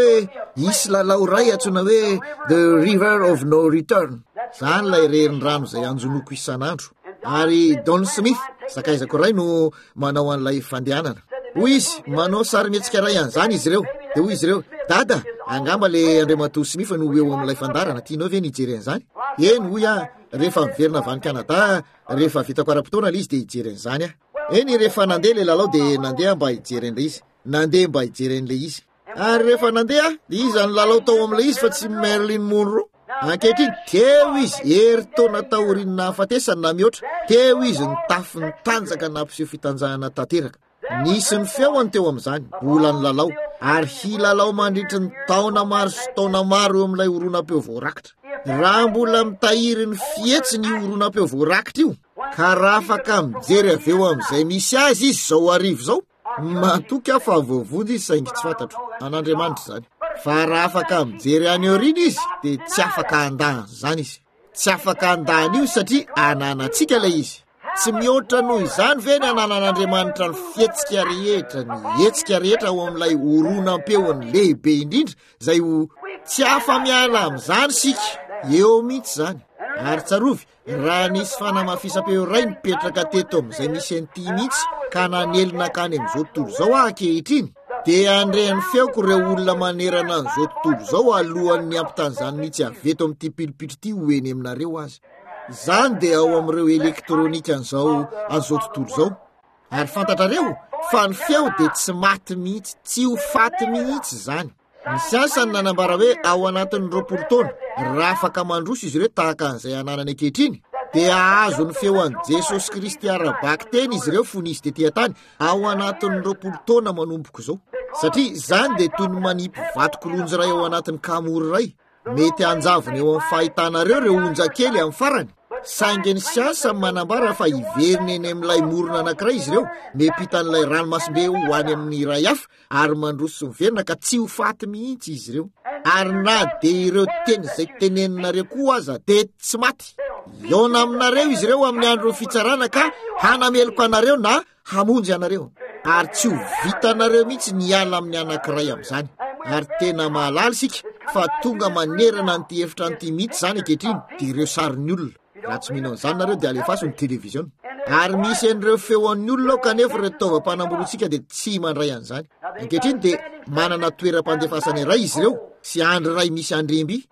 isy lalao ray atsona hoe the river of no return. Zany lay rerin-drano zay anjonoko isan'andro. Ary Don Smith sakaizako ray no manao an'ilay fandehanana. Hoy izy manao sarimihetsika ray an'izany izy ireo. De hoy izy ireo, dada, angamba le Andriamatoa Smith no eo amin'ilay fandarana, tianao ve nijery an'izany? Eny hoy a, rehefa miverina avy any Canada, rehefa vitako ara-potoana le izy de hijery an'izany a. Eny rehefa nandeha le lalao de nandeha mba hijery an'le izy. Nandeha mba hijery an'le izy. Ary rehefa nandeha, de izy any lalao tao amin'le izy fa tsy Marilyn Monroe. Ankehitriny teo izy herintaona tahorinina hafatesany na mihoatra, teo izy nitafy ny tanjaka nampiseho fitanjahana tanteraka. Nisy ny feony teo amin'izany, bola ny lalao, ary hilalao mandritra ny taona maro sy taona maro eo amin'ilay oronam-peo voarakitra. Raha mbola mitahiry ny fihetsiny io oronam-peo voarakitra io, ka raha afaka mijery avy eo amin'izay misy azy izy zao arivo zao, matoky afa voavody izy saingy tsy fantatro, an'Andriamanitra zany. Fa raha afaka mijery any aoriana izy, de tsy afaka andahany zany izy. Tsy afaka andahany io satria ananantsika lay izy. Tsy mihoatra noho izany ve ny ananan'Andriamanitra ny fihetsika rehetra, ny hetsika rehetra ao amin'ilay oronam-peony lehibe indrindra, zay ho tsy afa miala amin'izany sika, eo mihitsy zany. Ary tsarovy, raha nisy fanamafisam-peo ray nipetraka teto amin'izay misy an'ity mihitsy, ka nanelina akany amin'izao tontolo zao ankehitriny, de andrehan'ny feoko ireo olona manerana an'izao tontolo zao alohan'ny ampitany zany mihitsy aveto amin'ity pilipitry ity hoeny aminareo azy. Zany de ao amin'ireo elektronika an'izao an'izao tontolo zao. Ary fantatrareo fa ny feo de tsy maty mihitsy, tsy ho faty mihitsy zany. Ny siansany nanambara hoe ao anatin'ny roapolo taona, raha afaka mandroso izy ireo tahaka an'izay ananany ankehitriny, de ahazo ny feo an'i Jesosy Kristy ara-baky teny izy ireo fonisy de tia-tany ao anatin'ny roapolo taona manomboko zao. Satria zany de toy ny manipy vatokolonjy ray ao anatin'ny kamory ray, mety anjavony eo amin'ny fahitanareo reo onja kely amin'ny farany. Saingy ny siansa manambara fa hiveriny eny amin'ilay morona anankiray izy ireo, mepitan'ilay ranomasimbe ho any amin'ny ray hafa, ary mandroso miverina ka tsy ho faty mihitsy izy ireo. Ary na de ireo teny zay teneninareo koa aza de tsy maty. Iona aminareo izy ireo amin'ny andro fitsarana ka hanameloko anareo na hamonjy anareo. Ary tsy ho vitanareo mihitsy niala amin'ny anankiray amin'izany. Ary tena mahalala sika fa tonga manerana n'ity hevitra n'ity mihitsy zany ankehitriny de ireo sarin'ny olona. Raha tsy minao an'izany nareo de alefaso ny televiziona. Ary misy an'ireo feon'ny olona kanefa ireo fitaovam-panamborontsika de tsy mandray an'izany. Ankehitriny de manana toeram-pandefasana iray izy ireo, sy andry ray misy andremby,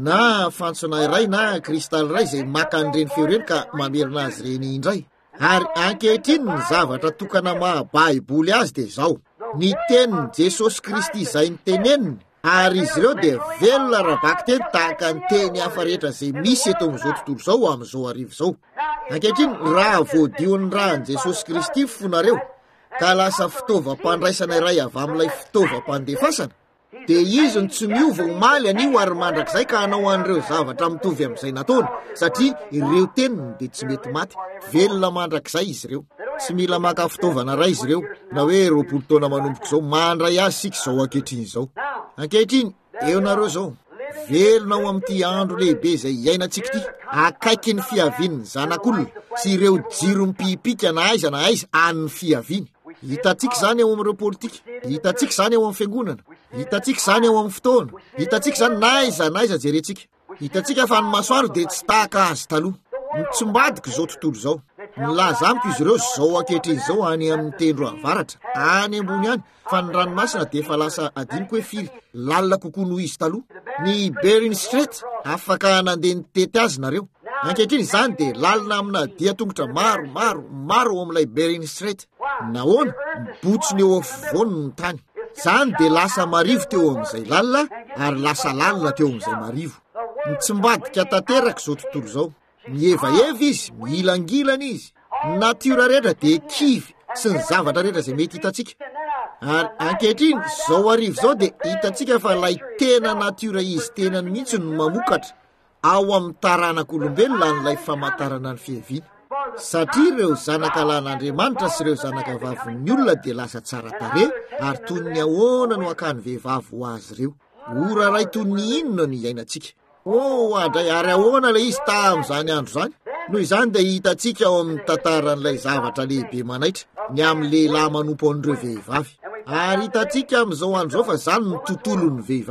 na fantsona iray na kristaly ray zay maka an'ireny feo ireny ka mamerina azy ireny indray. Ary ankehitriny ny zavatra tokana maha-baiboly azy de zao: ny tenin'i Jesosy Kristy izay niteneniny, ary izy ireo de velona raha-baky teny tahaka ny teny hafa rehetra zay misy eto amin'izao tontolo zao amin'izao arivo zao. Ankehitriny raha voadion'ny rahan'i Jesosy Kristy fonareo ka lasa fitaovam-pandraisana iray avy amin'ilay fitaovam-pandefasana, de izy ny tsy miova omaly anio ary mandrakizay ka hanao an'ireo zavatra mitovy amin'izay nataony, satria ireo teniny de tsy mety maty, velona mandrakizay izy ireo. Tsy mila maka fitaovana ray izy ireo, na hoe roapolo taona manomboko zao mandray azy sika zao ankehitriny zao. Ankehitriny eo nareo zao, velona ao amin'ity andro lehibe zay iainantsika ity, akaiky ny fiaviany zanak'olona sy ireo jiro mipipika na aiza na aiza an'ny fiaviany. Hitantsika zany ao amin'ireo politika, hitantsika zany ao amin'ny fiangonana, hitantsika zany ao amin'ny fotoana, hitantsika zany na aiza na aiza jerentsika. Hitantsika fa ny masoaro de tsy tahaka azy taloha, mitsombadika zao tontolo zao. Milaza amiko izy ireo zao ankehitriny zao any amin'ny tendro avaratra, any ambony any, fa ny ranomasina de efa lasa adiniko hoe firy lalina kokoa noho izy taloha. Ny Bering Strait afaka nandeha nitety azy nareo. Ankehitriny zany de lalina amina dia tongotra maro maro maro ao amin'ilay Bering Strait. Nahoana mibotsiny eo afovoany ny tany. Zany de lasa marivo teo amin'izay lalina, ary lasa lalina teo amin'izay marivo. Mitsombadika tanteraka zao tontolo zao. Mieva-eva izy, milangilana izy. Natiora rehetra de kivy sy ny zavatra rehetra zay mety hitantsika. Ary ankehitriny zao arivo zao de hitantsika fa lay tena natiora izy tena mihitsy no mamokatra ao amin'ny taranak'olombelona n'ilay famantarana ny fiaviana. Satria ireo zanaka lan'Andriamanitra sy ireo zanaka vavin'ny olona de lasa tsara tarehy, ary toy ny ahoana no akany vehivavy ho azy ireo. Ora ray toy ny inona no iainantsika. Oh, adray ary ahoana le izy tamin'izany andro zany. Noho izany de hitantsika ao amin'ny tantaran'ilay zavatra lehibe manaitra, ny amin'ny lehilahy manompo an'ireo vehivavy. Ary hitantsika amin'izao andro zao fa zany ny tontolon'ny vehivavy.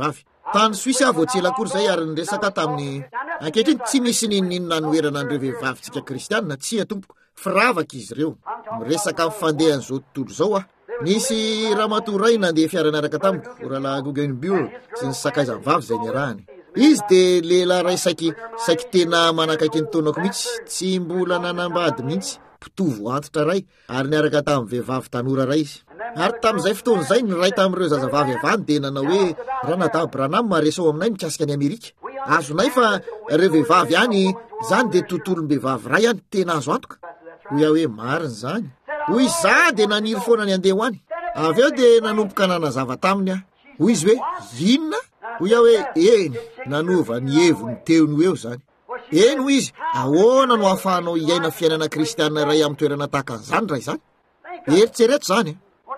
tany Suisse avoatsela akory zay ary nyresaka tamin'ny ankehitriny tsy misy ninninona noerana an'ireo vehivavitsika kristianina tsy atompoko firavaka izy ireo miresaka mifandehan'izao tontolo zao ah nisy ramatoa ray nandeha fiara-niaraka tamiko rahalahy Guggenbuhl sy ny sakaizany vavy zay niarahany izy de lehilahy ray saiky saiky tena manakaiky ny taonako mihitsy tsy mbola nanambady mihitsy mpitovo antitra ray ary niaraka tamin'ny vehivavy tanora ray izy ary tamin'izay fotoana zay ny ray tamin'ireo zazavavy avany de nanao hoe raha natao Branham maresao aminay mikasika any Amerika azonay fa ireo vehivavy any zany de tontolom-behivavy ray any tena azo antoka hoy aho hoe mariny zany hoy za de naniry foana ny andeha ho any avy eo de nanomboka nanazava taminy ah hoy izy hoe inona hoy aho hoe eny nanova ny hevo ny teony eo zany eny hoy izy ahoana no ahafahanao iaina fiainana kristianina ray amin'ny toerana tahaka an'izany ray zany eritsereto zany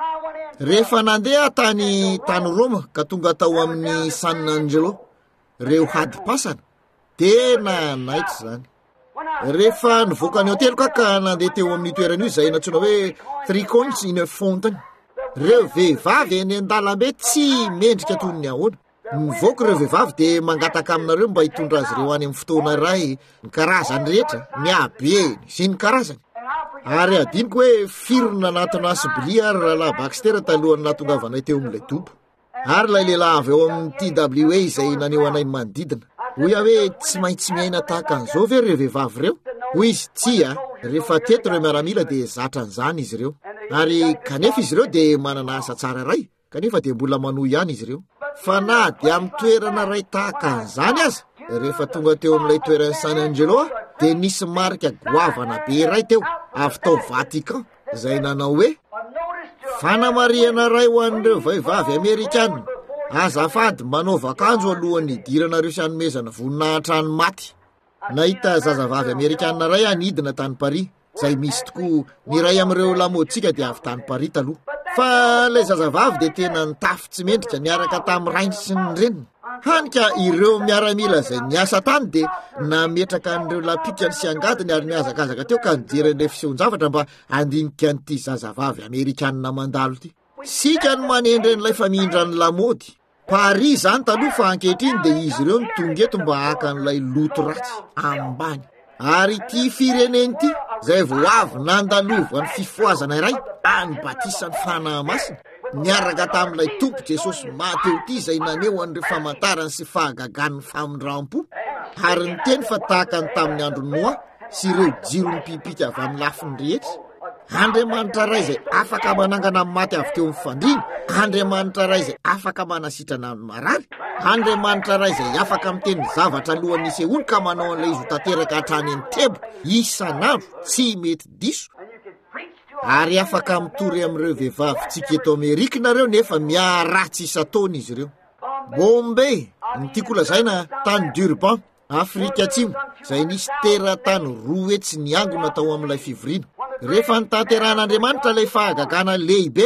rehefa nandeha tany tany Roma ka tonga tao amin'ny San Angelo reo hady pasana tena naity zany rehefa nivoaka ny hotely ka nandeha teo amin'ny toerana io zay natsona hoe Three Coins in a Fountain reo vehivavy eny an-dalambe tsy mendrika toy ny ahoana nivoaka ireo vehivavy de mangataka aminareo mba hitondra azy ireo any amin'ny fotoana ray ny karazany rehetra ny abeny sy ny karazany ary adiniko hoe firona anatina Sibilia ary rahalahy Baxter talohany nahatongavanay teo amin'ilay dobo ary lay lehilahy avy eo amin'ny T W A izay naneo anay ny manodidina hoy aho hoe tsy maintsy miaina tahaka an'izao ve ireo vehivavy reo hoy izy tsy a rehefa teto ireo miaramila de zatra an'izany izy ireo ary kanefa izy ireo de manana asa tsara ray kanefa de mbola manohy ihany izy ireo fa na de amin'ny toerana ray tahaka an'izany aza rehefa tonga teo amin'ilay toerana San Angelo de nisy marika goavana be ray teo avy tao Vatican zay nanao hoe fanamariana ray ho an'ireo vehivavy Amerikanina azafady manaova akanjo alohan'ny idiranareo sy hanomezana voninahitra ny maty nahita zazavavy Amerikanina ray anidina tany Paris zay misy tokoa ny ray amin'ireo lamoditsika de avy tany Paris taloha fa lay zazavavy de tena nitafy tsy mendrika niaraka tamin'ny rainy sy ny reniny hanika ireo miaramila zay niasa tany de nametraka an'ireo lapikany sy angadiny ary niazakazaka teo ka nijery an'ilay fisehoan-javatra mba andinika an'ity zazavavy Amerikanina mandalo ity sika ny manendry an'ilay famindra ny lamody Paris zany taloha fa ankehitriny de izy ireo ny tonga eto mba haka an'ilay loto ratsy ambany ary ity fireneny ity zay vo avy nandalova ny fifoazana iray any batisany fanahy masina niaraka tamin'ilay tompo Jesosy mateo ity zay naneo an'ireo famantarany sy fahagagan'ny famindram-po ary ny teny fa tahaka ny tamin'ny andro Noa sy ireo jiro ny pipika avy amin'ny lafiny rehetra Andriamanitra ray zay afaka manangana amin'ny maty avy teo amin'ny fandriana Andriamanitra ray zay afaka manasitrana amin'ny marary Andriamanitra ray zay afaka miteny zavatra alohan'ny isehoany ka manao an'ilay izy ho tanteraka hatrany ny tebo isan'andro tsy mety diso ary afaka mitory amin'ireo vehivavy tsika eto Amerika nareo nefa miaratsy isa-taona izy ireo Bombay ny tiako lazaina tany Durban Afrika Atsimo zay nisy tera-tany roa etsy niangona tao amin'ilay fivoriana rehefa nitanteran'Andriamanitra ilay fahagagana lehibe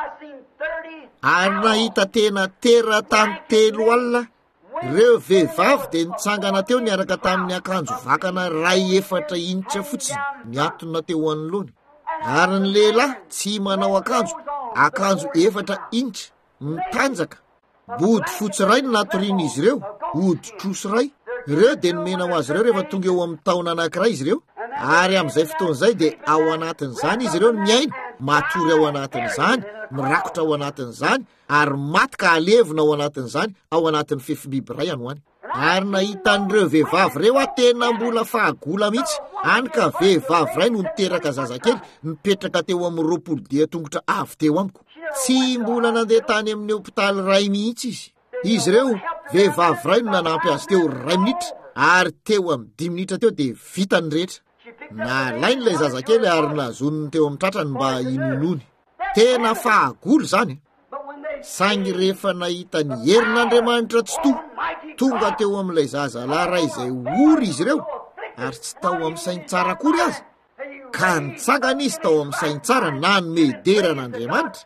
ary nahita tena tera-tany telo alina ireo vehivavy de nitsangana teo niaraka tamin'ny akanjo vakana ray efatra initra fotsiny miatona teo anoloany ary ny lehilahy tsy manao akanjo akanjo efatra initra mitanjaka body fotsy ray ny natoriany izy ireo ody trosy ray ireo de nomena ho azy ireo rehefa tonga eo amin'ny taona anankiray izy ireo ary amin'izay fotoan'izay de ao anatin'izany izy ireo ny miaina matory ao anatin'izany mirakotra ao anatin'izany ary maty ka alevina ao anatin'izany ao anatin'ny fefibiby ray any ho any ary nahita an'ireo vehivavy reo a tena mbola fahagola mihitsy any ka vehivavy ray no niteraka zazakely nipetraka teo amin'ny roapolo dia tongotra avy teo amiko tsy mbola nandeha tany amin'ny hopitaly ray mihitsy izy izy ireo vehivavy ray no nanampy azy teo ray minitra ary teo amin'ny dimy minitra teo de vita ny rehetra nalainy ilay zazakely ary nazoniny teo amin'ny tratrany mba inonony tena fahagolo zany saingy rehefa nahita ny herin'Andriamanitra tsy to tonga teo amin'ilay zazalahy ray izay ory izy ireo ary tsy tao amin'ny sainy tsara akory azy ka nitsangana izy tao amin'ny sainy tsara na ny mederan'Andriamanitra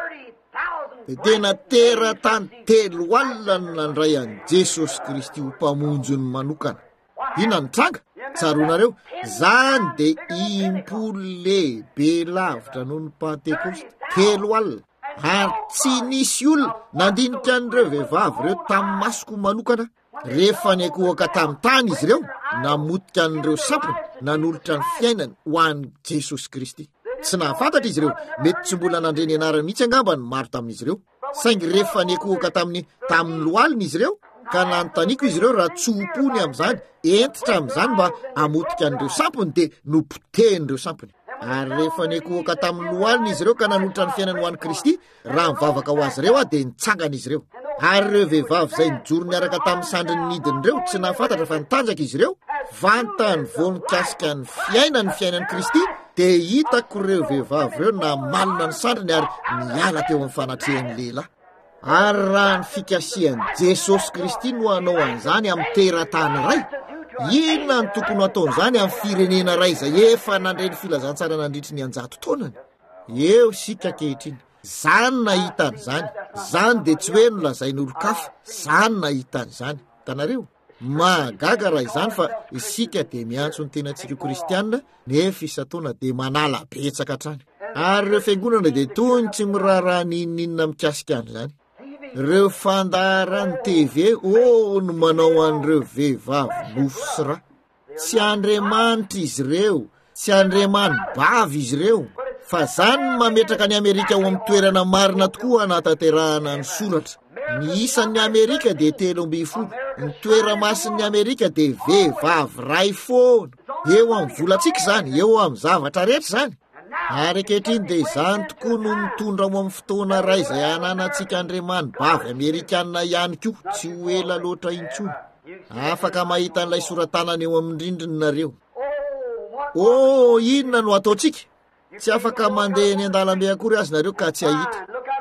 de tena tera-tany telo alina no nandray an'i Jesosy Kristy ho mpamonjony manokana ina nitranga tsaronareo zany de impolo lehibe lavitra noho ny Pentekosta telo alina ary tsy nisy olona nandinika an'ireo vehivavy ireo tamin'ny masoko manokana. Rehefa niakohoaka tamin'ny tany izy ireo namotika an'ireo sampony nanolotra ny fiainany ho an'i Jesosy Kristy. Tsy nahafantatra izy ireo, mety tsy mbola nandre ny anarany mihitsy angamba ny maro tamin'izy ireo. Saingy rehefa niakohoaka tamin'ny tamin'ny lohaliny izy ireo ka nanontaniako izy ireo raha tsompony amin'izany, entitra amin'izany mba hamotika an'ireo sampony dia nopotehindreo sampony. Ary rehefa niakohoaka tamin'ny lohaliny izy ireo ka nanolotra ny fiainany ho an'i Kristy, raha mivavaka ho azy ireo a dia nitsangana izy ireo. Ary ireo vehivavy izay nijoro niaraka tamin'ny sandriny nidin'ireo tsy nahafantatra fa nitanjaka izy ireo, vantany vonikasika ny fiainany fiainan'i Kristy, dia hitako ireo vehivavy ireo namalina ny sandriny ary niala teo amin'ny fanatrehan'ny lehilahy. Ary raha ny fikasihan'i Jesosy Kristy no hanao an'izany amin'ny teratany ray, inona ny tokony ataon'izany amin'ny firenena ray izay efa nandray ny filazantsara nandritry ny anjato taonany? Eo sika ankehitriny. Zany nahitany zany, zany dia tsy hoe nolazain'olo-kafa, zany nahitany zany. Hitanareo, mahagaga raha izany fa isika dia miantso ny tenantsika kristianina nefa isan-taona dia manala betsaka hatrany. Ary ireo fiangonana dia tony tsy miraharaha ninninona mikasika an'izany. Ireo fandaharany T V o no manao an'ireo vehivavy nofo sy ra. Tsy Andriamanitra izy ireo, tsy Andriamany bavy izy ireo, fa zany mametraka ny Amerika ao amin'ny toerana marina tokoa anatanterahana ny soratra. Ny isan'ny Amerika dia telo amby folo, ny toera-masin'ny Amerika dia vehivavy ray foana. Eo amin'ny volantsika zany, eo amin'ny zavatra rehetra zany. Ary ankehitriny dia izany tokoa no mitondra ao amin'ny fotoana ray izay ananantsika Andriamany bavy Amerikanina ihany koa, tsy ho ela loatra intsony. Afaka mahita an'ilay soratanana eo amin'ny rindriny nareo. Oh, inona no ataontsika? Tsy afaka mandeha eny an-dalambe akory azy nareo ka tsy ahita.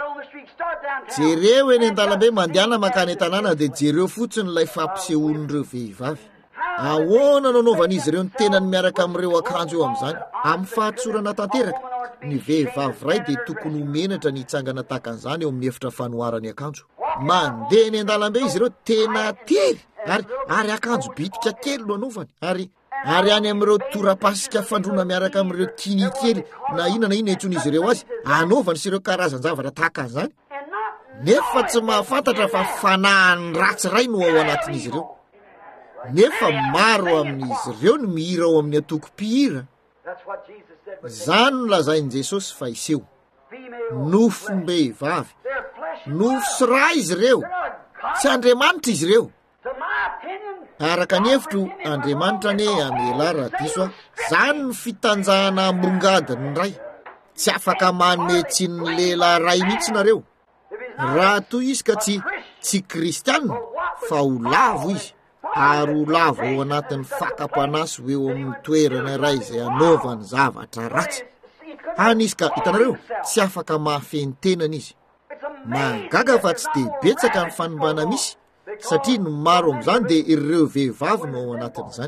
Jereo eny an-dalambe mandehana makany an-tanàna dia jereo fotsiny ilay fampisehoan'ireo vehivavy. Ahoana no anaovan'izy ireo ny tenany miaraka amin'ireo akanjo eo amin'izany? Amin'ny fahatsorana tanteraka, ny vehivavy ray dia tokony homenatra ny hitsangana tahaka an'izany eo amin'ny efitra fanoharany akanjo. Mandeha eny an-dalambe izy ireo tena tery, ary ary akanjo bitika kely no anaovany, ary ary any amin'ireo torapasika fandrona miaraka amin'ireo tiny kely na inona na inona intson'izy ireo azy, anaovany sy ireo karazan-javatra tahaka an'izany. Nefa tsy mahafantatra fa fanahany ratsy ray no ao anatin'izy ireo. Nefa maro amin'izy ireo no mihira ao amin'ny atoko-pihira. Zany no lazain'i Jesosy fa iseho. Nofom-behivavy, nofo sy ra izy ireo, tsy Andriamanitra izy ireo. Araka ny hevitro Andriamanitra ane amela raha diso, zany ny fitanjahana ambongadiny ray. Tsy afaka manome tsin'ny lehilahy ray mihitsy nareo. Raha toy izy ka tsy tsy kristianina fa ho lavo izy, ary ho lavo ao anatin'ny fakapanaso eo amin'ny toerana ray izay anaovany zavatra ratsy. Hany izy ka hitanareo tsy afaka mahafeny tenany izy. Mahagaga fa tsy dia betsaka ny fanombana misy, satria ny maro amin'izany dia ireo vehivavy no ao anatin'izany.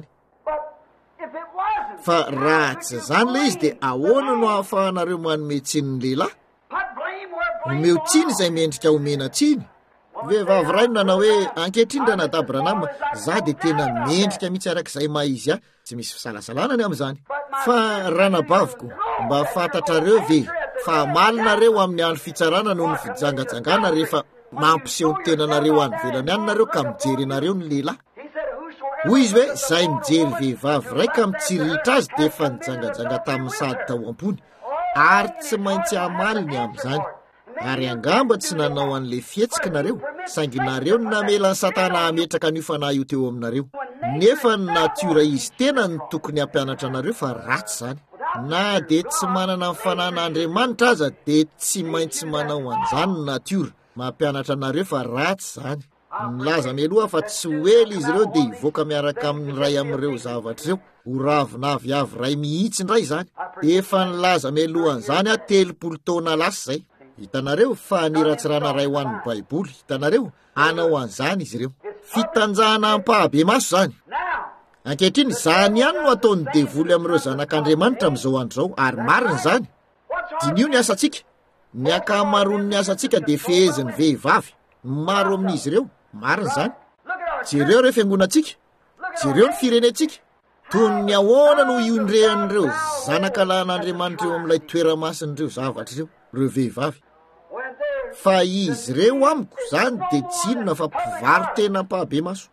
Fa raha tsy zany le izy dia ahoana no ahafahanareo manome tsiny ny lehilahy? Omeo tsiny izay mendrika omena tsiny. Vehivavy ray no nanao hoe ankehitriny raha nadabranama, za dia tena mendrika mihitsy arak'izay maizy ahy, tsy misy fisalasalana ny amin'izany. Fa ranabaviko, mba fantatrareo ve fa malinareo amin'ny andro fitsarana noho ny fijangajangana rehefa mampiseho ny tenanareo any velany any nareo ka mijery anareo ny lehilahy. Hoy izy hoe zay mijery vehivavy ray ka mitsiritra azy dia efa nijangajanga tamin'ny sady tao am-pony, ary tsy maintsy hamaliny amin'izany. Ary angamba tsy nanao an'le fihetsika nareo, saingy nareo no namela ny Satana hametraka ny fanahy io teo aminareo. Nefa ny natiora izy tena ny tokony hampianatra anareo fa ratsy zany. Na dia tsy manana ny fanan'Andriamanitra aza dia tsy maintsy manao an'izany ny natiora, mampianatra anareo fa ratsy zany. Milaza mialoha fa tsy hoely izy ireo dia hivoaka miaraka amin'ny ray amin'ireo zavatra ireo, ho ravinavy ray mihitsy ndray zany. Efa nilaza mialohan'izany a telopolo taona lasa zay. Hitanareo fa niratsirana ray ho an'ny Baiboly, hitanareo anao an'izany izy ireo. Fitanjahana ampahabe maso zany. Ankehitriny zany ihany no ataony devoly amin'ireo zanak'Andriamanitra amin'izao andro zao, ary marina zany. Dinio ny asantsika. Ny ankamaroany ny asantsika dia fehezin'ny vehivavy. Maro amin'izy ireo, marina zany. Jereo ireo fiangonantsika, jereo ny firenentsika. Toy ny ahoana no iondrehan'ireo zanak'Andriamanitra eo amin'ilay toera-masin'ireo zavatra ireo, ireo vehivavy. fa izy reo amiko zany de tsy inona fa mpivary tena mpahabe maso.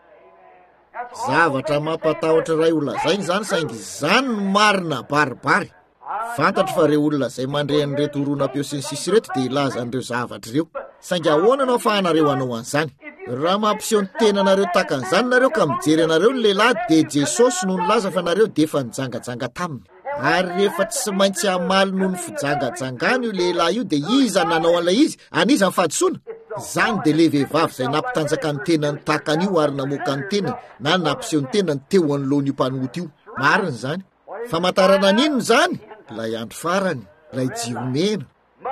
Zavatra mampatahotra ray olona zainy zany saingy zany no marina baribary. Fantatro fa reo olona zay mandre an'ireto oronam-peo sy ny sisy reto de ilaza an'ireo zavatra ireo. Saingy ahoana no ahafahanareo hanao an'izany? Raha mampiseho ny tenanareo tahaka an'izany nareo ka mijery anareo ny lehilahy de Jesosy no nilaza fa nareo de efa nijangajanga taminy. Ary rehefa tsy maintsy hamaly noho ny fijangajangana io lehilahy io de iza nanao an'ilay izy? Aniza mifadisoana? Zany de le vehivavy zay nampitanjaka ny tenany tahaka an'io ary namoaka ny tenany na nampiseho ny tenany teo anoloan'io mpanoty io. Marina zany. Famantarana n'inona zany? Lay andro farany, lay jiomena.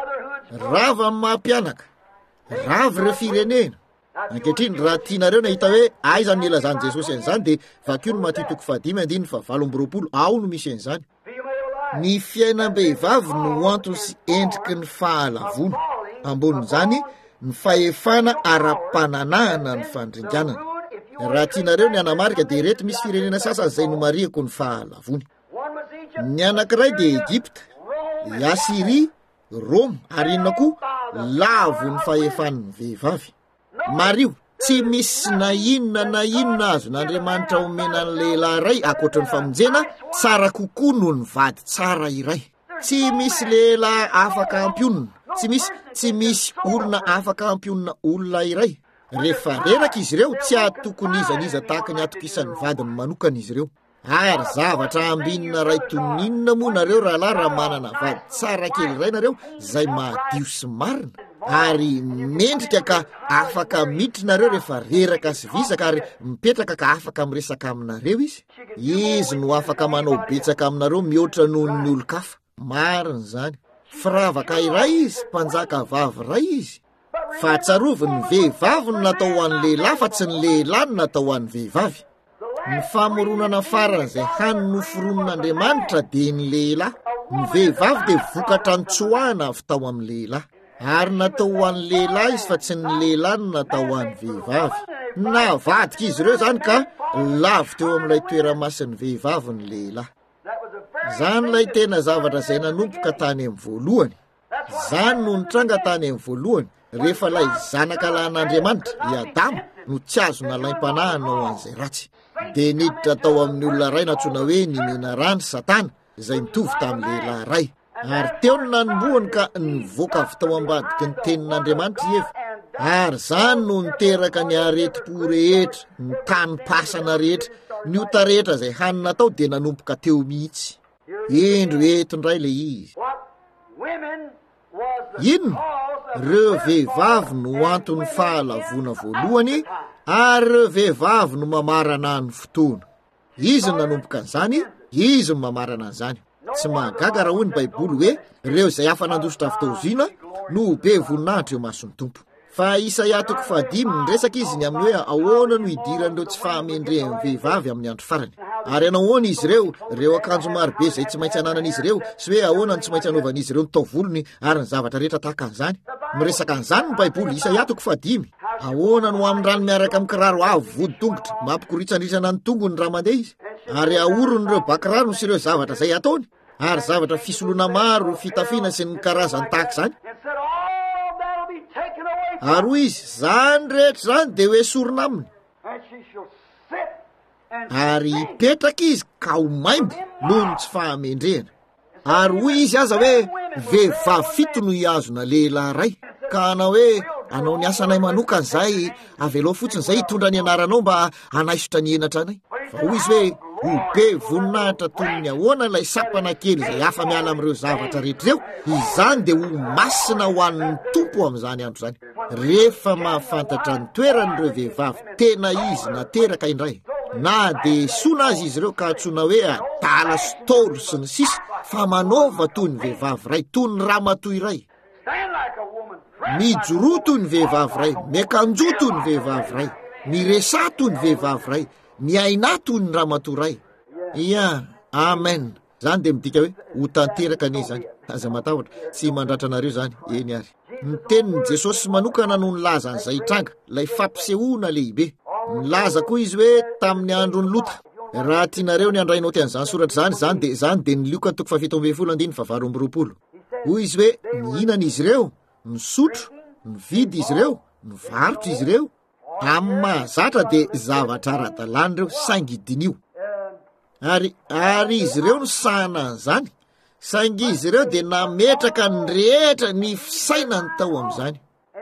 Rava amin'ny mampianaka, rava ireo firenena. Ankehitriny raha tianareo nahita hoe aiza ny ilazany Jesosy an'izany de vakio no matitoko fahadimy andiny fa valo amby roapolo ao no misy an'izany. Ny fiainam-behivavy no antony sy endriky ny fahalavony. Ambonin'izany ny fahefana ara-pananahana ny fandringanana. Raha tianareo ny anamarika de reto misy firenena sasany zay no mariako ny fahalavony. Ny anankiray de Egypta, i Asiria, Roma ary inona koa lavo ny fahefan'ny vehivavy. Mario, tsy misy na inona na inona azo n'Andriamanitra omena ny lehilahy iray akoatra ny famonjena tsara kokoa noho ny vady tsara iray. Tsy misy lehilahy afaka ampionina, tsy misy tsy misy olona afaka ampionina olona iray. Rehefa reraka izy ireo tsy atokony izaniza tahaka ny atokisan'ny vadiny manokana izy ireo. Ary zavatra ambinina ray toninina moa nareo raha lahy raha manana vady tsara kely iray nareo zay mahadio sy marina. Ary mendrika ka afaka miditra nareo rehefa reraka sy visaka ary mipetraka ka afaka miresaka aminareo izy. Izy no afaka manao betsaka aminareo mihoatra noho ny olo-kafa. Marina zany. Firavaka iray izy, mpanjaka vavy iray izy. Fa tsaroviny vehivavy no natao ho an'ny lehilahy fa tsy ny lehilahy no natao ho an'ny vehivavy. Ny famoronana farany zay hany noforonon'Andriamanitra de ny lehilahy. Ny vehivavy de vokatra ny tsoahana avy tao amin'ny lehilahy. Ary natao ho an'ny lehilahy izy fa tsy ny lehilahy no natao ho an'ny vehivavy. Navadika izy ireo zany ka lavo teo amin'ilay toera-masiny vehivavy ny lehilahy. Zany lay tena zavatra zay nanomboka tany amin'ny voalohany. Zany no nitranga tany amin'ny voalohany. Rehefa lay zanaka lahin'Andriamanitra, i Adamo, no tsy azo nalaim-panahy hanao an'izay ratsy. De niditra tao amin'ny olona ray natsoina hoe nimena rany Satana, izay mitovy tamin'ny lehilahy ray. Ary teo no nanombohany ka nivoaka avy tao ambadiky ny tenin'Andriamanitra ieva. Ary zany no niteraka ny aretim-po rehetra, ny tany pasana rehetra, ny ota rehetra zay hany natao de nanomboka teo mihitsy. Indro eto ndray le izy. Inona? Reo vehivavy no antony fahalavona voalohany ary reo vehivavy no mamarana ny fotoana. Izy no nanomboka an'izany, izy no mamarana an'izany. Tsy mahagaga raha hoy ny Baiboly hoe reo zay afa nandositra avy tao zina no be voninahitra eo mason'ny Tompo. Fa Isaia toko fahadimy ny resaka izy ny amin'ny hoe ahoana no idiran'ireo tsy fahamendrehan'ny vehivavy amin'ny andro farany. Ary anahoana izy ireo, reo akanjo marobe zay tsy maintsy ananan'izy ireo, sy hoe ahoana ny tsy maintsy anaovan'izy ireo ny taovolony ary ny zavatra rehetra tahaka an'izany. Miresaka an'izany ny Baiboly, Isaia toko fahadimy. Ahoana no amin'ny rano miaraka amin'ny kiraro avo vodi-tongotra, mampikoritsandraisana ny tongony raha mandeha izy. Ary ahorony ireo bakiraro sy ireo zavatra zay ataony. Ary zavatra fisoloana maro, fitafiana sy ny karazany tahaka izany. Ary hoy izy, zany rehetra zany de hoe sorona aminy. Ary hipetraka izy ka ho maimbo noho ny tsy fahamendrehana. Ary hoy izy aza hoe vehivavy fito no hiazona lehilahy ray. Ka anao hoe anao ny asanay manokana zay, avelo fotsiny zay hitondra ny anaranao mba hanaisotra ny henatra anay. Fa hoy izy hoe ho be voninahitra toy ny ahoana ilay sapana kely zay hafa miala amin'ireo zavatra rehetra reo, izany de ho masina ho an'ny Tompo amin'izany andro zany. Rehefa mahafantatra ny toeran'ireo vehivavy tena izy nateraka indray, na de sona azy izy ireo ka antsoina hoe adala sy tolo sy ny sisa, fa manaova toy ny vehivavy ray, toy ny ramatoa iray. Mijoro toy ny vehivavy ray, miakanjo toy ny vehivavy ray, miresa toy ny vehivavy ray, miaina toy ny ramatoa ray. Ia, amen. Zany de midika hoe ho tanteraka anie zany. Aza matahotra, tsy mandratra anareo zany, eny ary. Ny tenin'i Jesosy manokana no nilaza an'izay tranga, lay fampisehoana lehibe. Nilaza koa izy hoe tamin'ny andro ny Lota. Raha tianareo ny andrainao ty an'izany soratra zany, zany de zany de ny Luka toko fafito ambin'ny folo andiny fa valo amby roapolo. Hoy izy hoe nihinana izy ireo ny sotro, ny vidy izy ireo, ny varotra izy ireo, amin'ny mahazatra dia zavatra ara-dalàna ireo saingy dinio. Ary ary izy ireo no sahana an'izany, saingy izy ireo dia nametraka ny rehetra ny fisaina ny tao amin'izany.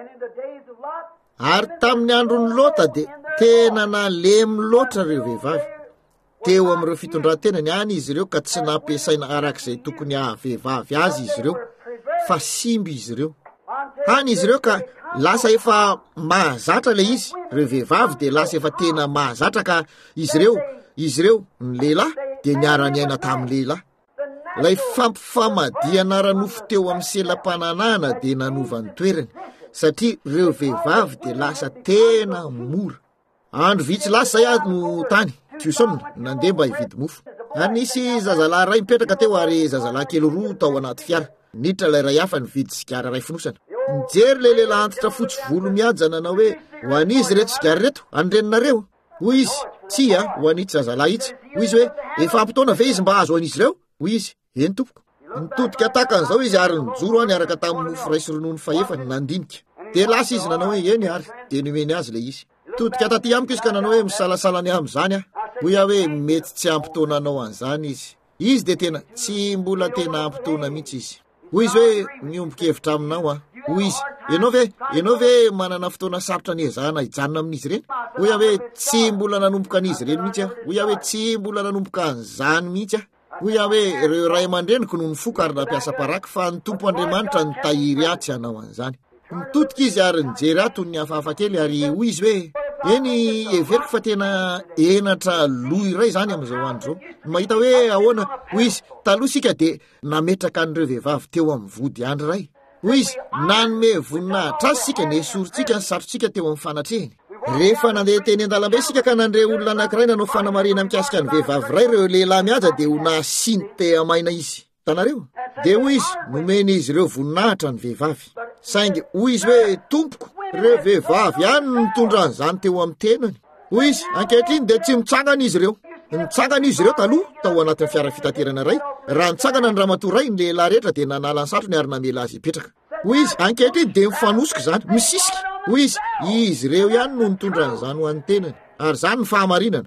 Ary tamin'ny andron'ny Lota dia tena nalemy loatra ireo vehivavy. Teo amin'ireo fitondran-tenany any izy ireo ka tsy nampiasaina arak'izay tokony hahavehivavy azy izy ireo, fa simby izy ireo. Hany izy ireo ka lasa efa mahazatra le izy, ireo vehivavy dia lasa efa tena mahazatra ka izy ireo, izy ireo ny lehilahy dia niara-ny aina tamin'ny lehilahy. Ilay fampifamadiana ranofo teo amin'ny selam-pananana dia nanova ny toerany, satria ireo vehivavy dia lasa tena mora. Andro vitsy lasa zay ahy no tany Tucson nandeha mba hividy mofo. Ary nisy zazalahy ray mipetraka teo ary zazalahy kely roa tao anaty fiara. Niditra ilay ray hafa nividy sigara ray fonosana. Nijery le lehilahy antitra fotsy volo miajana na hoe ho an'izy reto sigara reto andreninareo. Hoy izy, tsy a, ho an'ity zazalahy itsy. Hoy izy hoe, efa ampitoana ve izy mba azo an'izy ireo? Hoy izy, eny tompoko. Nitodika takan'izao izy ary nijoro any araka tamin'ny mofo ray sy ronono fahefany nandinika. Dia lasa izy nanao hoe eny ary, dia nomeny azy le izy. Todika taty amiko izy ka nanao hoe misalasalany amin'izany a. Hoy aho hoe mety tsy ampitoana anao an'izany izy. Izy dia tena tsy mbola tena ampitoana mihitsy izy. Hoy izy hoe miombon-kevitra aminao a. Hoy izy, ianao ve, ianao ve manana fotoana sarotra niezahana hijanona amin'izy ireny? Hoy aho hoe tsy mbola nanomboka an'izy ireny mihitsy a. Hoy aho hoe tsy mbola nanomboka an'izany mihitsy a. Hoy aho hoe ireo ray aman-dreniko no nifoka ary nampiasa paraky fa ny tompo Andriamanitra ny tahiry ahy tsy hanao an'izany. Nitodika izy ary nijery ato ny hafahafa kely ary hoy izy hoe eny everiko fa tena enatra loha iray zany amin'izao andro zao. Mahita hoe ahoana, hoy izy, taloha sika dia nametraka an'ireo vehivavy teo amin'ny vody andro ray. Hoy izy, nanome voninahitra azy sika nesorintsika ny satrotsika teo amin'ny fanatrehany. Rehefa nandeha teny an-dalambe sika ka nandre olona anankiray nanao fanamarina mikasika ny vehivavy ray ireo lehilahy mihaja dia ho nasiny te amaina izy. Tanareo? Dia hoy izy, nomeny izy ireo voninahitra ny vehivavy. Saingy hoy izy hoe tompoko, ireo vehivavy ihany no nitondra an'izany teo amin'ny tenany. Hoy izy, ankehitriny dia tsy mitsangana izy ireo. Nitsangana izy ireo taloha tao anatin'ny fiara fitaterana iray. Raha nitsangana ny ramatoa ray ny lehilahy rehetra dia nanala ny satrony ary namela azy hipetraka. Hoy izy, ankehitriny dia mifanosika izany, misisika. Hoy izy, izy ireo ihany no nitondra an'izany ho an'ny tenany. Ary izany ny fahamarinana.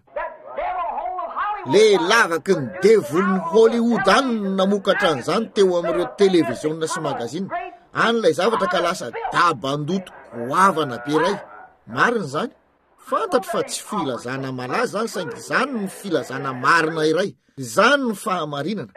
Le lavaky ny devol'ny Hollywood any namokatra an'izany teo amin'ireo televiziona sy magazine. An'ilay zavatra ka lasa dabandoto goavana be ray. Marina izany. Fantatro fa tsy filazana malaza zany saingy izany ny filazana marina iray. Izany ny fahamarinana.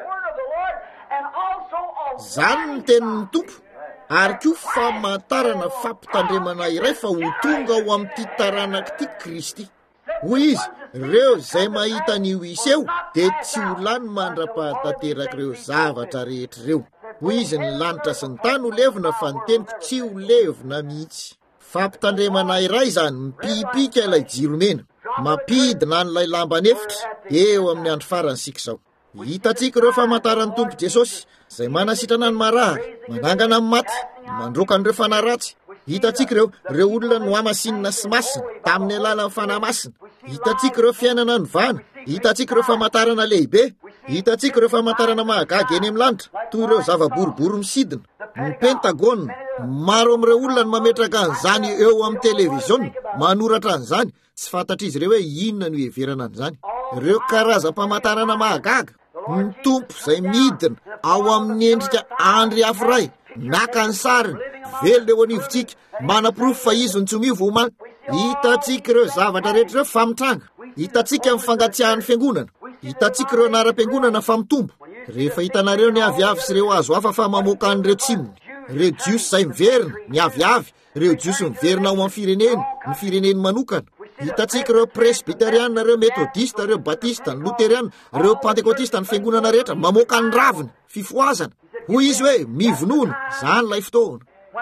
Izany ny tenin'ny tompo. Ary koa famantarana fampitandremana iray fa ho tonga ho amin'ity taranak'ity Kristy. Hoy izy, ireo izay mahita an'io iseho dia tsy ho lany mandra-pahatanteraka ireo zavatra rehetra ireo. Hoy izy, ny lanitra sy ny tany ho levona fa ny teniko tsy ho levona mihitsy. Fampitandremana iray izany mipipika ilay jiro mena, mampidina an'ilay lamba nefitra eo amin'ny andro farany sika izao. Hitantsika ireo famantaran'ny Tompo Jesosy izay manasitrana ny marary, manangana amin'ny maty, mandroaka an'ireo fanaratsy. Hitantsika ireo ireo olona no hamasinina sy masina tamin'ny alalan'ny fanahy masina. Hitantsika ireo fiainana ny vana, hitantsika ireo famantarana lehibe, hitantsika ireo famantarana mahagaga eny amin'ny lanitra, toy ireo zava-boribory misidina, ny Pentagone. Maro amin'ireo olona no mametraka an'izany eo amin'ny televiziona, manoratra an'izany, tsy fantatra izy ireo hoe inona no heverana an'izany. Ireo karazam-pamantarana mahagaga, ny tompo izay midina ao amin'ny endrika andry hafa ray, naka ny sariny, velona eo anivontsika, manam-porofo fa izy ny tsy mivo omaly. Hitantsika ireo zavatra rehetra ireo famitranga, hitantsika amin'ny fangatsiahan'ny fiangonana, hitantsika ireo anara-piangonana fa mitombo. Rehefa hitanareo ny aviavy sy ireo azo hafa fa mamoaka an'ireo tsimony, ireo jiosy izay miverina, ny aviavy, ireo jiosy miverina ao amin'ny fireneny, ny fireneny manokana. Hitantsika ireo presbyteriana, ireo metodista, ireo batista, ny luteriana, ireo pentekotista, ny fiangonana rehetra mamoaka ny raviny, fifoazana. Hoy izy hoe mivonoana, izany lay fotoana.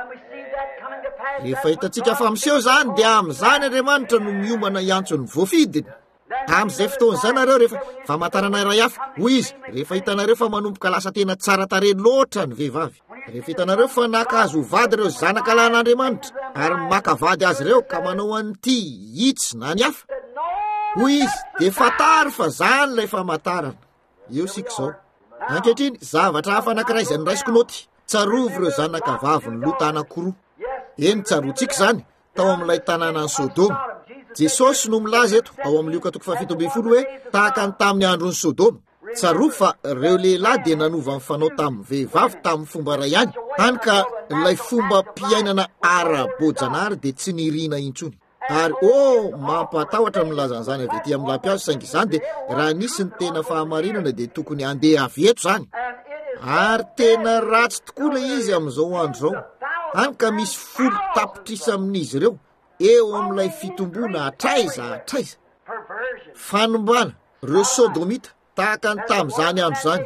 Rehefa hitantsika fa miseho zany dia amin'izany Andriamanitra no miomana hiantso ny voafidiny. Amin'izay fotoana izany nareo rehefa famantarana iray hafa, hoy izy, rehefa hitanareo fa manomboka lasa tena tsara tarehy loatra ny vehivavy. Rehefa hitanareo fa nakazo vady ireo zanaka lahin'Andriamanitra ary makavady azy ireo ka manao an'ity hitsy na ny hafa. Hoy izy, dia fatary fa zany ilay famantarana. Eo sika izao. Ankehitriny zavatra hafa anankiray izay noraisiko noty. tsarovy ireo zanakavavy ny lotanakoroa. Eny tsaroantsika zany tao amin'ilay tanàna ny Sodoma. Jesosy no milaza eto ao amin'ny Luka toko fahafito ambin'ny folo hoe tahaka ny tamin'ny andron'ny Sodoma. Tsaro fa ireo lehilahy dia nanova mifanao tamin'ny vehivavy tamin'ny fomba ray ihany, hany ka ilay fomba mpiainana ara-boajanahary dia tsy nirina intsony. Ary ô mampatahotra milaza an'izany avy ety amin'ny lampiazo, saingy izany dia raha nisy ny tena fahamarinana dia tokony handeha avy eto zany. Ary tena ratsy tokoa ilay izy amin'izao andro izao, hany ka misy folo tapitrisa amin'izy ireo eo amin'ilay fitombona atraiza atraiza. Fanombana ireo Sodomita tahaka ny tamin'izany andro zany,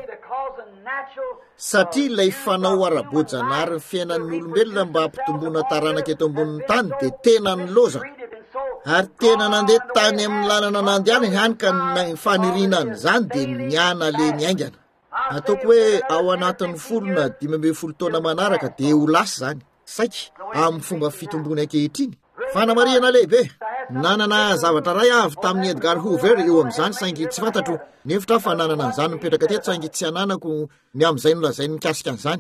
satria ilay fanao ara-boajanahary ny fiainan'ny olombelona mba hampitomboana taranaka eto ambonin'ny tany dia tena niloza, ary tena nandeha tany amin'ny lalana nandehana hany ka ny fanirinan' izany dia niana le niaingana. Ataoko hoe ao anatin'ny folo na dimy ambin'ny folo taona manaraka dia ho lasa zany, saika amin'ny fomba fitombona ankehitriny. Fanamarihana lehibe. Nanana zavatra ray avy tamin'ny Edgar Hoover eo amin'izany, saingy tsy fantatro nevitra fa nanana an'izany mipetraka teto, saingy tsy ananako ny amin'izay nolazainy mikasika an'izany.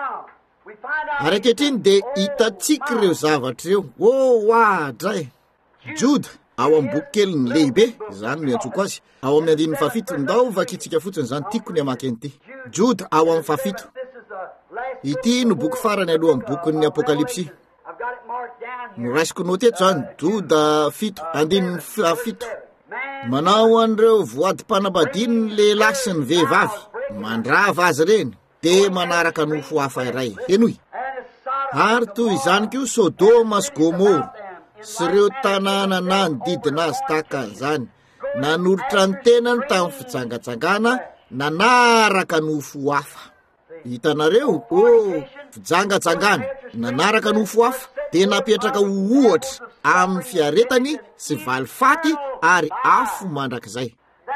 Ary ankehitriny dia hitantsika ireo zavatra ireo. Oh adray. Juda ao amin'ny boky kely lehibe, zany no antsoko azy, ao amin'ny andininy fafito. Ndao vakitsika fotsiny zany tiako ny amaky an'ity. Juda ao amin'ny fafito. Ity no boky farany aloha amin'ny bokin'ny Apokalipsy. Noraisiko noteto zany, Juda fito, andininy fafito. Manao an'ireo voadi-panambadiany lehilahy sy ny vehivavy, mandrava azy reny, dia manaraka nofo hafa iray. Enoy. Ary toy izany koa Sodoma sy Gomora sy ireo tanàna nanodidina azy tahaka an'izany, nanolotra ny tenany tamin'ny fijangatsangana, nanaraka nofo hafa. Hitanareo, ô fijangatsangana, nanaraka nofo hafa, dia napetraka ho ohatra amin'ny fiaretany sy valifaty ary afo mandrakizay.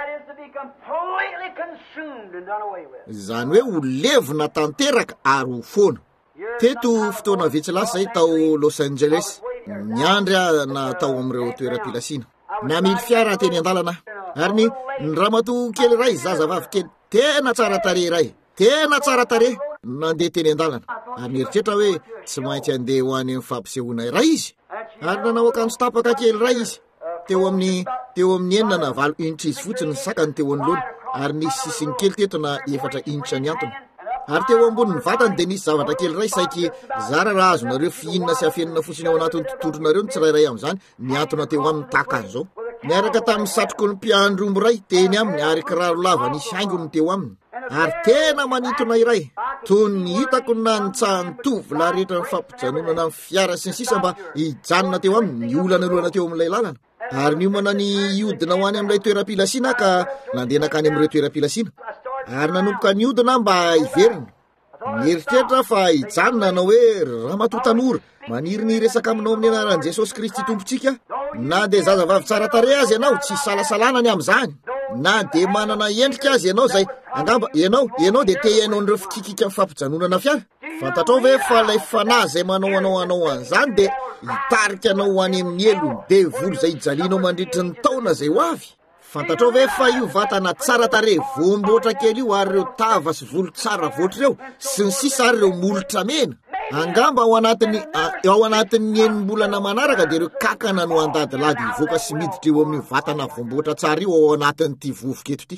Izany hoe ho levona tanteraka ary ho foana. Teto fotoana vitsy lasa zay tao Los Angeles, niandry na tao amin'ireo toeram-pilasiana. Namily fiara teny an-dalana, ary ny ny ramatoa kely iray, zazavavy kely tena tsara tarehy iray, tena tsara tarehy, nandeha teny an-dalana. Ary nieritreritra hoe tsy maintsy andeha ho any amin'ny fampisehoana iray izy. Ary nanao akanjo tapaka kely iray izy. Teo amin'ny teo amin'ny enina na valo initra izy fotsiny ny sakany teo anoloana, ary nisy sisiny kely teto na efatra initra ny antony. Ary teo ambonin'ny vatany dia nisy zavatra kely iray, saiky zara raha azonareo fihinana sy afenina fotsiny ao anatin'ny tontolonareo ny tsirairay amin'izany, niantona teo amin'ny tahaka an'izao. Niaraka tamin'ny satroko ny mpiandrombo iray teny aminy, ary kiraro lava nisy haingony teo aminy. Ary tena manintona iray, toy ny hitako na nitsahany tovolahy rehetra ny fampijanonana ny fiara sy ny sisa mba hijanona teo aminy, ny olana lohana teo amin'ilay lalana. Ary niomana ny iodina ho any amin'ilay toeram-pilasiana ka nandeha nakany amin'ireo toeram-pilasiana. Ary nanomboka ny iodina mba hiverina. Nieritreritra fa hijanona nanao hoe ramatoa tanora, maniry ny resaka aminao amin'ny anaran'i Jesosy Kristy tompontsika. Na dia zazavavy tsara tarehy azy ianao, tsy salasalana ny amin'izany. Na dia manana endrika azy ianao zay, angamba ianao, ianao dia te ianao an'ireo fikikika amin'ny fampijanonana fiara. Fantatrao ve fa ilay fanahy zay manao anao anao an'izany dia hitarika anao ho any amin'ny elo dia volo zay hijalinao mandritry ny taona zay ho avy. Fantatrao ve fa io vatana tsara tarehy voamboatra kely io, ary ireo tava sy volo tsara voatra ireo sy ny sisa ary ireo molotra mena, angamba ao anatin'ny ao anatin'ny enim-bolana manaraka dia ireo kankana no andadilady hivoaka sy miditra eo amin'ny vatana voamboatra tsara io ao anatin'ity vovoka eto ity.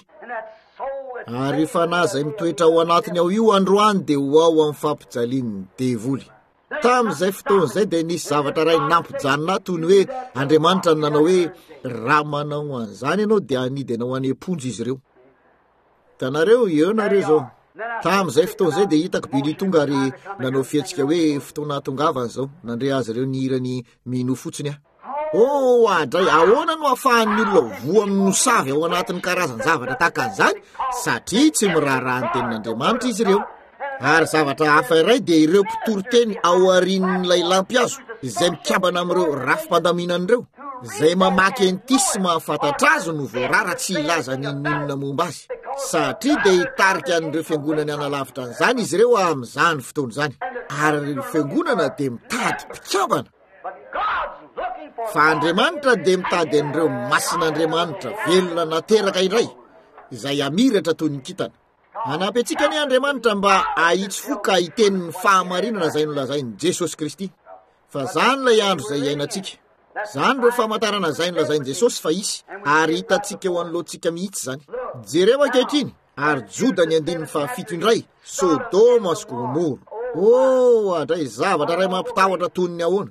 Ary fanahy zay mitoetra ao anatiny ao io androany dia ho ao amin'ny fampijalian'ny devoly. Tamin'izay fotoana izay dia nisy zavatra ray nampijanona toy ny hoe Andriamanitra nanao hoe raha manao an'izany ianao dia anidy anao any am-ponjy izy ireo. Hitanareo, eo nareo zao. Tamin'izay fotoana izay dia hitako bily tonga ary nanao fihetsika hoe fotoana tongavana zao, nandre azy ireo ny hirany mino fotsiny ah. Oh adray, ahoana no ahafahan'ny olona voa amin'ny nosavy ao anatin'ny karazany zavatra tahaka an'izany, satria tsy miraharaha ny tenin'Andriamanitra izy ireo. Ary zavatra hafa iray dia ireo mpitoroteny ao aorian'ilay lampiazo izay mikambana amin'ireo rafim-pandaminan'ireo, izay mamaky an'ity sy mahafantatra azy no voarara tsy ilaza ny inona momba azy, satria dia hitarika an'ireo fiangonany analavitra an'izany izy ireo amin'izany fotoana izany. Ary fiangonana dia mitady mpikambana. Fa Andriamanitra dia mitady an'ireo masin'Andriamanitra velona nateraka indray, izay amiratra toy ny kintana. anampy antsika ny Andriamanitra mba ahitsy foka hitenin'ny fahamarinana zay nolazainy Jesosy Kristy. Fa zany lay andro zay iainantsika. Zany reo famantarana zay nolazainy Jesosy fa isy ary hitantsika eo anoloantsika mihitsy zany. Jereo ankehitriny ary Joda ny andininy fahafito indray, Sodoma sy Gomora. Oh, andray zavatra ray mampitahotra toniny ahoana.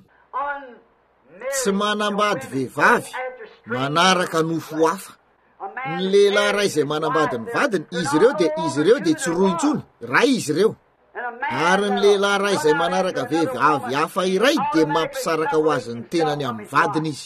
Tsy manambady vehivavy manaraka nofo hafa. Ny lehilahy ray izay manambady ny vadiny, izy ireo de izy ireo de tsy roa intsony, ray izy ireo. Ary ny lehilahy ray izay manaraka vehivavy hafa iray de mampisaraka ho azy ny tenany amin'ny vadiny izy.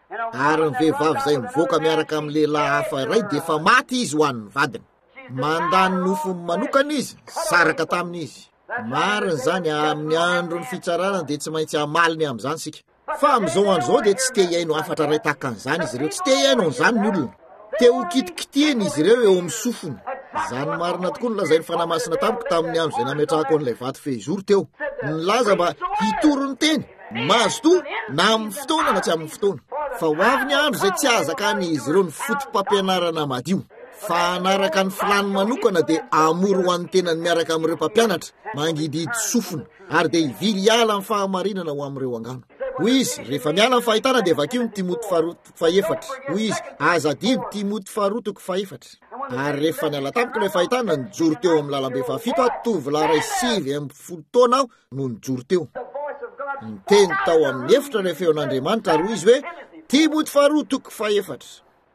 Ary ny vehivavy izay mivoaka miaraka amin'ny lehilahy hafa iray de fa maty izy ho an'ny vadiny. Mandany nofo manokana izy, saraka tamin'izy. Marina zany amin'ny andro ny fitsarana de tsy maintsy amaliny amin'izany sika. Fa amin'izao andro zao de tsy te hiaino afatra ray tahaka an'izany izy ireo, tsy te hiaino an'izany ny olona. Te ho kitikitihiny izy ireo eo amin'ny sofiny. Zany marina tokoa ny lazainy fanahy masina tamiko tamin'ny andro zay nametrahako an'ilay vato fehizoro teo. Nilaza mba hitoro ny teny, mazo to na amin'ny fotoana na tsy amin'ny fotoana. Fa ho avy ny andro zay tsy azakany izy ireo ny fotom-pampianarana madio. Fa anaraka ny filany manokana de amoro ho an'ny tenany miaraka amin'ireo mpampianatra, mangididy sofina, ary de hivily hiala amin'ny fahamarinana ho amin'ireo angano. Hoy izy, rehefa miala amin'ny fahitana de vakio ny Timoty fahaefatra. Hoy izy, azadino Timoty faharotoko fahaefatra. Ary rehefa niala tamiko ilay fahitana, nijoro teo amin'ny lalambe fahafito aho, tovolahy ray sivy amby folo taona aho no nijoro teo. Niteny tao amin'ny efitra ilay feon'Andriamanitra ary hoy izy hoe, Timoty faharotoko fahaefatra.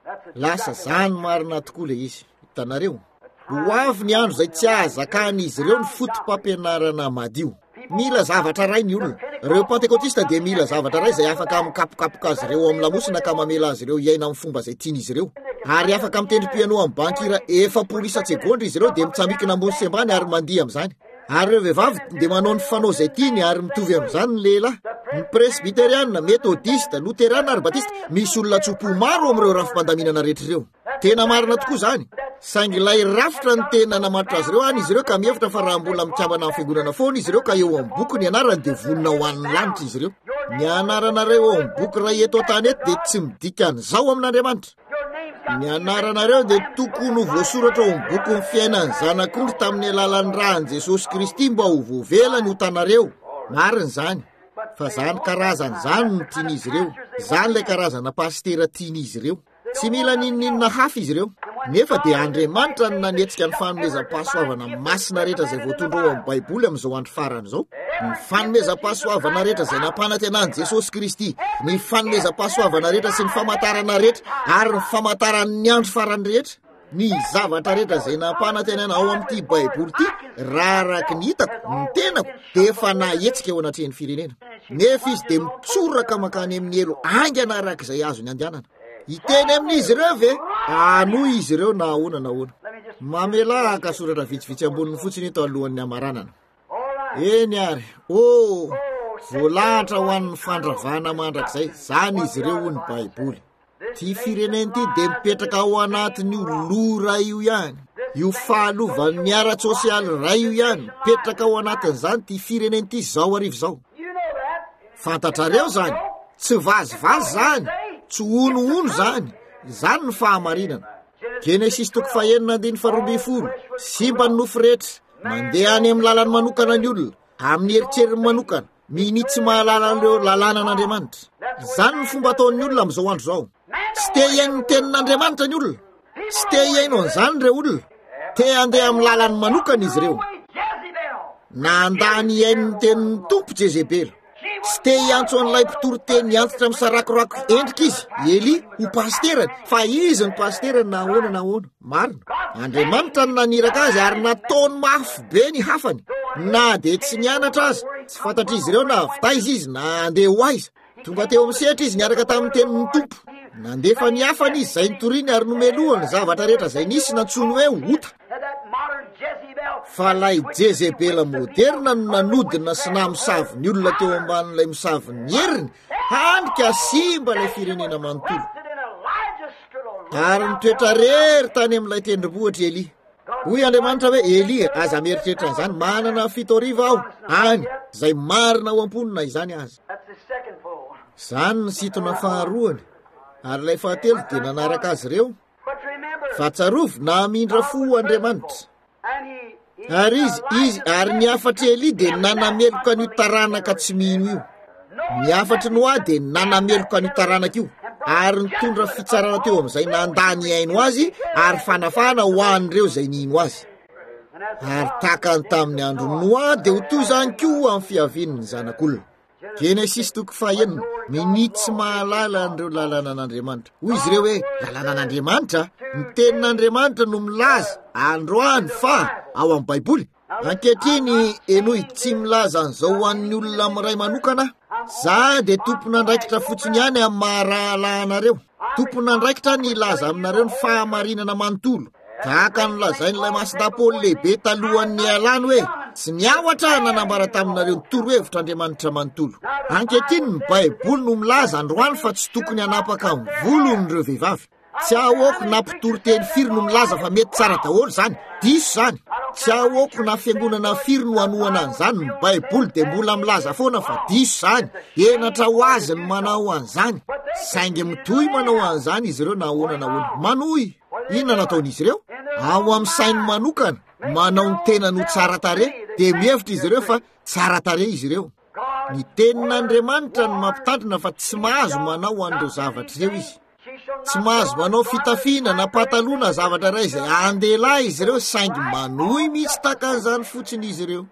Lasa zany marina tokoa le izy. Hitanareo, ho avy ny andro zay tsy azakany izy ireo ny fotom-pampianarana madio. Mila zavatra ray ny olona. Reo pentekotista de mila zavatra ray zay afaka mikapokapoka azy ireo amin'ny lamosina ka mamela azy ireo iaina amin'ny fomba zay tian'izy ireo. Ary afaka mitendry piano amin'ny bankira efapolo isa-tsegondra izy ireo de mitsamikina ambony sy ambany ary mandihy amin'izany. Ary ireo vehivavy de manao ny fanao zay tiany ary mitovy amin'izany ny lehilahy. Ny presbyteriana, metodista, luterana ary batista, misy olona tsopo maro amin'ireo rafi-pandaminana rehetra ireo. Tena marina tokoa zany. Saingy ilay rafitra ny tena namatotra azy ireo any izy ireo ka mihevitra fa raha mbola mikambana amin'ny fiangonana foana izy ireo ka eo amin'ny boky ny anarany de vonona ho an'ny lanitra izy ireo. Ny anaranareo eo amin'ny boky ray eto an-tany eto de tsy midika an'izao amin'Andriamanitra. Ny anaranareo de tokony ho voasoratra eo amin'ny boky ny fiainan'ny zanak'ondry tamin'ny alalan'ny rahany Jesosy Kristy mba ho voavelany ho tanareo. Marina zany. Fa zany karazany zany no tian'izy ireo. Zany ilay karazana pastera tian'izy ireo. Tsy mila ninninina hafa izy ireo. Nefa de Andriamanitra no nanetsika ny fanomezam-pahasoavana masina rehetra zay voatondra ao amin'ny Baiboly amin'izao andro farany izao. Ny fanomezam-pahasoavana rehetra zay nampanantenany Jesosy Kristy, ny fanomezam-pahasoavana rehetra sy ny famantarana rehetra ary ny famantarany andro farany rehetra. Ny zavatra rehetra zay nampanantenana ao amin'ity Baiboly ity, raha araky ny hitako, ny tenako de efa nahetsika eo anatrehan'ny firenena. Nefa izy de mitsoraka makany amin'ny elo aingana araka izay azony andehanana. Iteny amin'izy ireo ve? Ano izy ireo na ahoana na ahoana. Mamelaka soratra vitsivitsy amboniny fotsiny eto alohan'ny amaranana. Eny ary, oh, voalahatra ho an'ny fandravana mandrakizay, zany izy ireo ho ny Baiboly. Ty fireneny ty de mipetraka ao anatin'ny lora io ihany. Io fahalovany miara-tsosialy ray io ihany, mipetraka ao anatin'izany ty fireneny ty zao arivo zao. Fantatrareo zany, tsy vazivazy zany. Tsy ono-ono zany. Zany ny fahamarinana. Genesis toko fahenina andiny faharoa folo. Simba ny nofo rehetra, mandeha any amin'ny lalany manokana ny olona, amin'ny eritseriny manokana, minitsy mahalala an'ireo lalàna an'Andriamanitra. Zany ny fomba ataon'ny olona amin'izao andro zao. Tsy te hiaino ny tenin'Andriamanitra ny olona. Tsy te hiaino an'izany ireo olona. Te handeha amin'ny lalany manokana izy ireo. Na andany hiaino ny tenin'ny tompo Jezebela. Tsy te hiantso an'ilay mpitory-teny antitra misarakorako endrika izy, Eli, ho pasterany, fa izy ny pasterany na ahoana na ahoana. Marina. Andriamanitra no naniraka azy ary nataony mafy be ny hafany. Na de tsy nianatra azy, tsy fantatra izy ireo na vitaiza izy na andeha ho aiza. Tonga teo amin'ny sehatra izy niaraka tamin'ny tenin'ny tompo. Nandefa ny hafany izy zay nitoriany ary nomelohany zavatra rehetra zay nisy nantsony hoe ota. Fa lay Jezebela moderna no nanodina sy namosavy ny olona teo ambanin'ilay misavy ny heriny, handrika simba ilay firenena manontolo. Ary nitoetra rery tany amin'ilay tendrombohitra Eli. Hoy Andriamanitra hoe, Eli, aza mieritreritra an'izany, manana fito arivo aho, any, zay marina ho amponina izany azy. Zany ny sitona faharoany. Ary ilay fahatelo dia nanaraka azy ireo. Fa tsarovy na mindra fo Andriamanitra. Ary izy izy ary niafatra Eli de nanameloka an'io taranaka tsy mino io. Niafatra Noa de nanameloka an'io taranaka io ary nitondra fitsarana teo amin'izay nandany aino azy ary fanafana ho an'ireo zay nino azy. Ary takany tamin'ny andro Noa de ho toy zany koa amin'ny fiavian'ny zanak'olona. Genesis toko fahaenina. Minitsy mahalala an'ireo lalana an'Andriamanitra. Hoy izy ireo hoe lalana an'Andriamanitra, ny tenin'Andriamanitra no milaza androany fa ao amin'ny Baiboly. Ankehitriny enoy tsy milaza an'izao ho an'ny olona miray manokana. Za de tompon'andraikitra fotsiny ihany amin'ny maharahalanareo. Tompon'andraikitra nilaza aminareo ny fahamarinana manontolo. Tahaka nolazain'ilay Masindapoly lehibe talohan'ny alany hoe tsy niawatra nanambara taminareo ny torohevitr'Andriamanitra manontolo. Ankehitriny ny Baiboly no milaza androany fa tsy tokony hanapaka ny volon'ireo vehivavy. Tsy ahoako na mpitory-teny firy no milaza fa mety tsara daholo zany. Diso zany. Tsy ahoako na fiangonana firy no hanohana an'izany. Ny Baiboly de mbola milaza foana fa diso zany. Enatra ho azy ny manao an'izany. Saingy mitohy manao an'izany izy ireo na ahoana na ahoana. Manohy. Inona nataon'izy ireo? Ao amin'ny sainy manokana manao ny tena no tsara tarehy de mihevitra izy ireo fa tsara tarehy izy ireo. Ny tenin'Andriamanitra no mampitandrina fa tsy mahazo manao an'ireo zavatra ireo izy. Tsy mahazo manao fitafiana na patalona zavatra iray izay andelahy izy ireo saingy manohy mihitsy takan'izany fotsiny izy ireo.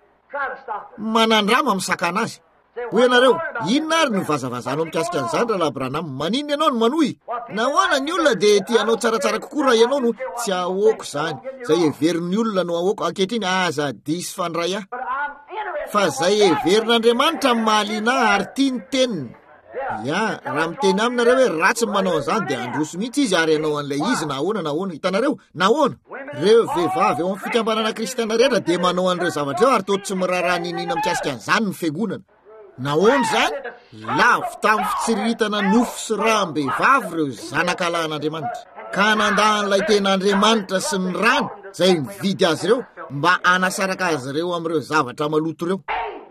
Manandrama misakana azy. Hoy ianareo, inona ary no vazavazanao mikasika an'izany raha Branham? Maninona ianao no manohy? Nahoana ny olona de tianao tsaratsara kokoa raha ianao no tsy ahoako zany. Zay heverin'ny olona no ahoako. Ankehitriny aza diso fandray ahy. Fa zay heverin'Andriamanitra mahaliana ary tiany teniny. Ya, raha miteny aminareo hoe ratsy manao an'izany de androso mihitsy izy ary ianao an'ilay izy na ahoana na ahoana. Hitanareo, na ahoana? Reo vehivavy ao amin'ny fikambanana kristiana rehetra de manao an'ireo zavatra eo ary toa tsy miraharaha ninina mikasika an'izany ny fiangonana. Nahoana zany? Lavo tamin'ny fitsiriritana nofo sy rambehivavy reo zanak'Alahin'Andriamanitra. Ka nandahan'ilay ten'Andriamanitra sy ny rano zay mividy azy ireo mba anasaraka azy ireo amin'ireo zavatra maloto ireo.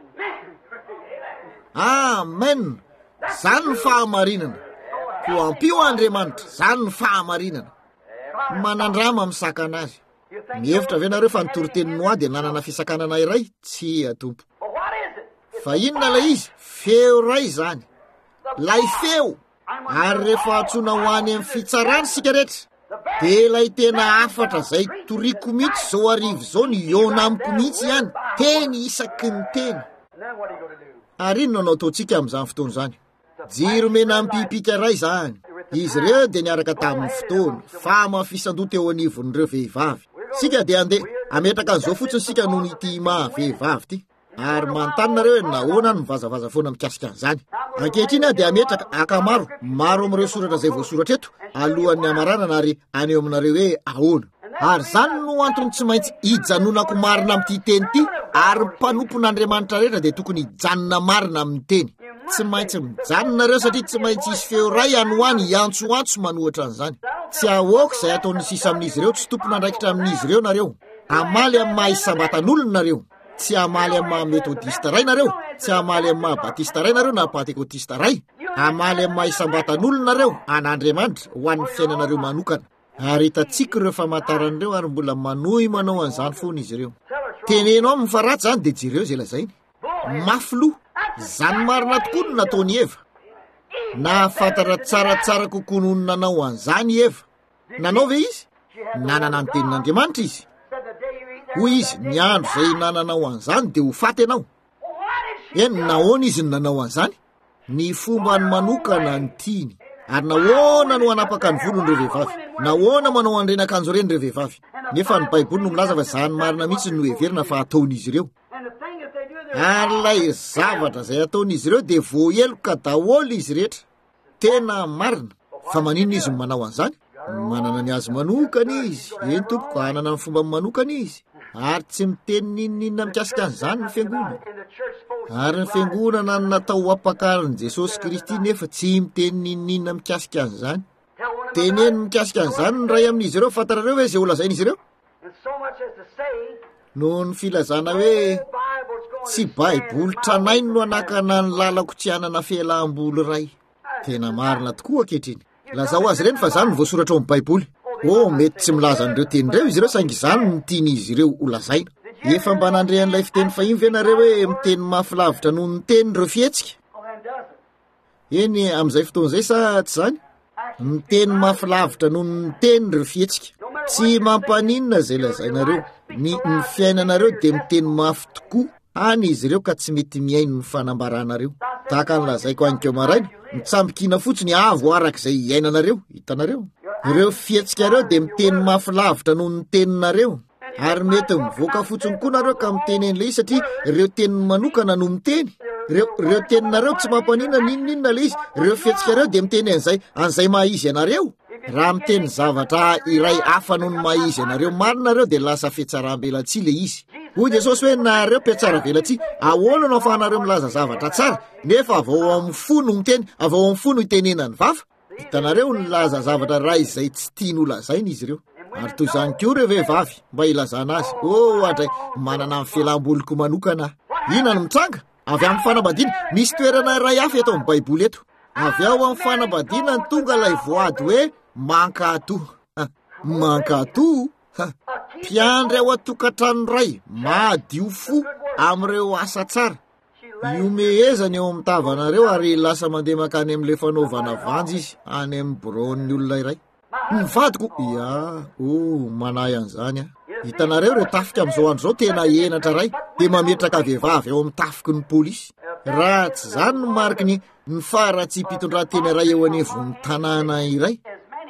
Amen. Zany ny fahamarinana. Ko ampio Andriamanitra, zany ny fahamarinana. Manandrama misakana azy. Mihevitra ve nareo fa nitoro-teny Noa de nanana fisakanana iray? Tsy atompo. Fa inona lay izy? Feo ray zany. Lay feo. Ary rehefa atsona ho any amin'ny fitsarany sika rehetra. De lay tena afatra zay toriko mihitsy zao arivo zao ny iona amiko mihitsy ihany. Teny isaky ny teny. Ary inona no ataontsika amin'izany fotoana zany? Jiro mena mipipika ray zany. Izy ireo de niaraka tamin'ny fotoana. Fama fisandoto eo anivon'ireo vehivavy. Sika de andeha ametraka an'izao fotsiny sika noho n'ity maha vehivavy ty. Ary mantanonareo hoe nahoana ny vazavaza foana mikasika an'izany. Ankehitriny de ametraka akamaro maro amin'ireo soratra zay voasoratra eto alohan'ny amaranana ary any aminareo hoe ahoana. Ary zany no antony tsy maintsy hijanonako marina amin'ity teny ity ary mpanompon'Andriamanitra rehetra de tokony hijanona marina amin'ny teny. Tsy maintsy mijanonareo satria tsy maintsy isy feo ray anoany antsoantso manohatra an'izany. Tsy ahoako izay ataon'ny sisa amin'izy ireo, tsy tompon'andraikitra amin'izy ireo nareo. Amaly amin'ny maha isambatan'olona nareo. Tsy amaly amin'ny maha metodista ray nareo. Tsy amaly amin'ny maha batista ray nareo na pentekotista ray. Amaly amin'ny maha isambatan'olona nareo an'Andriamanitra ho an'ny fiainanareo manokana. Ary hitatsika ireo famantaran'ireo ary mbola manohy manao an'izany foana izy ireo. Tenenao amin'ny faratsy zany de jireo zay lazainy. Mafilo. Zany marina tokoa no nataony Eva. Nahafantatra tsaratsara kokoa noho nanao an'izany Eva. Nanao ve izy? Nanana ny tenin'Andriamanitra izy. Hoy izy, ny andro zay nananao an'izany de ho faty ianao. Eny nahoana izy ny nanao an'izany? Ny fomba ny manokana ny tiany. Ary nahoana no hanapaka ny volon'ireo vehivavy? Nahoana manao an'ireny akanjo ireny vehivavy? Nefa ny Baiboly no milaza fa zany marina mihitsy no heverina fa ataon'izy ireo. Ary lay zavatra zay ataon'izy ireo de voaheloka daholo izy rehetra. Tena marina. Fa maninona izy no manao an'izany? Manana ny azy manokana izy. Eny tompoko, hanana ny fomba manokana izy. Ary tsy miteny ninina mikasika an'izany ny fiangonana. Ary ny fiangonana no natao apakarin'i Jesosy Kristy nefa tsy miteny ninina mikasika an'izany. Teneny mikasika an'izany ny ray amin'izy ireo fantarareo hoe zay olazain'izy ireo. Noho ny filazana hoe tsy Baiboly tranainy no anakana ny lalako tsy hanana fialam-boly ray. Tena marina tokoa ankehitriny. Lazao azy ireny fa zany no voasoratra ao amin'ny Baiboly. Oh, mety tsy milaza an'ireo tenin'ireo izy ireo saingy izany no tian'izy ireo olazaina. efa mba nandrehan'ilay fiteny fahiny ve nareo hoe miteny mafilavitra noho ny teny reo fihetsika? Eny amin'izay fotoan'izay sa tsy zany? Miteny mafilavitra noho ny teny reo fihetsika. Tsy mampaninona zay lazainareo. Ny ny fiainanareo dia miteny mafy tokoa any izy ireo ka tsy mety miaino ny fanambaranareo. Tahaka ny lazaiko anykeo maraina, mitsambikina fotsiny avo arak'izay iainanareo. Hitanareo? Ireo fihetsika reo dia miteny mafilavitra noho ny teninareo. Ary mety mivoaka fotsiny koa nareo ka miteny en'ilay izy satria ireo teniny manokana no miteny. Reo reo teninareo tsy mampanina ninninona ilay izy. Ireo fihetsika reo dia miteny an'izay an'izay mahizy anareo. Raha miteny zavatra iray hafa noho ny mahizy anareo marina reo dia lasa fiatsaram-belatsia ilay izy. Hoy Jesosy hoe nareo mpiatsara velatsia, ahoana no ahafahanareo milaza zavatra tsara nefa avao amin'ny fo no miteny, avao amin'ny fo no itenenany vafa. Hitanareo nilaza zavatra ray izay tsy tiany ho lazaina izy ireo. Ary toy izany koa ireo vehivavy mba ilazana azy. Oh adray, manana ny fialam-boliko manokana. Ina no mitranga? Avy amin'ny fanambadiana, misy toerana iray hafa eto amin'ny Baiboly eto. Avy ao amin'ny fanambadiana ny tonga ilay voady hoe mankato. Mankato? Mpiandry ao an-tokantrano iray madio fo amin'ireo asa tsara. Iomehezany eo amin'ny tavanareo ary lasa mandeha makany amin'ilay fanaovana vanjy izy any amin'ny bureau-ny olona iray. Ny vadiko, ia, oh, manahy an'izany ah. Hitanareo ireo tafika amin'izao andro izao tena enatra ray dia mametraka vehivavy eo amin'ny tafiky ny polisy. Raha tsy zany no mariky ny ny faratsy mpitondrantena iray eo anivon'ny tanàna iray.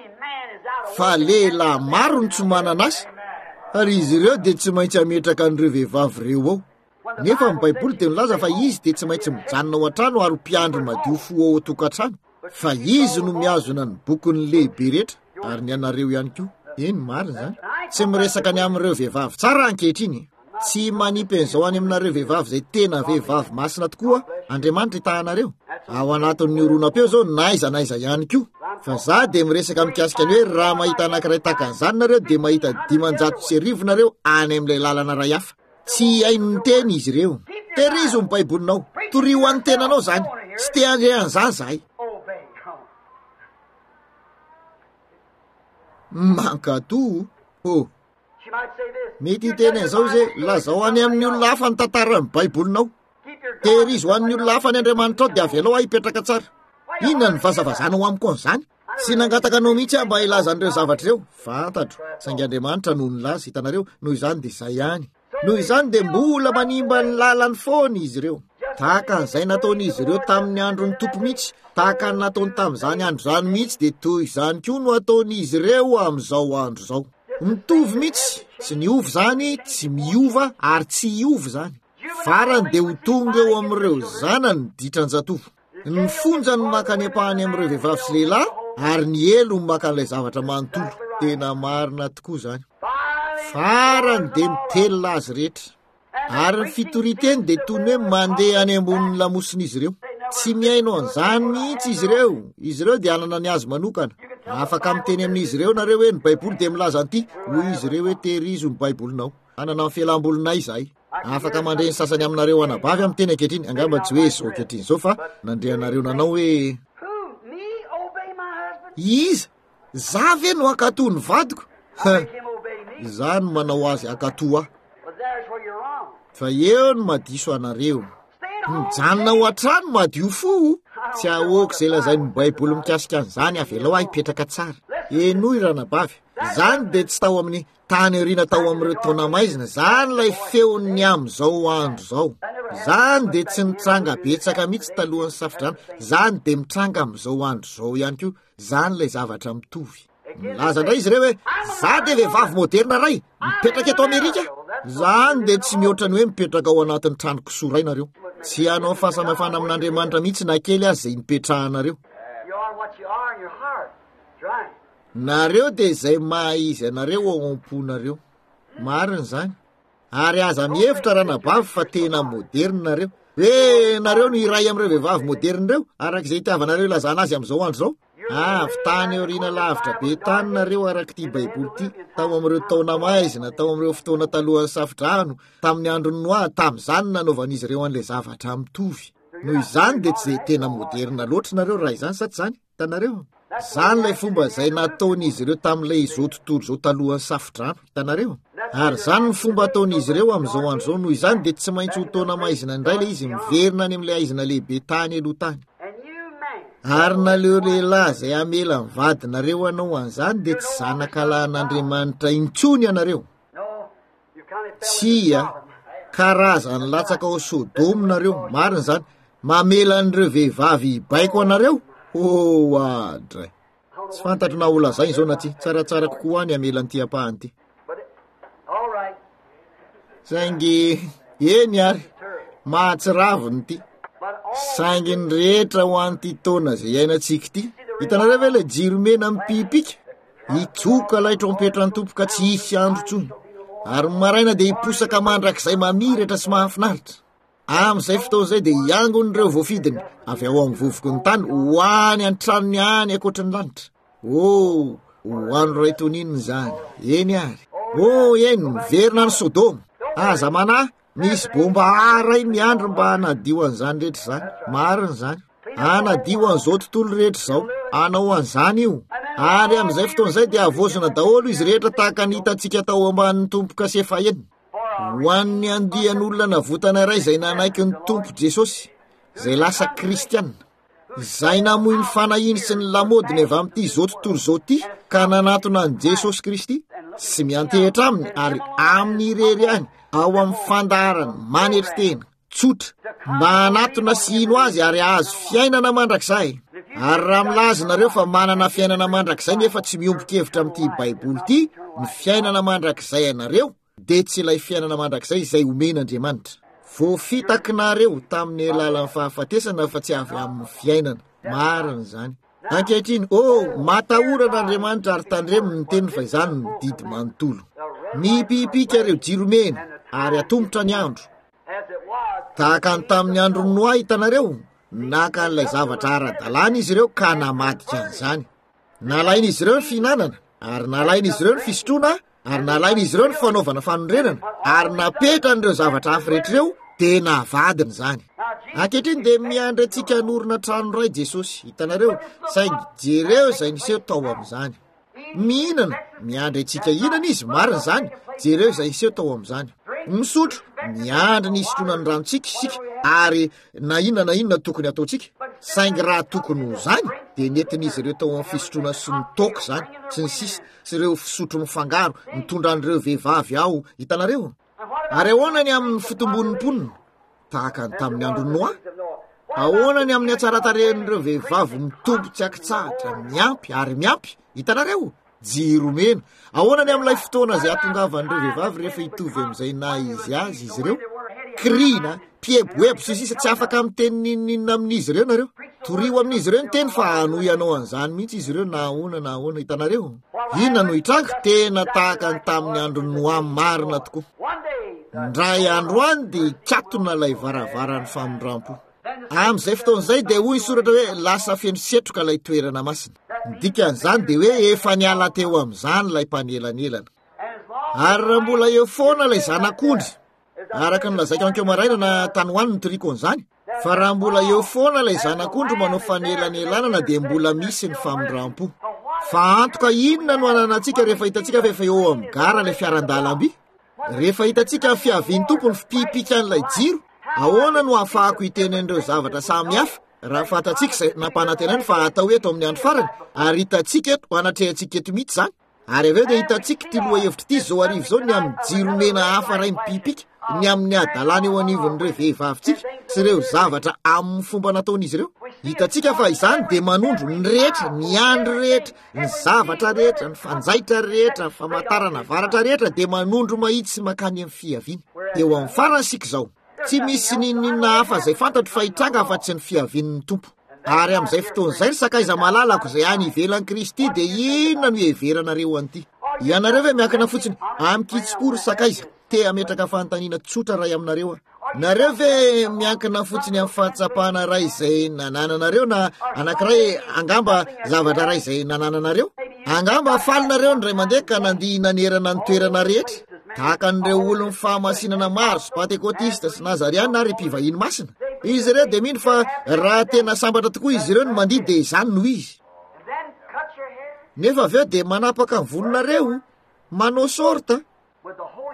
Fa lehilahy maro ny tsy manana asa, ary izy ireo dia tsy maintsy ametraka an'ireo vehivavy ireo ao. Nefa ny Baiboly dia milaza fa izy dia tsy maintsy mijanona ao an-trano ary mpiandry madio fo ao an-tokantrano. Fa izy no miazona ny bokon'ny lehibe rehetra ary ny anareo ihany koa. Eny marina zany. Tsy miresaka ny amin'ireo vehivavy tsara ankehitriny. Tsy manipy an'izao any aminareo vehivavy izay tena vehivavy masina tokoa Andriamanitra itahanareo. Ao anatin'ny oronam-peo zao naiza naiza ihany koa. Fa za dia miresaka mikasika ny hoe raha mahita anankiray tahaka an'izany nareo dia mahita dimanjato sy arivo nareo any amin'ilay lalana ray hafa. Tsy haino ny teny izy ireo. Terizo ny Baibolinao. Torio an'ny tenanao zany. Tsy te andre an'izany zahay. Mankato? Oh. Mety hiteny an'izao izay lazao any amin'ny olona hafa ny tantaran'ny Baibolinao. Terizo an'ny olona hafa ny Andriamanitra ao dia avelao aho hipetraka tsara. Inona ny vazavazana ho amiko an'izany? Sy nangataka anao mihitsy mba hilaza an'ireo zavatra ireo. Fantatro, saingy Andriamanitra no nilaza, hitanareo, noho izany dia izay ihany. Noho izany dia mbola manimba ny lalany foana izy ireo. Tahaka an'izay nataon'izy ireo tamin'ny andro ny tompo mihitsy, tahaka ny nataony tamin'izany andro izany mihitsy dia toy izany koa no ataon'izy ireo amin'izao andro izao. Mitovy mihitsy, tsy niovy zany, tsy miova ary tsy iovy zany. Farany dia ho tonga eo amin'ireo zanany ditran-jatovo. Ny fonja no maka ny ampahany amin'ireo vehivavy sy lehilahy ary ny elo no maka an'ilay zavatra manontolo. Tena marina tokoa zany. Farany dia mitelona azy rehetra. Ary ny fitoriteny dia toy ny hoe mandeha any ambonin'ny lamosiny ireo. Tsy miaino an'izany mihitsy izy ireo. Izy ireo dia anana ny azy manokana. Afaka miteny amin'izy ireo nareo hoe ny Baiboly dia milaza an'ity. Hoy izy ireo hoe terizo ny Baibolinao. Anana ny fialam-bolinay izahay. Afaka mandre ny sasany aminareo anabavy amin'ny teny ankehitriny. Angamba tsy hoe izao ankehitriny izao fa nandrehanareo nanao hoe iza? Za ve no akato ny vadiko? Za no manao azy akato aho. Fa eo no madiso anareo. Mijanona ao an-trano madio fo. Tsy ahoaka izay lazain'ny Baiboly mikasika an'izany avelao aho hipetraka tsara. Enoy ranabavy. Zany dia tsy tao amin'ny tany oriana tao amin'ireo taona maizina. Zany ilay feon'ny amin'izao andro izao. Zany dia tsy mitranga betsaka mihitsy talohan'ny safidrano. Zany dia mitranga amin'izao andro izao ihany koa. Zany ilay zavatra mitovy. Milaza indray izy ireo hoe za dia vehivavy moderna ray mipetraka eto Amerika. Zany dia tsy mihoatra ny hoe mipetraka ao anatin'ny trano kisoa nareo. Tsy hanao fahasamihafana amin'Andriamanitra mihitsy na kely azy izay nipetrahanareo. Nareo dia izay mahizy anareo ao am-ponareo. Marina zany. Ary aza mihevitra ranabavy fa tena moderna nareo. Hoe nareo no iray amin'ireo vehivavy moderna ireo arak'izay itiavanareo ilazana azy amin'izao andro izao. Ah, fitany oriana lavitra be tany nareo arak'ity Baiboly ity. Tao amin'ireo taona maizina, tao amin'ireo fotoana talohan'ny safidrano, tamin'ny androny Noa, tamin'izany nanaovan'izy ireo an'ilay zavatra mitovy. Noho izany dia tsy tena moderna loatra nareo raha izany sa tsy zany? Hitanareo? Zany ilay fomba izay nataon'izy ireo tamin'ilay izao tontolo izao talohan'ny safidrano. Hitanareo? ary zany ny fomba ataon'izy ireo amin'izao andro zao noho izany dia tsy maintsy ho taona maizina indray le izy miverina any amin'ilay aizina lehibe tany aloha tany. Ary naleo lehilahy izay amela ny vadinareo anao an'izany dia tsy zanak'Alahin'Andriamanitra intsony ianareo. Tsia karazany latsaka ao Sodoma nareo, marina zany, mamela an'ireo vehivavy baiko anareo. Oh adray, tsy fantatro na olazay izao na ty, tsaratsara kokoa ny amela ny ty-apahany ty. Saingy eny ary mahatsiraviny ty, saingy ny rehetra ho an'ty taona izay iainantsika ty. Hitanareo ve le jiro mena mipipika, hitsoka ilay trompetra ny tompo ka tsy hisy andro tsony, ary maraina dia hiposaka mandrakizay mamiratra sy mahafinaritra. Amin'izay fotoana izay dia hiangon'ireo voafidiny avy ao amin'ny vovoky ny tany ho any an-tranony any ankoatry ny lanitra. Oh, ho any ray tonininy zany. Eny ary. Oh, eny miverina ny Sodoma. Aza manahy, misy bomba aray miandro mba hanadio an'izany rehetra zany. Marina zany. Hanadio an'izao tontolo rehetra izao. Anao an'izany io. Ary amin'izay fotoana izay dia avozona daholo izy rehetra tahaka ny hitantsika tao ambanin'ny tompoka sy efa eny. Ho an'ny andian'olona navotana iray izay nanaiky ny tompo Jesosy, izay lasa kristianina, izay namoy ny fanahiny sy ny lamodiny avy amin'ity zao tontolo zao ty, ka nanatona ny Jesosy Kristy, sy miantehitra aminy ary amin'ny irery any, ao amin'ny fandaharany manetry tena, tsotra, mba hanatona sy ino azy ary azo fiainana mandrakizay. Ary raha milaza nareo fa manana fiainana mandrakizay nefa tsy miombon-kevitra amin'ity Baiboly ty, ny fiainana mandrakizay anareo, dia tsy ilay fiainana mandrakizay izay omen'Andriamanitra. Voafitakinareo tamin'ny alalan'ny fahafatesana fa tsy avy amin'ny fiainana. Marina zany. Ankehitriny, oh, matahorana Andriamanitra ary tandremony ny teny fa izany ny didy manontolo. Mipipika ireo jiromena ary atombotra ny andro. Tahaka ny tamin'ny andro Noa hitanareo, naka n'ilay zavatra ara-dalàna izy ireo ka namadika an'izany. Nalaina izy ireo ny fihinanana, ary nalaina izy ireo ny fisotroana, ary nalaina izy ireo ny fanaovana fanondrenana, ary napetra n'ireo zavatra hafa rehetrareo, dia navadiny zany. Ankehitriny dia miandry antsika hanorina trano ray Jesosy. Hitanareo, saingy jereo izay niseho tao amin'izany. Mihinana, miandry antsika hinana izy, marina zany, jereo izay niseho tao amin'izany. Misotro, miandry ny isotroana ny ranontsika isika, ary na inona na inona tokony ataontsika. Saingy raha tokony ho zany, dia nentin'izy ireo tao amin'ny fisotroana sy ny toka zany, sy ny sisa, sy ireo fisotro mifangaro, mitondra an'ireo vehivavy ao. Hitanareo? Ary ahoana ny amin'ny fitombon'ny mponina? Tahaka ny tamin'ny andro Noa. Ahoana ny amin'ny hatsaratarehan'ireo vehivavy mitombo tsy akitsahatra, miampy ary miampy? Hitanareo? Jiro mena. Ahoana ny amin'ilay fotoana izay atongavan'ireo vehivavy rehefa hitovy amin'izay na izy azy izy ireo? Krina, pieboebo sy sisa tsy afaka amin'ny teny ninina amin'izy ireo nareo. Torio amin'izy ireo ny teny fa hanoy anao an'izany mihitsy izy ireo na ahoana na ahoana. Hitanareo? Inona no hitranga? Tena tahaka ny tamin'ny andro Noa marina tokoa. Ndray andro any dia katona ilay varavaran'ny famondrampo. Amin'izay fotoana izay dia hoy soratra hoe lasa feno setroka ilay toerana masina. Ny dikan'izany dia hoe efa niala teo amin'izany ilay mpanelanelana. Ary raha mbola eo foana ilay zanak'ondry, araka ny lazaiko ankeo maraina na tany hoany ny torikoan'izany, fa raha mbola eo foana ilay zanak'ondry manao fanelanelanana dia mbola misy ny famondrampo. Fa antoka inona no ananantsika rehefa hitantsika fa efa eo amin'ny gara ilay fiaran-dalamby? Rehefa hitantsika fiavian'ny tompony fipipika an'ilay jiro, ahoana no ahafahako hitenen'ireo zavatra samy hafa raha fantatsika izay nampanantenany fa atao eto amin'ny andro farany, ary hitantsika eto anatrehantsika eto mihitsy zany. Ary aveo dia hitantsika ty loha hevitra ity zao arivo zao ny amin'ny jiro mena hafa ray mipipika, ny amin'ny adalàna eo anivon'ireo vehivavintsika sy ireo zavatra amin'ny fomba nataon'izy ireo. Hitantsika fa izany dia manondro ny rehetra, ny andro rehetra, ny zavatra rehetra, ny fanjaitra rehetra, ny famantarana varatra rehetra dia manondro mahitsy makany amin'ny fiaviana. Eo amin'ny farany sika zao, tsy misy ninina hafa izay fantatro fa hitranga afa-tsy ny fiavian'ny tompo. Ary amin'izay fotoana izay ny sakaiza malalako izay any ivelan'i Kristy dia inona no heveranareo an'ity? Ianareo ve miankina fotsiny amin'ny kitsi-poro sakaiza te hametraka fanontaniana tsotra ray aminareo a? Nareo ve miankina fotsiny amin'ny fahatsapahana ray izay nanananareo na anankiray angamba zavatra ray izay nanananareo? Angamba falinareo ny ray mandeha ka nandihy nanerana ny toerana rehetra, tahaka n'ireo olony fahamasinana maro sy pantekotista sy nazariana ary mpivahiny masina. Izy ireo dia mino fa raha tena sambatra tokoa izy ireo no mandihy dia izany no izy. Nefa aveo dia manapaka ny volonareo, manao sorta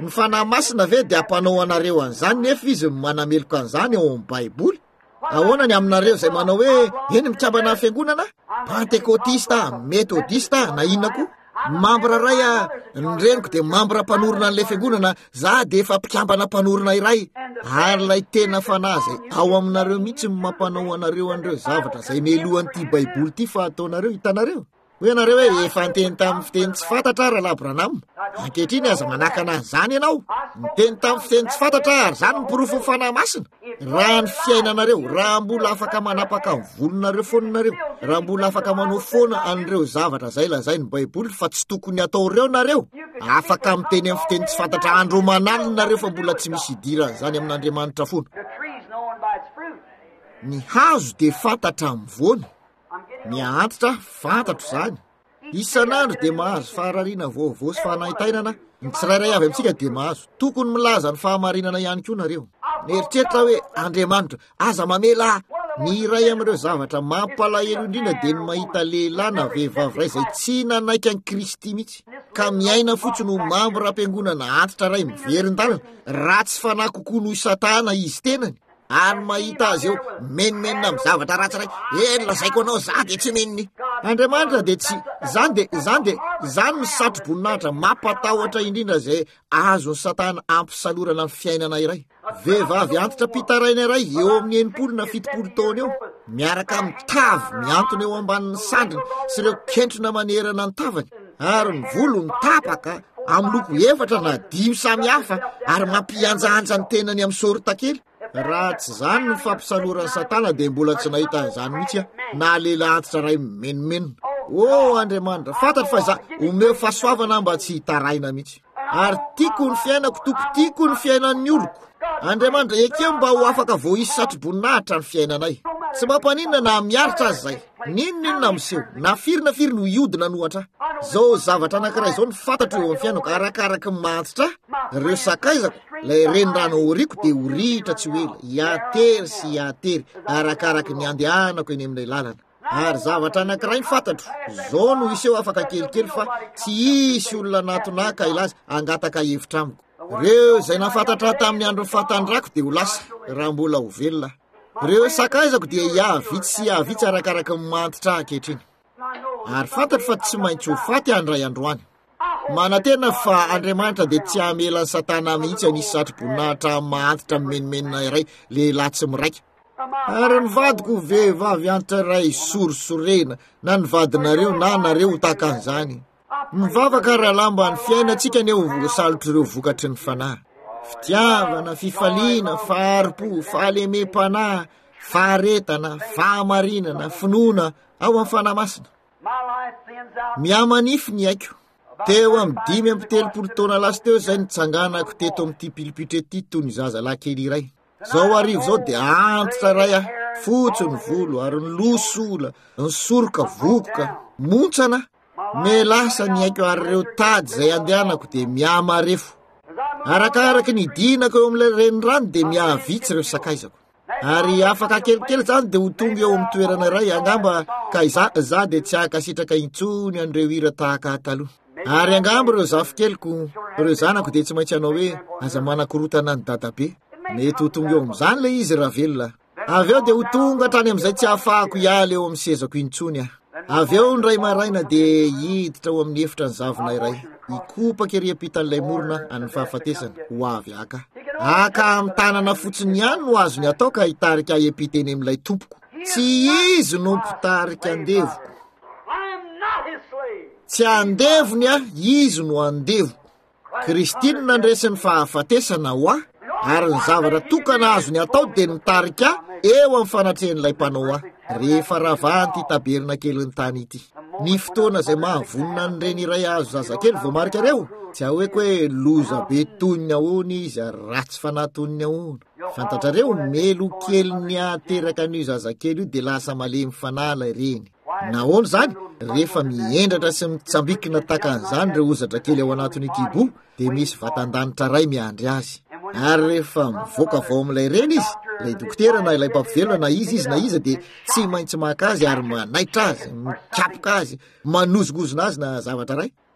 ny fanahy masina ve dia ampanao anareo an'izany nefa izy manameloka an'izany eo amin'ny baiboly? Ahoana ny aminareo izay manao hoe eny mikambana fiangonana? Pentekotista, metodista, na inona koa? Mambra iray ny reniko dia mambra mpanorona an'ilay fiangonana, za dia efa mpikambana mpanorona iray. Ary ilay tena fanahy izay ao aminareo mihitsy ny mampanao anareo an'ireo zavatra izay melohan'ity baiboly ity fa ataonareo, hitanareo hoe anareo hoe efa niteny tamin'ny fiteny tsy fantatra ary Labranamo. Ankehitriny aza manakana an'izany ianao. Niteny tamin'ny fiteny tsy fantatra ary zany ny porofo ny fanahy masina. Raha ny fiainanareo, raha mbola afaka manapaka ny volonareo foananareo, raha mbola afaka manao foana an'ireo zavatra zay lazay ny baiboly fa tsy tokony atao reo nareo, afaka miteny amin'ny fiteny tsy fantatra andro manalina fa mbola tsy misy idirana zany amin'Andriamanitra foana. Ny hazo dia fantatra amin'ny voany. Ny antitra fantatro zany. Isan'andro dia mahazo faharariana vaovao sy fanahitainana. Ny tsirairay avy amintsika dia mahazo. Tokony milaza ny fahamarinana ihany koa nareo. Mieritreritra hoe Andriamanitra aza mamela ny iray amin'ireo zavatra mampalahelo indrindra dia ny mahita lehilahy na vehivavy iray izay tsy nanaiky an'i Kristy mihitsy, ka miaina fotsiny ho mambra ampiangonana antitra iray miverin-dalana, ratsy fanahy kokoa noho Satana izy tenany. Ary mahita azy eo menimenina amin'ny zavatra ratsy iray, eny lazaiko anao za dia tsy meniny. Andriamanitra dia tsy zany dia zany dia zany ny satro-boninahitra mampatahotra indrindra izay azon'ny Satana ampisalorana ny fiainana iray. Vehivavy antitra pitaraina iray eo amin'ny enimpolo na fitopolo taona eo, miaraka amin'ny tavy miantona eo ambanin'ny sandriny sy ireo kentrona manerana ny tavany, ary ny volo mitapaka amin'ny loko efatra na dimy samy hafa ary mampianjanja ny tenany amin'ny sorita kely. Raha tsy zany ny fampisaloran'ny Satana dia mbola tsy nahita an'izany mihitsy aho, na lehilahy antitra iray menomenona. O Andriamanitra, fantatro fa za omeo fahasoavana mba tsy hitaraina mihitsy. Ary tiako ny fiainako, toko tiako ny fiainan'ny oloko. Andriamanitra, ekeo mba ho afaka voaisy satro-boninahitra ny fiainanay. Tsy mampaninona na miaritra azy zay, ninonninona miseho, na firy na firy no iodina nohatra. Zao zavatra anankiray zao ny fantatro eo amin'ny fiainako arakaraka ny mahantitra. Ireo sakaizako, ilay renirano oriko dia horihitra tsy hoela, hiatery sy hiatery arakaraka ny andehanako eny amin'ilay lalana. Ary zavatra anankiray ny fantatro, zao no iseho afaka kelikely fa tsy isy olona natonaka ilazy angataka hevitra amiko. Ireo izay nafantatra tamin'ny andro fatandrako dia ho lasa raha mbola ho velona. Ireo sakaizako dia hiavitsy sy hiavitsy arakaraka ny mahantitra ankehitriny. Ary fantatro fa tsy maintsy ho faty andray androany. Manantena fa Andriamanitra dia tsy hamelan'ny Satana mihitsy anisy satro-boninahitra mahantitra menimenina iray lehilahy tsy miraika. Ary ny vadiko vehivavy antitra iray sorosorena, na ny vadinareo na nareo tahaka an'izany. Mivavaka raha lamba ny fiainantsika neo voasalotro ireo vokatry ny fanahy. Fitiavana, fifaliana, faharipo, fahalemem-panahy, faharetana, fahamarinana, finoana ao amin'ny fanahy masina. Miamanify ny aiko. Teo amin'ny dimy amby telopolo taona lasa teo izay nitsanganako teto amin'ity pilipitra ety toy ny zazalahy kely iray. Zao arivo zao dia antitra iray aho, fotsy ny volo ary ny losola, ny soroka vokoka, montsana. Melasa ny aiko ary ireo tady izay andehanako dia miamarefo. Arakaraka ny dinako eo amin'ilay renirano dia miavitsy ireo sakaizako. Ary afaka kelikely zany dia ho tonga eo amin'ny toerana iray angamba ka iza za dia tsy akasitraka intsony an'ireo hira tahaka taloha. Ary angamba ireo zafikeliko, ireo zanako dia tsy maintsy hanao hoe aza manakorotana ny dadabe. Mety ho tonga eo amin'izany ilay izy raha velona. Avy eo dia ho tonga hatrany amin'izay tsy ahafahako hiala eo amin'ny sezako intsony aho. Avy eo ny ray maraina dia hiditra ao amin'ny efitra ny zavona iray, hikopaka ery ampitan'ilay morona amin'ny fahafatesany ho avy aka. Aka amin'ny tanana fotsiny ihany no azo ny atao ka hitarika epiteny amin'ilay tompoko. Tsy izy no mpitarika andevoko. Tsy andevony aho, izy no andevoko. Kristiny nandresiny fahafatesana ho aho, ary ny zavatra tokana azo ny atao dia nitarika eo amin'ny fanatrehan'ilay mpanao aho. Rehefa ravanty taberina kely ny tany ity. Ny fotoana izay mahavonina ny reny iray azo zazakely vao marika reo, tsy ahoeko hoe loza be toniny ahoana izy ary ratsy fanahy toniny ahoana. Fantatrareo melo kely ny ateraka an'io zazakely io dia lasa malemy fanala ireny. Nahoana zany? Rehefa miendratra sy mitsambikina taka an'izany ireo ozatra kely ao anatin'ity bo, dia misy vatandanitra ray miandry azy. Ary rehefa mivoaka vao amin'ilay reny izy, ilay dokotera na ilay mpampivelona na izy izy na iza dia tsy maintsy maka azy ary manaitra azy, mikapoka azy, manozogozona azy na zavatra ray.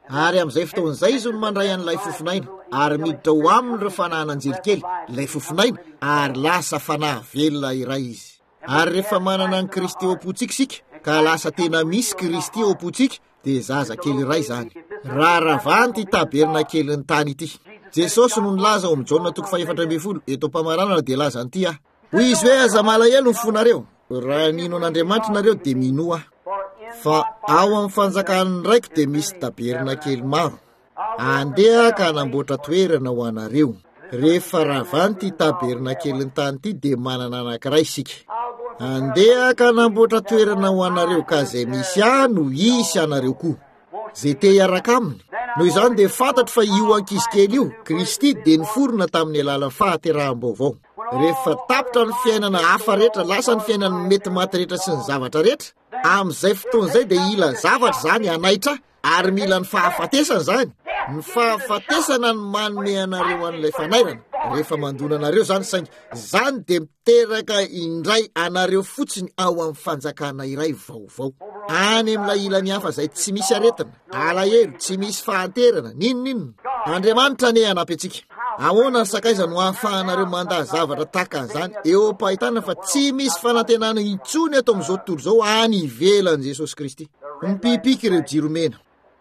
ary amin'izay fotoan'izay izy no mandray an'ilay fofinaina ary miditra ho aminy ireo fanahinanjery kely ilay fofinaina ary lasa fanahy velona iray izy. Ary rehefa manana ny Kristy ao am-pontsika ka lasa tena misy Kristy ao am-pontsika dia zaza kely iray zany. Raravanty tabernakely ny tany ity. Jesosy no nilaza ao amin'ny Jaona toko fahaefatra ambin'ny folo eto am-pamaranana dia laza an'ity ah. Hoy izy hoe aza malahelo ny fonareo. Raha nino an'Andriamanitra nareo dia mino aho. Fa ao amin'ny fanjakany raiko dia misy tabernakely maro. Andeha ka hanamboatra toerana ho anareo. Rehefa ravanty tabernakely ny tany ity dia manana anankiray isika. Andeha ka hanamboatra toerana ho anareo ka izay misy ahy no hisy anareo koa. Zay te hiaraka aminy. Noho izany dia fantatro fa io ankizy kely io, Kristy dia niforona tamin'ny alalan'ny fahateraham-baovao. Rehefa tapitra ny fiainana hafa rehetra, lasa ny fiainana mety maty rehetra sy ny zavatra rehetra, amin'izay fotoan'izay dia ila zavatra zany hanaitra ary mila ny fahafatesana zany. Ny fahafatesana ny manome anareo an'ilay fanairana. Rehefa mandona anareo zany saingy zany dia miteraka indray anareo fotsiny ao amin'ny fanjakana iray vaovao. Any amin'ilay ilany hafa izay tsy misy aretina, alahelo, tsy misy fahanterana, ninonino. Andriamanitra ane hanampy antsika. Ahoana ny sakaiza no ahafahanareo mandaa zavatra tahaka an'izany eo am-pahitana fa tsy misy fanantenana intsony eto amin'izao tontolo izao any ivelan'i Jesosy Kristy. Mipipika ireo jiro mena.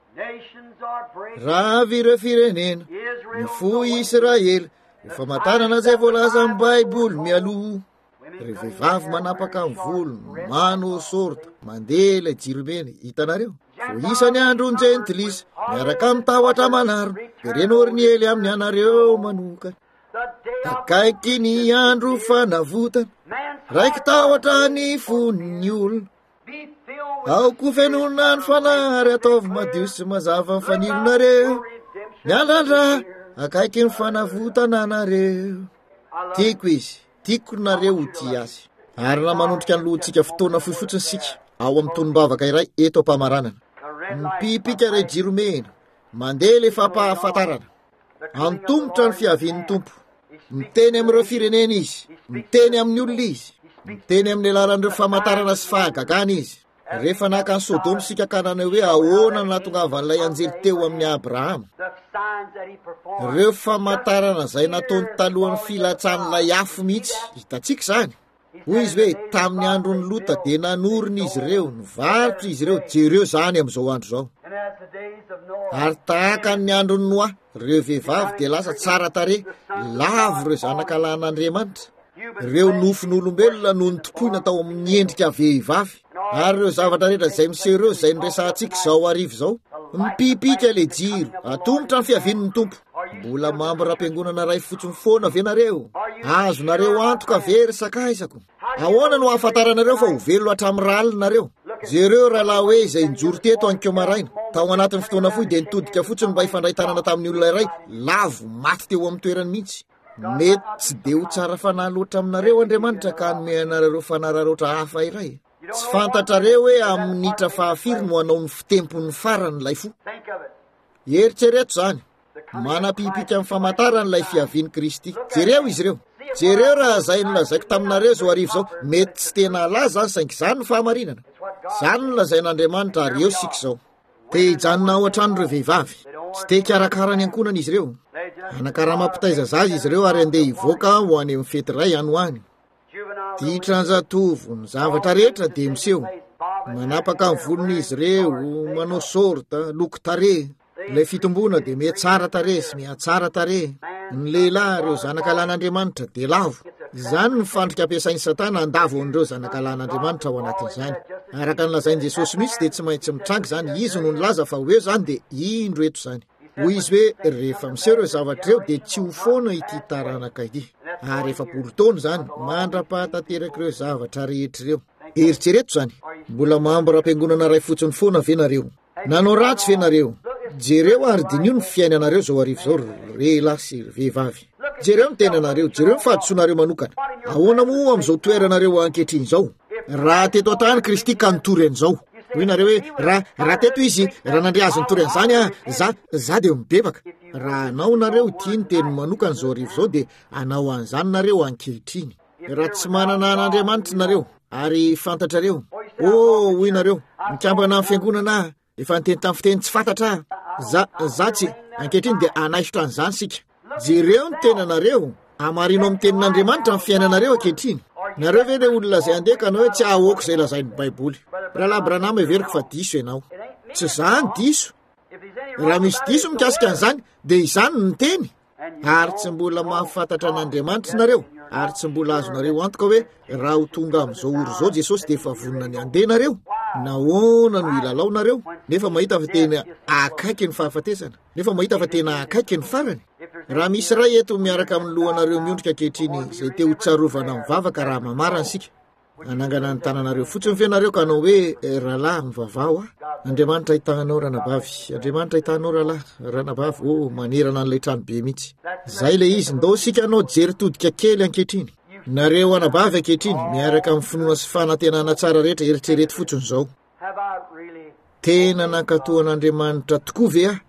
Ravy ireo firenena, mifoy Israely, efa matanana izay voalaza amin'ny Baiboly mialoha. Ireo vehivavy manapaka amin'ny volo, manao sorta, mandeha ilay jiro mena, hitanareo. Fo isany androny jentilisa, miaraka amin'ny tahotra manaro, dia renôriny ely amin'ny anareo manokana. Akaiky ny andro fanavotana, raiky tahotra ny fon'ny olona. Ao koa fenona ny fanary ataovy madio sy mazava ny fanilonareo. Mialandra, akaiky ny fanavotana anareo. Tiako izy, tiako nareo ho tia azy. Ary na manondrika ny lohantsika fotoana fohy fotsiny sika ao amin'ny tonom-bavaka iray eto am-pamaranana. Mipipika iray jiro mena, mandeha le fampahafantarana. Antombotra ny fiavian'ny tompo. Miteny amin'ireo firenena izy, miteny amin'ny olona izy, miteny amin'ny alalan'ireo famantarana sy fahagagana izy. Rehefa naka ny Sodoma sika kanana hoe ahoana no nahatongavan'ilay anjely teo amin'ny Abrahama. Ireo famantarana izay nataony talohan'ny filatsan'ilay afo mihitsy, hitantsika izany. Hoy izy hoe tamin'ny andron'ny Lota dia nanoriny izy ireo, nivarotra izy ireo, jereo zany amin'izao andro izao. Ary tahaka ny andron'ny Noa, ireo vehivavy dia lasa tsara tarehy, lavo ireo zanak'Andriamanitra. Ireo nofon'olombelona no nitokoina tao amin'ny endrika vehivavy. Ary ireo zavatra rehetra izay miseho ireo izay niresantsika izao arivo izao. Mipipika le jiro, atombotra ny fiavian'ny tompo. Mbola mambo ra-piangonana ray fotsiny foana ve nareo? Azonareo antoka very sakaisako. Ahoana no ahafantaranareo fa ho velo hatramin'ny ralina nareo? Jereo rahalahy hoe izay njoro teto ankeo maraina, tao anatin'ny fotoana fohy dia nitodika fotsiny mba hifandray tanana tamin'ny olona iray, lavo maty teo amin'ny toerany mihitsy. Mety tsy dia ho tsara fanahy loatra aminareo Andriamanitra ka hanome anareo fanararoatra hafa iray. Tsy fantatrareo hoe amin'ny minitra fahafiry no hanao ny fitempon'ny farany ilay fo. Eritrereto zany, manapipika amin'ny famantaran'ilay fiavian'i Kristy. Jereo izy ireo. Jereo raha izay nolazaiko taminareo zao arivo zao, mety tsy tena laza saingy izany ny fahamarinana. Izany no lazain'Andriamanitra ary eo sika izao. Te hijanona ao an-trano ireo vehivavy. Tsy te hikarakara ny ankonany izy ireo. Anakarama-pitaiza zaza izy ireo ary andeha hivoaka ho any amin'ny fety iray any ho any. Titranjatovo ny zavatra rehetra dia miseho. Manapaka amin'ny volony izy ireo, manao sorta, loko tarehy. Ilay fitombona dia miha tsara tarehy sy miha tsara tarehy. Ny lehilahy ireo zanak'Andriamanitra dia lavo. Izany ny fandrika ampiasain'ny Satana handavan'ireo zanak'Andriamanitra ao anatin'izany. Araka ny lazain'i Jesosy mihitsy dia tsy maintsy mitrangy zany, izy no nilaza fa hoe zany dia indro eto zany. Hoy izy hoe rehefa miseho ireo zavatra ireo dia tsy ho foana ity taranaka ity. Ary efa polo taona zany mandra-pahatanteraka ireo zavatra rehetra ireo. Eritrereto zany, mbola mambo ra-piangonana ray fotsiny foana ve nareo? Nanao ratsy ve nareo? Jereo ary dinio ny fiainanareo zao arivo zao, lehilahy sy vehivavy. Jereo ny tenanareo, jereo ny fahadisoanareo manokana. Ahoana moa amin'izao toeranareo ankehitriny izao? Raha teto an-tany Kristy ka nitory an'izao. Hoy nareo hoe raha raha teto izy, raha nandre azy nitory an'izany a, za za dia mibebaka. Raha anao nareo tia ny teny manokana zao arivo zao dia anao an'izany nareo ankehitriny. Raha tsy manana an'Andriamanitra nareo ary fantatrareo. Oh, hoy nareo, mikambana amin'ny fiangonana, efa niteny tamin'ny fiteny tsy fantatra. za zatsy ankehitriny dia anaisitra an'izany sika jereo ny tenanareo amarino amin'ny tenin'Andriamanitra amin'ny fiainanareo ankehitriny nareo ve le olona zay andeha ka anao hoe tsy ahoako izay lazain'ny baiboly rahalahy Branham everiko fa diso ianao tsy zany diso raha misy diso mikasika an'izany dia izany ny teny ary tsy mbola mahafantatra an'Andriamanitra nareo ary tsy mbola azonareo antoka hoe raha ho tonga amin'izao oro izao Jesosy dia efa vonona ny andeha nareo nahoana no ilalao nareo nefa mahita fa tena akaiky ny fahafatesana nefa mahita fa tena akaiky ny farany raha misy ray eto miaraka amin'ny lohanareo miondrika ankehitriny izay te ho tsarovana mivavaka raha mamarana sika anangana ny tananareo fotsiny fianareo ka anao hoe rahalahy mivavao a Andriamanitra hitanao ranabavy Andriamanitra hitanao rahalahy ranabavy o manerana an'ilay trano be mihitsy zay le izy ndao sika anao jery todika kely ankehitriny nareo anabavy ankehitriny miaraka amin'ny finoana sy fanantenana tsara rehetra eritrereto fotsiny zao tena nankatoan'Andriamanitra tokoa ve a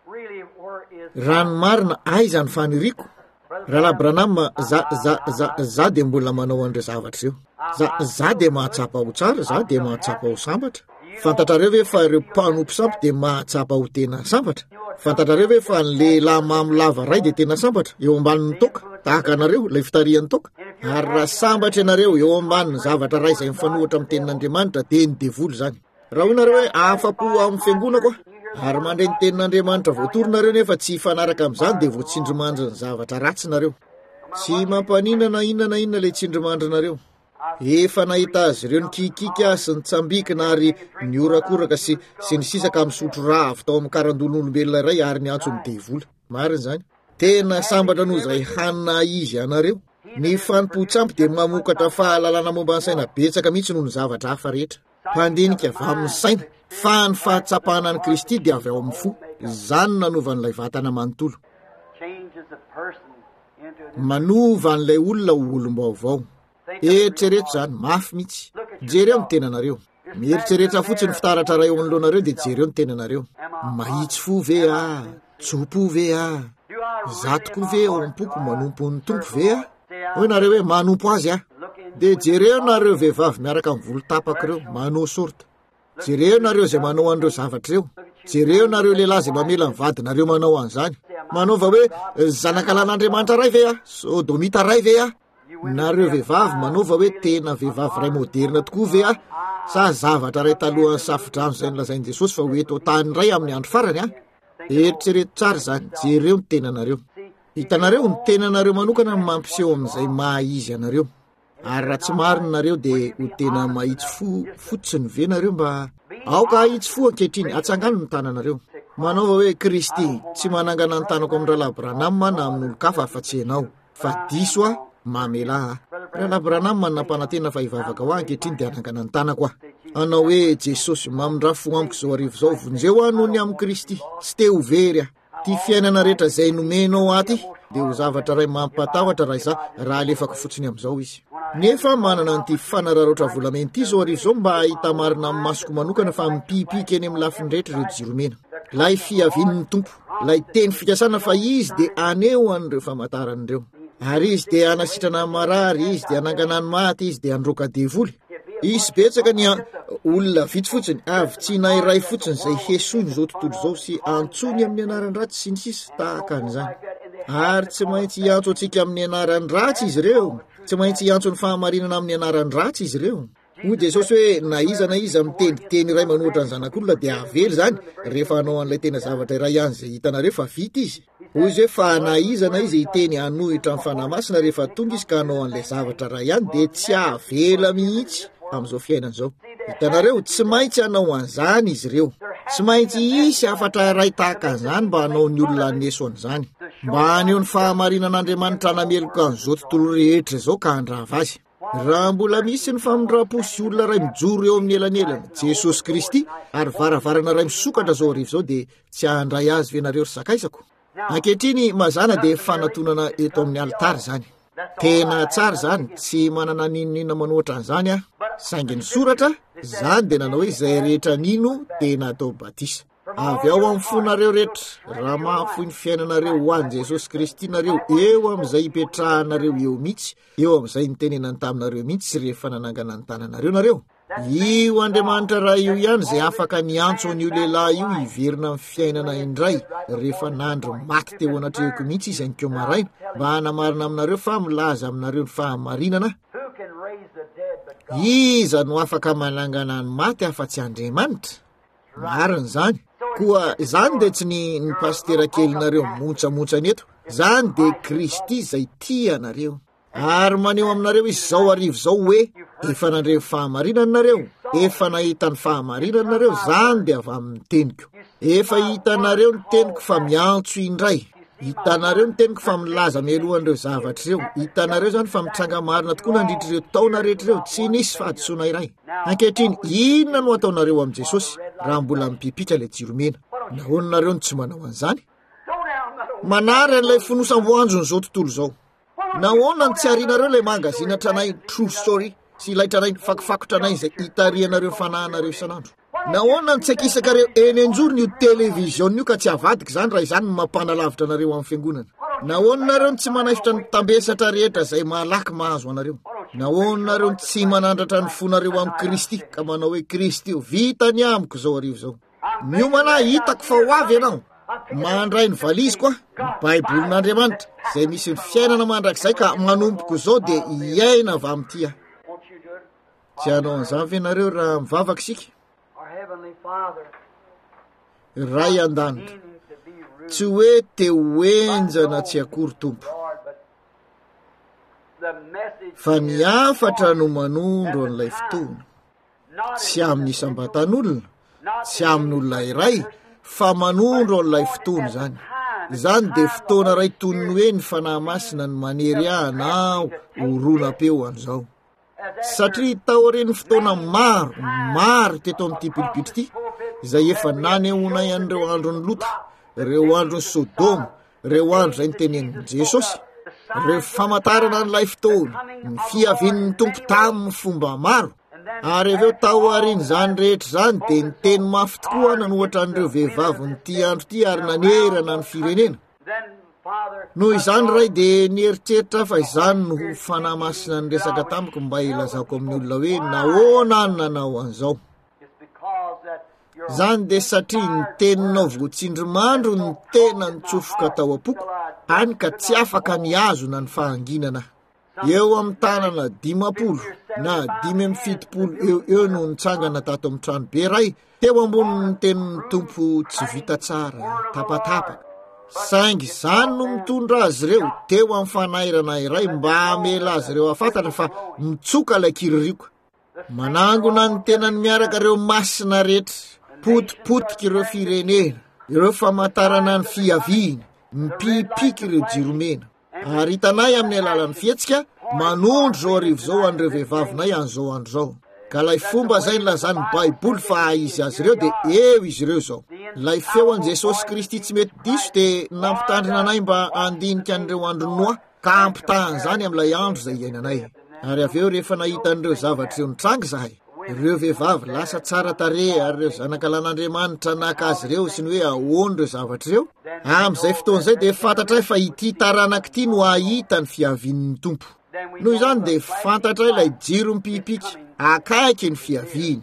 rano marina aiza ny faniriko rahalahy Branham za za za za dia mbola manao an'ireo zavatra ireo za za dia mahatsapa ho tsara za dia mahatsapa ho sambatra fantatrareo ve fa ireo mpanompo sampy dia mahatsapa ho tena sambatra fantatrareo ve fa ny lehilahy mamolava ray dia tena sambatra eo ambanin'ny toka tahaka anareo ilay fitarihan'ny toka ary raha sambatra ianareo eo ambanin'ny zavatra ray izay mifanohitra amin'ny tenin'Andriamanitra dia ny devoly zany raha hoy nareo hoe afa-po amin'ny fiangonana koa ary mandray ny tenin'Andriamanitra voatoronareo nefa tsy hifanaraka amin'izany dia voatsindrimandry ny zavatra ratsy nareo tsy mampaninana inona na inona ilay tsindrimandrinareo efa nahita azy ireo ny kikika sy ny tsambikina ary ny orakoraka sy sy ny sisaka amin'ny sotro rava tao amin'ny karandolon'olombelona iray ary ny antso ny devola marina zany tena sambatra noho izay hanina izy anareo ny fanompo-tsampy dia mamokatra fahalalana momba ny saina betsaka mihitsy noho ny zavatra hafa rehetra mpandinika avy amin'ny saina fa ny fahatsapana ny Kristy dia avy ao amin'ny fo zany nanova n'ilay vatana manontolo manova n'ilay olona ho olom-baovao eritrereto zany mafy mihitsy jereo ny tenanareo mieritreretra fotsiny fitaratra ray eo anoloanareo dia jereo ny tenanareo mahitsy fo ve a tsopo ve a za tokoa ve ao am-poko manompo ny tompo ve a hoe nareo hoe manompo azy a dia jereo nareo vehivavy miaraka amin'ny volo tapaka ireo manao sorta jereo nareo izay manao an'ireo zavatra ireo jereo nareo lehilahy izay mamela ny vadinareo manao an'izany manaova hoe zanakalan'Andriamanitra ray ve a sodomita ray ve a nareo vehivavy manaova hoe tena vehivavy ray moderna tokoa ve a sa zavatra ray talohan'ny safodrano izay nolazain'i Jesosy fa hoeto tany ray amin'ny andro farany a eritrereto tsara zany jereo ny tenanareo hitanareo ny tenanareo manokana mampiseho amin'izay maha-izy anareo ary raha tsy marina nareo dia ho tena mahitsy fo fotsiny ve nareo mba aoka ahitsy fo ankehitriny atsangano ny tananareo manaova hoe Kristy tsy manangana ny tanako amin'ny rahalahy Branham na amin'olo-kafa fa tsy ianao fa diso a mamela rahalahy Branham nampanantena fa hivavaka ho ankehitriny dia anangana ny tanako a anao hoe Jesosy mamindra fo amiko izao arivo izao vonjeo a noho ny amin'ny Kristy tsy te ho very a ty fiainana rehetra izay nomenao aty dia ho zavatra ray mampatahotra raha iza raha alefako fotsiny amin'izao izy nefa manana n'ity fanararoatra volamena ity izao arivo izao mba hahita marina amin'ny masoko manokana fa mipipika eny amin'ny lafiny rehetra ireo jiromena lay fiavin'ny tompo lay teny fikasana fa izy dia aneo an'ireo famataran'ireo ary izy dia anasitrana marary izy dia anangana ny maty izy dia androka devoly isy betsaka ny olona vitsy fotsiny avy tsy nairay fotsiny izay hesony izao tontolo izao sy antsony amin'ny anaran'ny ratsy sy ny sisa tahaka an'izany ary tsy maintsy hiantso antsika amin'ny anaran'ny ratsy izy ireo tsy maintsy hiantso ny fahamarinana amin'ny anaran'ny ratsy izy ireo hoy Jesosy hoe na iza na iza miteny teny iray manohitra ny zanak'olona dia avely zany rehefa anao an'ilay tena zavatra iray ihany izay hitanareo fa vita izy hoy izy hoe fa na iza na iza hiteny hanohitra amin'ny fanahy masina rehefa tonga izy ka anao an'ilay zavatra iray ihany dia tsy avela mihitsy amin'izao fiainana izao hitanareo tsy maintsy hanao an'izany izy ireo tsy maintsy isy afatra ray tahaka an'izany mba hanao ny olona neso an'izany mba haneo ny fahamarinan'Andriamanitra nameloka an'izao tontolo rehetra izao ka handrava azy raha mbola misy ny famindram-po sy olona ray mijoro eo amin'ny elanelana Jesosy Kristy ary varavarana ray misokatra zao arivo izao dia tsy handray azy venareo ry sakaisako ankehitriny mazana dia fanatonana eto amin'ny alitara zany tena tsara zany tsy manana ninonina manohatra an'izany a saingy ny soratra zany dia nanao hoe izay rehetra nino dia natao batisa avy ao amin'ny fonareo rehetra raha mahafoy ny fiainanareo ho an'i Jesosy Kristy nareo eo amin'izay hipetrahanareo eo mihitsy eo amin'izay nitenenany taminareo mihitsy sy rehefa nanangana ny tananareo nareo io Andriamanitra raha io ihany zay afaka niantso an'io lehilahy io hiverina amin'ny fiainana indray rehefa nandro maty teo anatrehiko mihitsy izy ankeo maraina mba hanamarina aminareo fa milaza aminareo ny fahamarinana. Iza no afaka manangana ny maty afa-tsy Andriamanitra? Marina zany. Koa zany dia tsy ny ny pastera kelinareo montsamontsany eto, zany dia Kristy zay tia anareo. Ary maneho aminareo izy zao arivo zao hoe efa nandreo fahamarinana nareo, efa nahita ny fahamarinana nareo, zany dia avy amin'ny teniko. Efa hitanareo ny teniko fa miantso indray, hitanareo ny teniko fa milaza mialohan'ireo zavatra ireo, hitanareo zany fa mitranga marina tokoa nandritr'ireo taona rehetr'ireo, tsy nisy fahadisoana iray. Ankehitriny inona no ataonareo amin'i Jesosy raha mbola mipipitra ilay jiromena? Nahoanareo no tsy manao an'izany? Manary an'ilay fonosamboanjony zao tontolo zao. Nahoana ny tsy arianareo ilay magazina tranay True Story sy ilay tranay fakofako tranay izay hitarianareo fanahinareo isan'andro? Nahoana ny tsy akisakareo eny anjorony io televiziona io ka tsy avadiky zany raha izany mampanalavitra anareo amin'ny fiangonana? Nahoana nareo tsy manahifitra ny tambesatra rehetra zay malaky mahazo anareo? Nahoana nareo tsy manandratra ny fonareo amin'ny Kristy ka manao hoe Kristy io vita ny amiko zao arivo zao? Miomana hitako fa ho avy ianao. Mandray ny valiziko ny Baibolin'Andriamanitra zay misy ny fiainana mandrakizay ka manompoko zao dia iaina avy amin'ity aho. Tsy hanao an'izany ve nareo raha mivavaka isika? Ray an-danitra, tsy hoe teo enjana tsy akory tompo, fa ny afatra no manondro an'ilay fotoana, tsy amin'ny isam-batan'olona, tsy amin'olona iray, fa manondro an'ilay fotoana zany. Zany dia fotoana ray toy ny hoe ny fanahy masina ny manery anao horonam-peo an'izao. Satria taorian'ny fotoana maro, maro teto amin'ity pilipitry ity, izay efa nanehoana ihanyireo andron'ny Lota, ireo andron'ny Sodoma, ireo andro izay nitenen'i Jesosy, ireo famantarana n'ilay fotoana, ny fiavian'ny tompo tamin'ny fomba maro. Ary aveo tao ariany zany rehetra zany dia ny teny mafy tokoa nanohatra an'ireo vehivavy nyty andro ity ary nanerana ny firenena. Noho izany ray dia nieritreritra fa izany no ho fanahy masina ny resaka tamiko mba ilazako amin'ny olona hoe nahoana ny nanao an'izao. Zany dia satria ny teninao voatsindrimandro ny tena nitsofoka tao am-poko, hany ka tsy afaka niazona ny fahanginana. Eo amin'ny tanana dimapolo na dimy amby fitopolo eo eo no nitsangana tato amin'ny trano be ray teo ambonin'ny tenin'ny tompo tsy vita tsara, tapatapaka. Saingy zany no mitondra azy ireo teo amin'ny fanairana iray mba hamela azy ireo afantatra fa mitsoka ilay kiririko. Manangona ny tenany miaraka ireo masina rehetra, potipotika ireo firenena, ireo famantarana ny fiaviany, mipipika ireo jiromena. Ary hitanay amin'ny alalan'ny fihetsika manondro zao arivo zao an'ireo vehivavinay an'izao andro zao. Ka lay fomba zay nilazan'ny Baiboly fa izy azy ireo dia eo izy ireo zao. Lay feo an' Jesosy Kristy tsy mety diso dia nampitandrina anay mba handinika an'ireo andro noa ka ampitahan' zany amin'ilay andro zay iainanay. Ary aveo rehefa nahita an'ireo zavatra ireo nitrangy zahay, ireo vehivavy lasa tsara tarehy ary ireo zanakalan'Andriamanitra naka azy ireo sy ny hoe ahoana ireo zavatra ireo. Amin'izay fotoana izay dia fantatray fa ity taranaka ity no ahita ny fiavian'ny tompo. Noho izany dia fantatray ilay jiro mipipika akaiky ny fiaviany.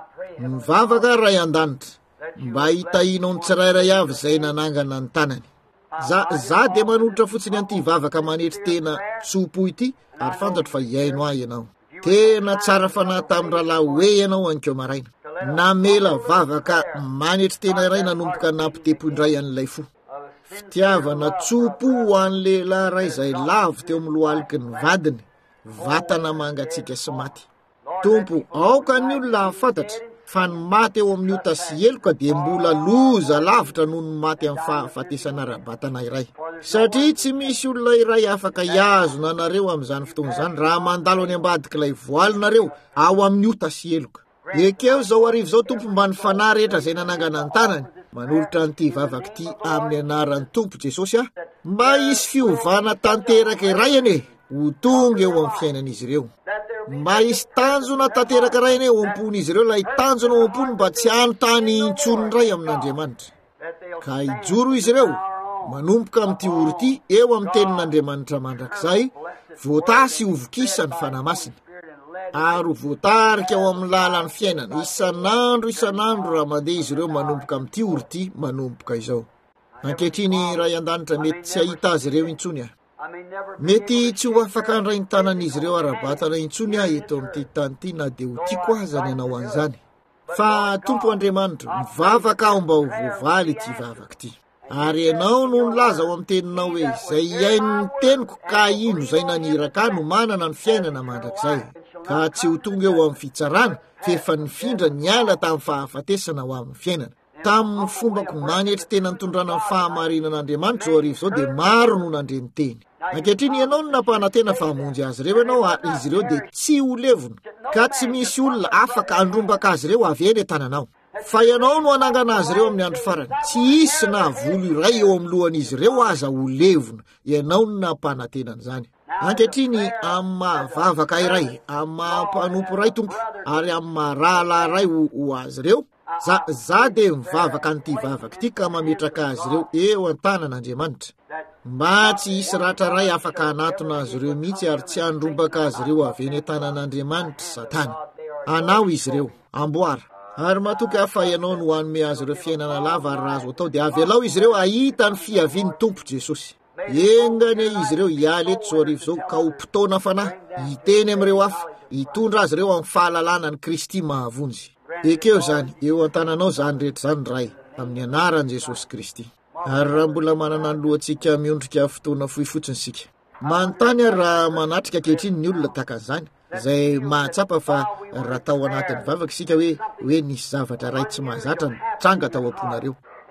Mivavaka ray an-danitra mba hitahinao ny tsirairay avy izay nanangana ny tanany. Za, za dia manolotra fotsiny an'ity vavaka manetry tena tsopo ity ary fantatro fa iaino ahy ianao. Tena tsara fanahy tamin'ny rahalahy hoe ianao ankeo maraina. Namela vavaka manetry tena iray nanomboka nampitempo indray an'ilay fo. Fitiavana tsopo ho an'ny lehilahy ray izay lavo teo amin'ny loaliky ny vadiny, vatana mangatsiaka sy maty. Tompo, aoka ny olona hafantatra fa ny maty eo amin'io tasieloka dia mbola loza lavitra noho ny maty amin'ny fahafatesana ara-batana iray. Satria tsy misy olona iray afaka hiazona anareo amin'izany fotoana izany raha mandalo any ambadika ilay voalinareo ao amin'io tasieloka. Ekeo zao arivo zao tompo mba ny fanahy rehetra izay nanangana ny tanany, manolotra an'ity vavaka ity amin'ny anaran'ny tompo Jesosy ah, mba hisy fiovana tanteraka iray ane ho tonga eo amin'ny fiainan'izy ireo. Mba hisy tanjona tanteraka iray ane eo am-pon'izy ireo, ilay tanjona eo am-pony mba tsy anontany intsony iray amin'Andriamanitra. Ka hijoro izy ireo manomboka amin'ity oro ity eo amin'ny tenin'Andriamanitra mandrakizay, voatasy hovokisa ny fanahy masina. ary voatarika ao amin'ny lalan'ny fiainana isan'andro isan'andro raha mandeha izy ireo manomboka amin'ity ority manomboka izao. Ankehitriny ray an-danitra mety tsy ahita azy ireo intsony ah, mety tsy ho afaka handray ny tanan'izy ireo ara-batana intsony ah eto amin'ity tany ity na dia ho tiako aza ny anao an'izany. Fa Tompo Andriamanitra, mivavaka aho mba ho voavaly ity vavaka ity. Ary ianao no nilaza ao amin'ny teninao hoe izay iainy ny teniko ka ino izay naniraka no manana ny fiainana mandrakizay, ka tsy ho tonga eo amin'ny fitsarana fa efa nifindra niala tamin'ny fahafatesana ho amin'ny fiainana. Tamin'ny fombako manetry tena nitondrana ny fahamarinan'Andriamanitra zao arivo zao dia maro no nandreny teny. Ankehitriny ianao no napana tena fahamonjy azy ireo ianao ary izy ireo dia tsy ho levona, ka tsy misy olona afaka andrombaka azy ireo avy eny tananao. Fa ianao no anangana azy ireo amin'ny andro farany. Tsy isy na volo iray eo amin'ny lohan'izy ireo aza ho levona. Ianao no napana tenan'izany. Ankehitriny amin'ny mahavavaka iray, amin'ny mahampanompo iray Tompo, ary amin'ny maharahalahy iray ho azy ireo. Za, za dia mivavaka an'ity vavaka ity ka mametraka azy ireo eo an-tanan'Andriamanitra. Mba tsy hisy ratra ray afaka hanatona azy ireo mihitsy ary tsy handrombaka azy ireo avy eny tanan'Andriamanitra Satana. Anao izy ireo, amboara. Ary matoky afa ianao no hanome azy ireo fiainana lava ary raha azo atao dia avy alao izy ireo ahita ny fiavian'ny Tompo Jesosy. Engany izy ireo hialy eto zao arivo zao ka ho mpitaona fanahy, hiteny amin'ireo hafa, hitondra azy ireo amin'ny fahalalana ny Kristy mahavonjy. Ekeo zany, eo an-tananao zany rehetra zany ray, amin'ny anaran'i Jesosy Kristy. Ary raha mbola manana ny lohantsika miondrika fotoana fohy fotsiny sika, manontany ary raha manatrika ankehitriny ny olona takan'izany, izay mahatsapa fa raha tao anatin'ny vavaka isika hoe hoe nisy zavatra ray tsy mahazatra tranga tao am-ponareo.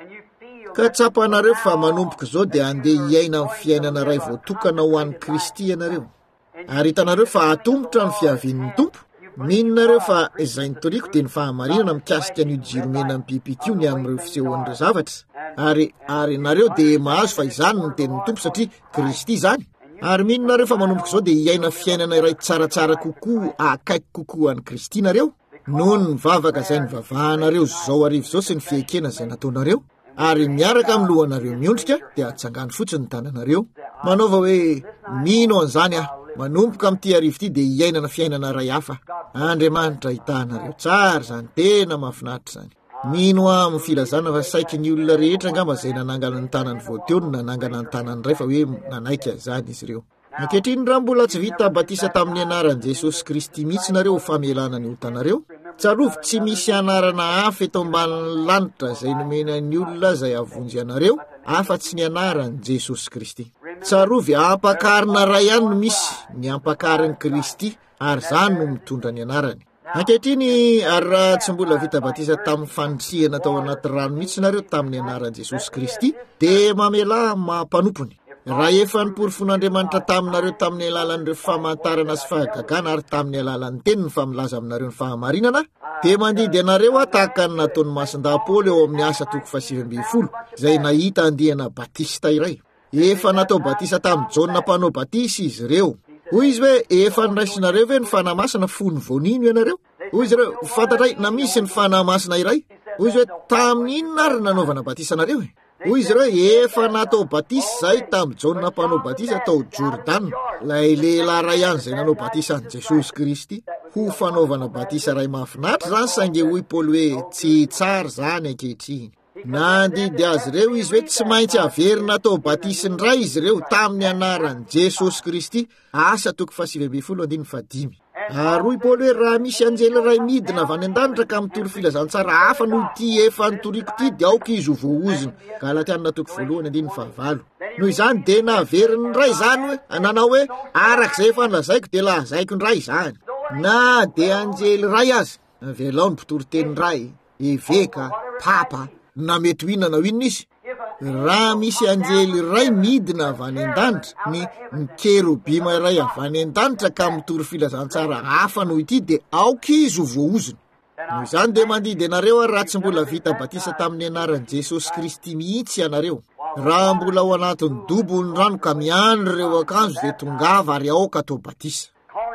Ka tsapanareo fa manomboka izao dia andeha hiaina amin'ny fiainana ray voatokana ho an'ny Kristy ianareo. Ary hitanareo fa atombotra ny fiavian'ny Tompo. Mininareo fa izay nitoriako dia ny fahamarinana mikasika an'io jiro mena amin'ny bibik'io ny amin'ireo fisehoan'ireo zavatra. Ary ary nareo dia mahazo fa izany no tenin'ny Tompo satria Kristy zany. Ary mininareo fa manomboka izao dia hiaina fiainana iray tsaratsara kokoa, akaiky kokoa an'i Kristy nareo. Noho ny vavaka izay nivavahanareo zao arivo zao sy ny fiekena izay nataonareo. Ary miaraka amin'ny lohanareo miondrika dia atsangany fotsiny ny tananareo. Manaova hoe mino an'izany ah, manomboka amin'ity arivo ity dia hiainana fiainana ray hafa. Andriamanitra hitanareo tsara zany, tena mahafinaritra zany. Mino amin'ny filazana fa saiky ny olona rehetra angamba izay nanangana ny tanany voateo no nanangana ny tanany ray fa hoe nanaika izany izy ireo. Ankehitriny raha mbola tsy vita batisa tamin'ny anaran'i Jesosy Kristy mihitsy nareo famelana ny otanareo, tsarovy tsy misy anarana hafa eto ambanin'ny lanitra izay nomena ny olona izay avonjy anareo afa-tsy ny anaran'i Jesosy Kristy. Tsarovy ampakarina ray ihany no misy, ny ampakarin'i Kristy, ary zany no mitondra ny anarany. Ankehitriny ary raha tsy mbola vita batisa tamin'ny fandrisihana tao anaty rano mihitsy nareo tamin'ny anaran'i Jesosy Kristy, dia mamela mampanompony. Raha efa niporifon'Andriamanitra taminareo tamin'ny alalan'ireo famantarana sy fahagagana ary tamin'ny alalan'ny teniny familaza aminareo ny fahamarinana, dia mandidy anareo tahaka ny nataon'ny Masindahy Paoly eo amin'ny asa toko faha sivy ambin'ny folo, izay nahita andiana batista iray. Efa natao batisa tamin'ny Jaona mpanao batisa izy ireo. Hoy izy hoe efa niraisinareo ve ny fanahy masina fony voanino ianareo? Hoy izy ireo fantatray na misy ny fanahy masina iray. Hoy izy hoe tamin'ny inona ary nanaovana batisa nareo e? Hoy izy ireo efa natao batisa zay tamin'ny Jaona mpanao batisa tao Jordana, lay lehilahy ray ihany izay nanao batisa an'i Jesosy Kristy. Ho fanaovana batisa ray mahafinaritra zany saingy hoy Paoly hoe tsy tsara zany ankehitriny. Nandidy azy ireo izy hoe tsy maintsy averina atao batisin'ny ray izy ireo tamin'ny anaran'i Jesosy Kristy. Asa toko faha sivy ambin'ny folo andiny faha dimy. Ary hoy Paoly hoe raha misy anjely ray midina avy any an-danitra ka mitory filazantsara hafa no ity efa nitoriko ity dia aoka izy ho voaozina. Galatiana toko voalohany andiny faha valo. Noho izany dia naverin'ny ray zany hoe nanao hoe arak'izay efa nolazaiko dia lazaiko ny ray izany. Na dia anjely ray azy, avelao ny mpitory-ten'ny ray, eveka, papa, na mety ho inona na inona izy. Raha misy anjely ray midina avy any an-danitra, ny ny kerobima ray avy any an-danitra ka mitory filazantsara hafa noho ity dia aoka izy ho voaozina. Noho izany dia mandidy ianareo ary raha tsy mbola vita batisa tamin'ny anaran'i Jesosy Kristy mihitsy ianareo. Raha mbola ao anatin'ny dobon'ny rano ka miandry ireo akanjo dia tongava ary aoka atao batisa.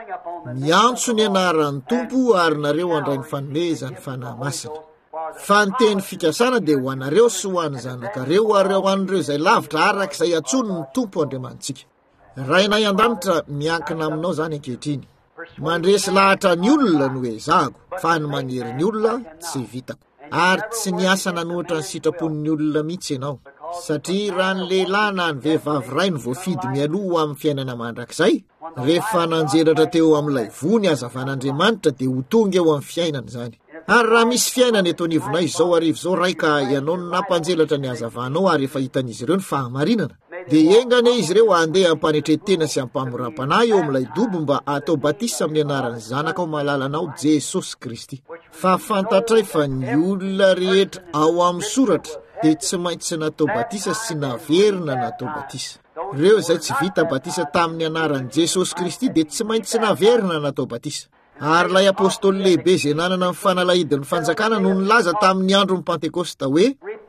Miantso ny anaran'ny Tompo ary nareo handray ny fanomezany fanahy masina. Fa ny teny fikasana dia ho anareo sy ho an'ny zanakareo ary ho an'ireo izay lavitra arak'izay atsony ny Tompo Andriamantsika. Rainay an-danitra miankina aminao zany ankehitriny. mandresy lahatra ny olona no hoe zago fa ny maniry ny olona tsy vitako ary tsy niasa nanoatra ny sitrapon'ny olona mihitsy ianao satria raha ny lehilahy na ny vehivavy ray no voafidy mialoha amin'ny fiainana mandrakizay rehefa nanjelatra teo amin'ilay vony hazavan'Andriamanitra dia ho tonga eo amin'ny fiainana izany ary raha misy fiainana eto anivonay izao arivo izao raika ianao no nampanjelatra ny hazavanao ary efa hitan'izy ireo ny fahamarinana dia engane izy ireo andeha ampanetretena sy ampamoram-panahy eo amin'ilay dobo mba atao batisa amin'ny anaran'ny zanakao malalanao Jesosy Kristy fa fantatray fa ny olona rehetra ao amin'ny soratra dia tsy maintsy natao batisa sy naverina natao batisa ireo izay tsy vita batisa tamin'ny anaran'i Jesosy Kristy dia tsy maintsy naverina natao batisa ary ilay apôstôly lehibe izay nanana ny fanalahidin'ny fanjakana no nilaza tamin'ny andron'ny Pentekosta hoe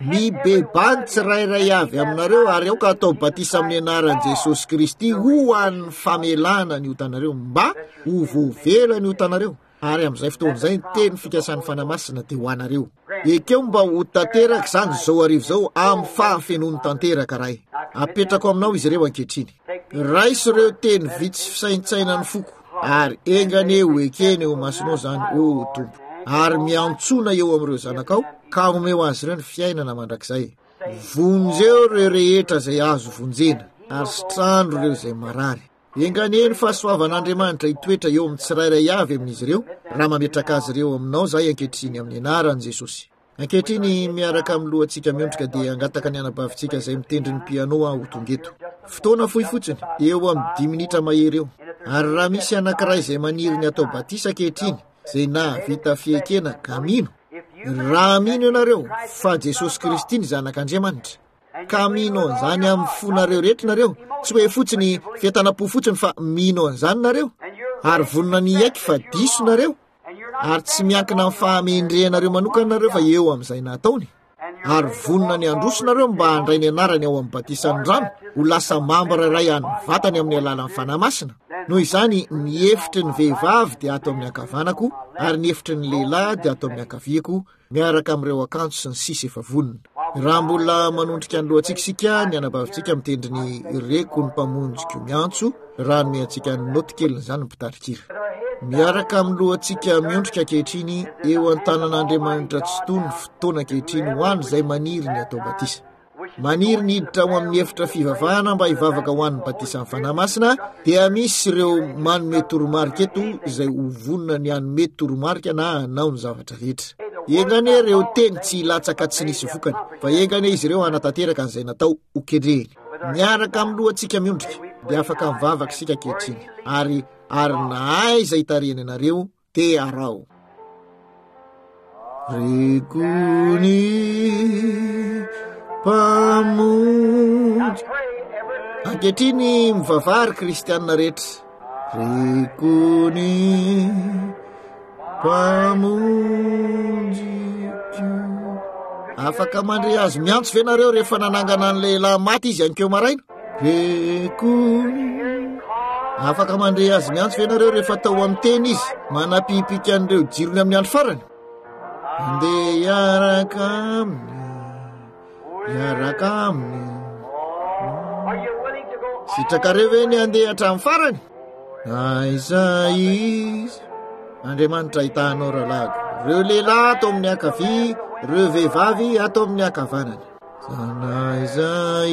mibebany tsirairay avy aminareo ary aoka atao batisa amin'ny anaran'i Jesosy Kristy ho an'ny famelana ny otanareo mba ho voavela ny otanareo ary amin'izay fotoana izay ny teny fikasan'ny fanamasina dia ho anareo ekeo mba ho tanteraka izany zao arivo izao amin'ny fahafenony tanteraka rahay apetrako aminao izy ireo ankehitriny raisy ireo teny vitsy fisaintsaina ny foko ary engane eo ekeny eo masonao zany o tompo ary miantsona eo amin'ireo zanakao ka omeo azy ireo ny fiainana mandrakizay vonjeo ireo rehetra izay azo vonjena ary sitrandro ireo izay marary engane ny fahasoavan'Andriamanitra hitoetra eo amin'ny tsirairay avy amin'izy ireo raha mametraka azy ireo aminao zahay ankehitriny amin'ny anaran'i Jesosy ankehitriny miaraka amin'ny lohantsika miondrika dia angataka ny anabavintsika izay mitendry ny piano ho tongeto fotoana fohy fotsiny eo amin'ny dimy minitra mahery eo ary raha misy anankiray izay maniry ny atao batisa ankehitriny izay na vita fiekena ka mino raha mino ianareo fa Jesosy Kristy ny zanak'Andriamanitra ka mino an'izany amin'ny fonareo rehetra nareo tsy hoe fotsiny fiatanam-po fotsiny fa mino an'izany nareo ary vonona ny aiky fa diso nareo ary tsy miankina amin'ny fahamendrehanareo manokana nareo fa eo amin'izay nataony ary vonona ny androsonareo mba handray ny anarany ao amin'ny batisan'ny rano ho lasa mambara ray any vatany amin'ny alalan'ny fanamasina noho izany ny hefitry ny vehivavy dia atao amin'ny ankavanako ary ny hefitry ny lehilahy dia atao amin'ny ankaviako miaraka amin'ireo akanjo sy ny sisa efa vonona raha mbola manondrika ny lohantsika ny anabavintsika mitendry ny reko ny mpamonjiko miantso raha nome antsika ny notikeliny izany mpitarikira miaraka amin'ny lohantsika miondrika ankehitriny eo an-tanan'Andriamanitra tsy tony fotoana ankehitriny ho any izay maniry ny atao batisa maniry ny hiditra ho amin'ny efitra fivavahana mba hivavaka ho an'ny batisa amin'ny fanamasina dia misy ireo manome toromarika eto izay ho vonona ny hanome toromarika na hanao ny zavatra rehetra engane ireo teny tsy latsaka tsy nisy vokany fa engane izy ireo hanatanteraka an'izay natao hokendrehiny miaraka amin'ny lohantsika miondrika dia afaka mivavaka isika ankehitriny ary ary nahay izay tareny anareo dia arao regony mpamonjy ankehitriny mivavary kristianina rehetra regony mpamonjiko afaka mandre azy miantso ve nareo rehefa nanangana ny lehilahy maty izy ankeo maraina regony afaka mandre azy miantso ve nareo rehefa tao amin'ny teny izy manapipika an'ireo jirony amin'ny andro farany andeha hiaraka aminy hiaraka aminy sitrakareo ve ny andeha hatramin'ny farany aiza izy Andriamanitra ahitanao rahalago ireo lehilahy atao amin'ny ankavia ireo vehivavy atao amin'ny ankavanany zanaiza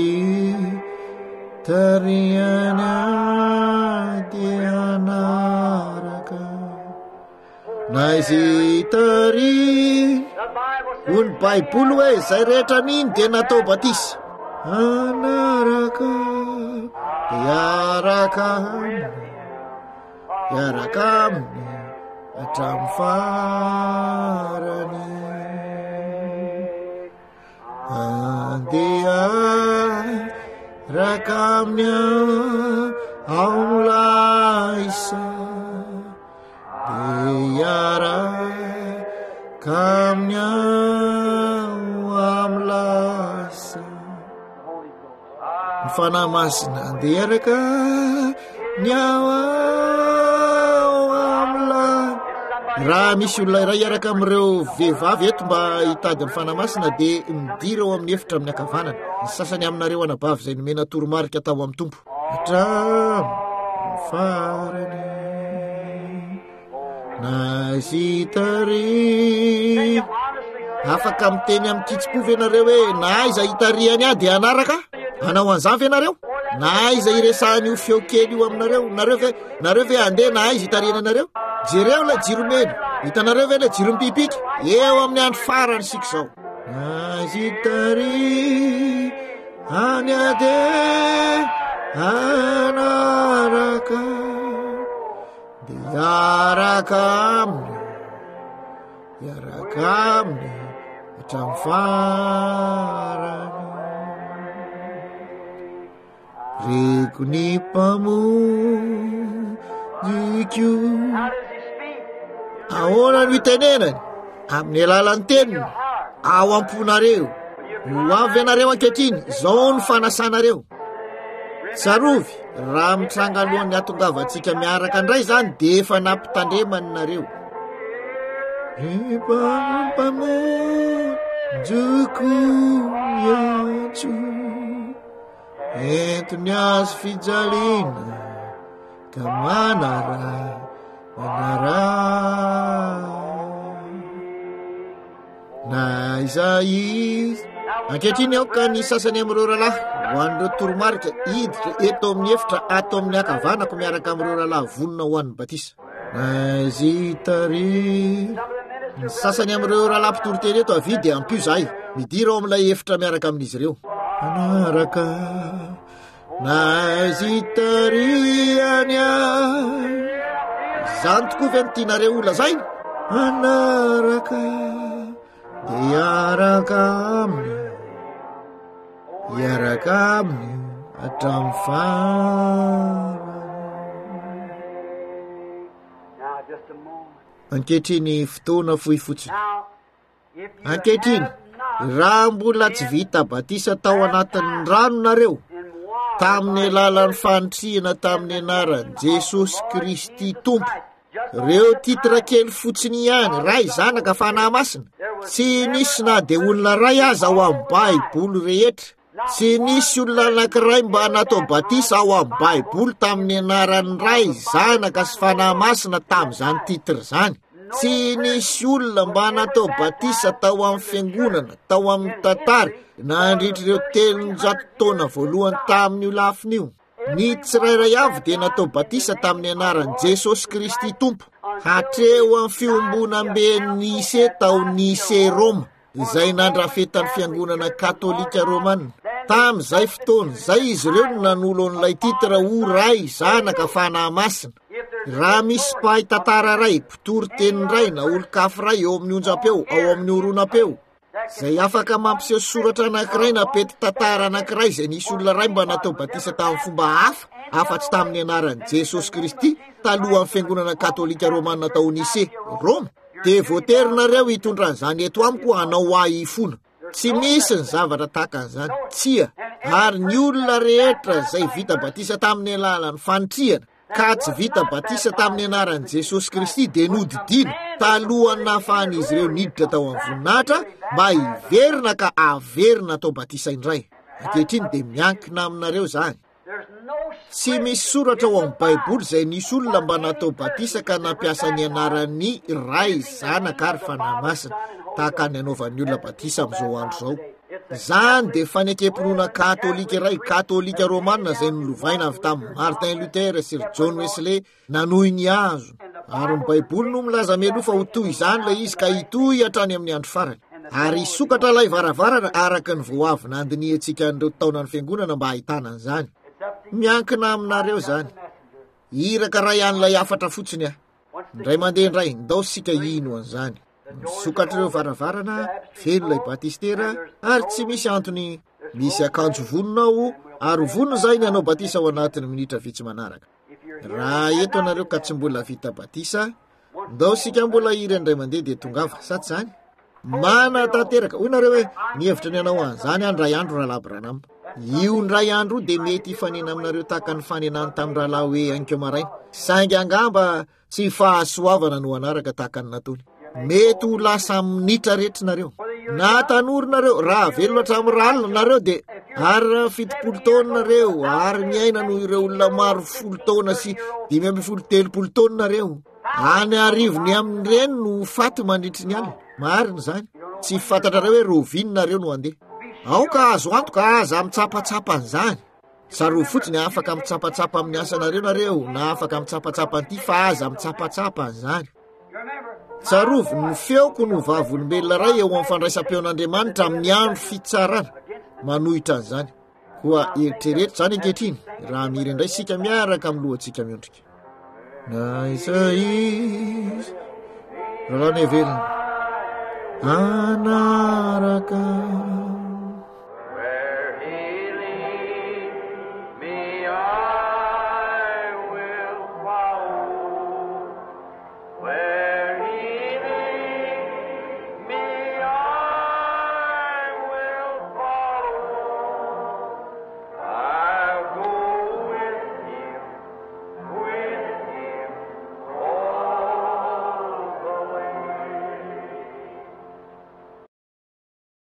tariany ady anaraka na izy tari ho ny baiboly hoe izay rehetra miny dia natao batisa anaraka hiaraka aminy hiaraka aminy hatramin'ny farany andeha raka aminy aolaisa dia hiaraka aminy amlasa ny fanamasina andeha hiaraka ny ao amla raha misy olona iray hiaraka amin'ireo vehivavy eto mba hitady ny fanamasina dia midira ao amin'ny efitra amin'ny ankavanana ny sasany aminareo anabavy izay nomena toromarika tao amin'ny tompo hatramin'ny farany nazitary afaka miteny amin'ny kitsipovy ianareo hoe na iza hitariany a dia anaraka anao an'izany ve ianareo na iza iresahany io feo kely io aminareo nareo ve nareo ve andeha na izy hitariana anareo jereo la jiromeny hitanareo ve la jirom-pipiky eo amin'ny andro farany sika zao nazitary any ade anaraka de iaraka aminy iaraka aminy hatramin'ny farany reko ny mpamojiko ahoana no itenenany amin'ny alalan'ny teniny ao amponareo ho avy ianareo ankehitriny zao ny fanasanareo tsarovy raha mitranga alohan'ny atongavantsika miaraka indray zany de efa nampitandremany nareo mpamojoko iantso entony azo fijaliana ka manara manara na iza izy ankehitriny ao ka ny sasany amin'ireo rahalahy ho an'ireo toromarika hiditra eto amin'ny efitra ato amin'ny akavanako miaraka amin'ireo rahalahy vonona ho an'ny batisa na zitary ny sasany amin'ireo rahalahy mpitoroteny eto avidy ampio zahay midira ao amin'ilay efitra miaraka amin'izy ireo anaraka na zitary any a zany tokoa ve ny tianareo olona zay anaraka de iaraka aminy iaraka aminy hatramin'ny farany ankehitriny fotoana fohy fotsiny ankehitriny raha mbola tsy vita batisa tao anatin'ny rano nareo tamin'ny alalan'ny fanitrihana tamin'ny anarany Jesosy Kristy tompo reo titra kely fotsiny ihany ray zanaka fanahy masina tsy nisy na de olona ray aza ao amin'ny baiboly rehetra tsy nisy olona anankiray mba natao batisa ao amin'ny baiboly tamin'ny anaran'ny ray zanaka sy fanahy masina tamin'izany titra zany tsy nisy olona mba natao batisa tao amin'ny fiangonana tao amin'ny tantara nandritr'ireo telonjato taona voalohany tamin'io lafin'io ny tsirairay avy dia natao batisa tamin'ny anaran'i Jesosy Kristy tompo hatreo amin'ny fiombonam-be Nise tao Nise Roma izay nandrafetan'ny fiangonana katolika romanina tamin'izay fotoana zay izy ireo no nanolo an'ilay titra ho ray zanaka fanahy masina raha misy mpahay tantara ray mpitory tenin-ray na olo-kafy ray eo amin'ny onjam-peo ao amin'ny oronam-peo zay afaka mampiseho soratra anankiray na pety tantara anankiray zay nisy olona ray mba natao batisa tamin'ny fomba hafa afa-tsy tamin'ny anaran'i Jesosy Kristy talohan'ny fiangonana katolika romanina tao Nise Roma de voaterinareo hitondran'izany eto amiko hanao ahifona tsy misy ny zavatra tahaka an'izany tsia ary ny olona rehetra zay vita batisa tamin'ny alalan'ny fanitrihana ka tsy vita batisa tamin'ny anaran'i Jesosy Kristy de nodidina talohany nahafahan'izy ireo niditra tao amin'ny voninahitra mba hiverina ka averina tao batisa indray ankehitriny de miankina aminareo zany tsy misy soratra ao amin'ny baiboly zay nisy olona mba natao batisa ka nampiasa ny anaran'ny ray zanaka ary fanahy masina tahaka ny anaovan'ny olona batisa amin'izao andro zao zany de fanekempinoana katolika iray katolika romanina zay nolovaina avy tamin'ny Martin Luther sy John Wesley nanohy ny azo ary ny baiboly no milaza melofa ho toy izany lay izy ka hitohy hatrany amin'ny andro farany ary sokatra lay varavarana araka ny voavy nandiniantsika an'ireo taona ny fiangonana mba hahitana an'izany miankina aminareo zany iraka ray an'ilay afatra fotsiny ah indray mandeha indray ndao sika ino an'izany misokatra ireo varavarana feno lay batistera ary tsy misy antony misy akanjo vononao ary vonona zay ny anao batisa ao anatin'ny minitra vitsy manaraka raha eto anareo ka tsy mbola vita batisa ndao sika mbola iry indray mandeha de tongava saty zany mana tanteraka hoy nareo hoe nihevitra ny anao an'izany andray andro rahalabranamba io ndray andro de mety hifanena aminareo tahaka ny fanenany tamin'ny rahalahy hoe ankeo maraina saingy angamba tsy fahasoavana no anaraka tahaka ny natony mety ho lasa minitra rehetra nareo na tanorinareo raha velona hatramin'ny ralina nareo de ary fitopolo taona nareo ary miaina no ireo olona maro folo taona sy dimy amby folo telopolo taona nareo any arivony amin'ireny no faty mandritry ny aly marina zany tsy fantatrareo hoe rovininareo no andeha aoka azo antoka aza mitsapatsapan' zany tsaro fotsiny afaka mitsapatsapa amin'ny asanareo nareo na afaka mitsapatsapa nty fa aza mitsapatsapan zany tsarovo ny feoko no vavolombelona ray eo amin'ny fandraisam-peon'Andriamanitra amin'ny andro fitsarana manohitra an'izany koa eritreretra zany ankehitriny raha miry indray sika miaraka amin'ny lohantsika miondrika na iza izy raha ny velona anaraka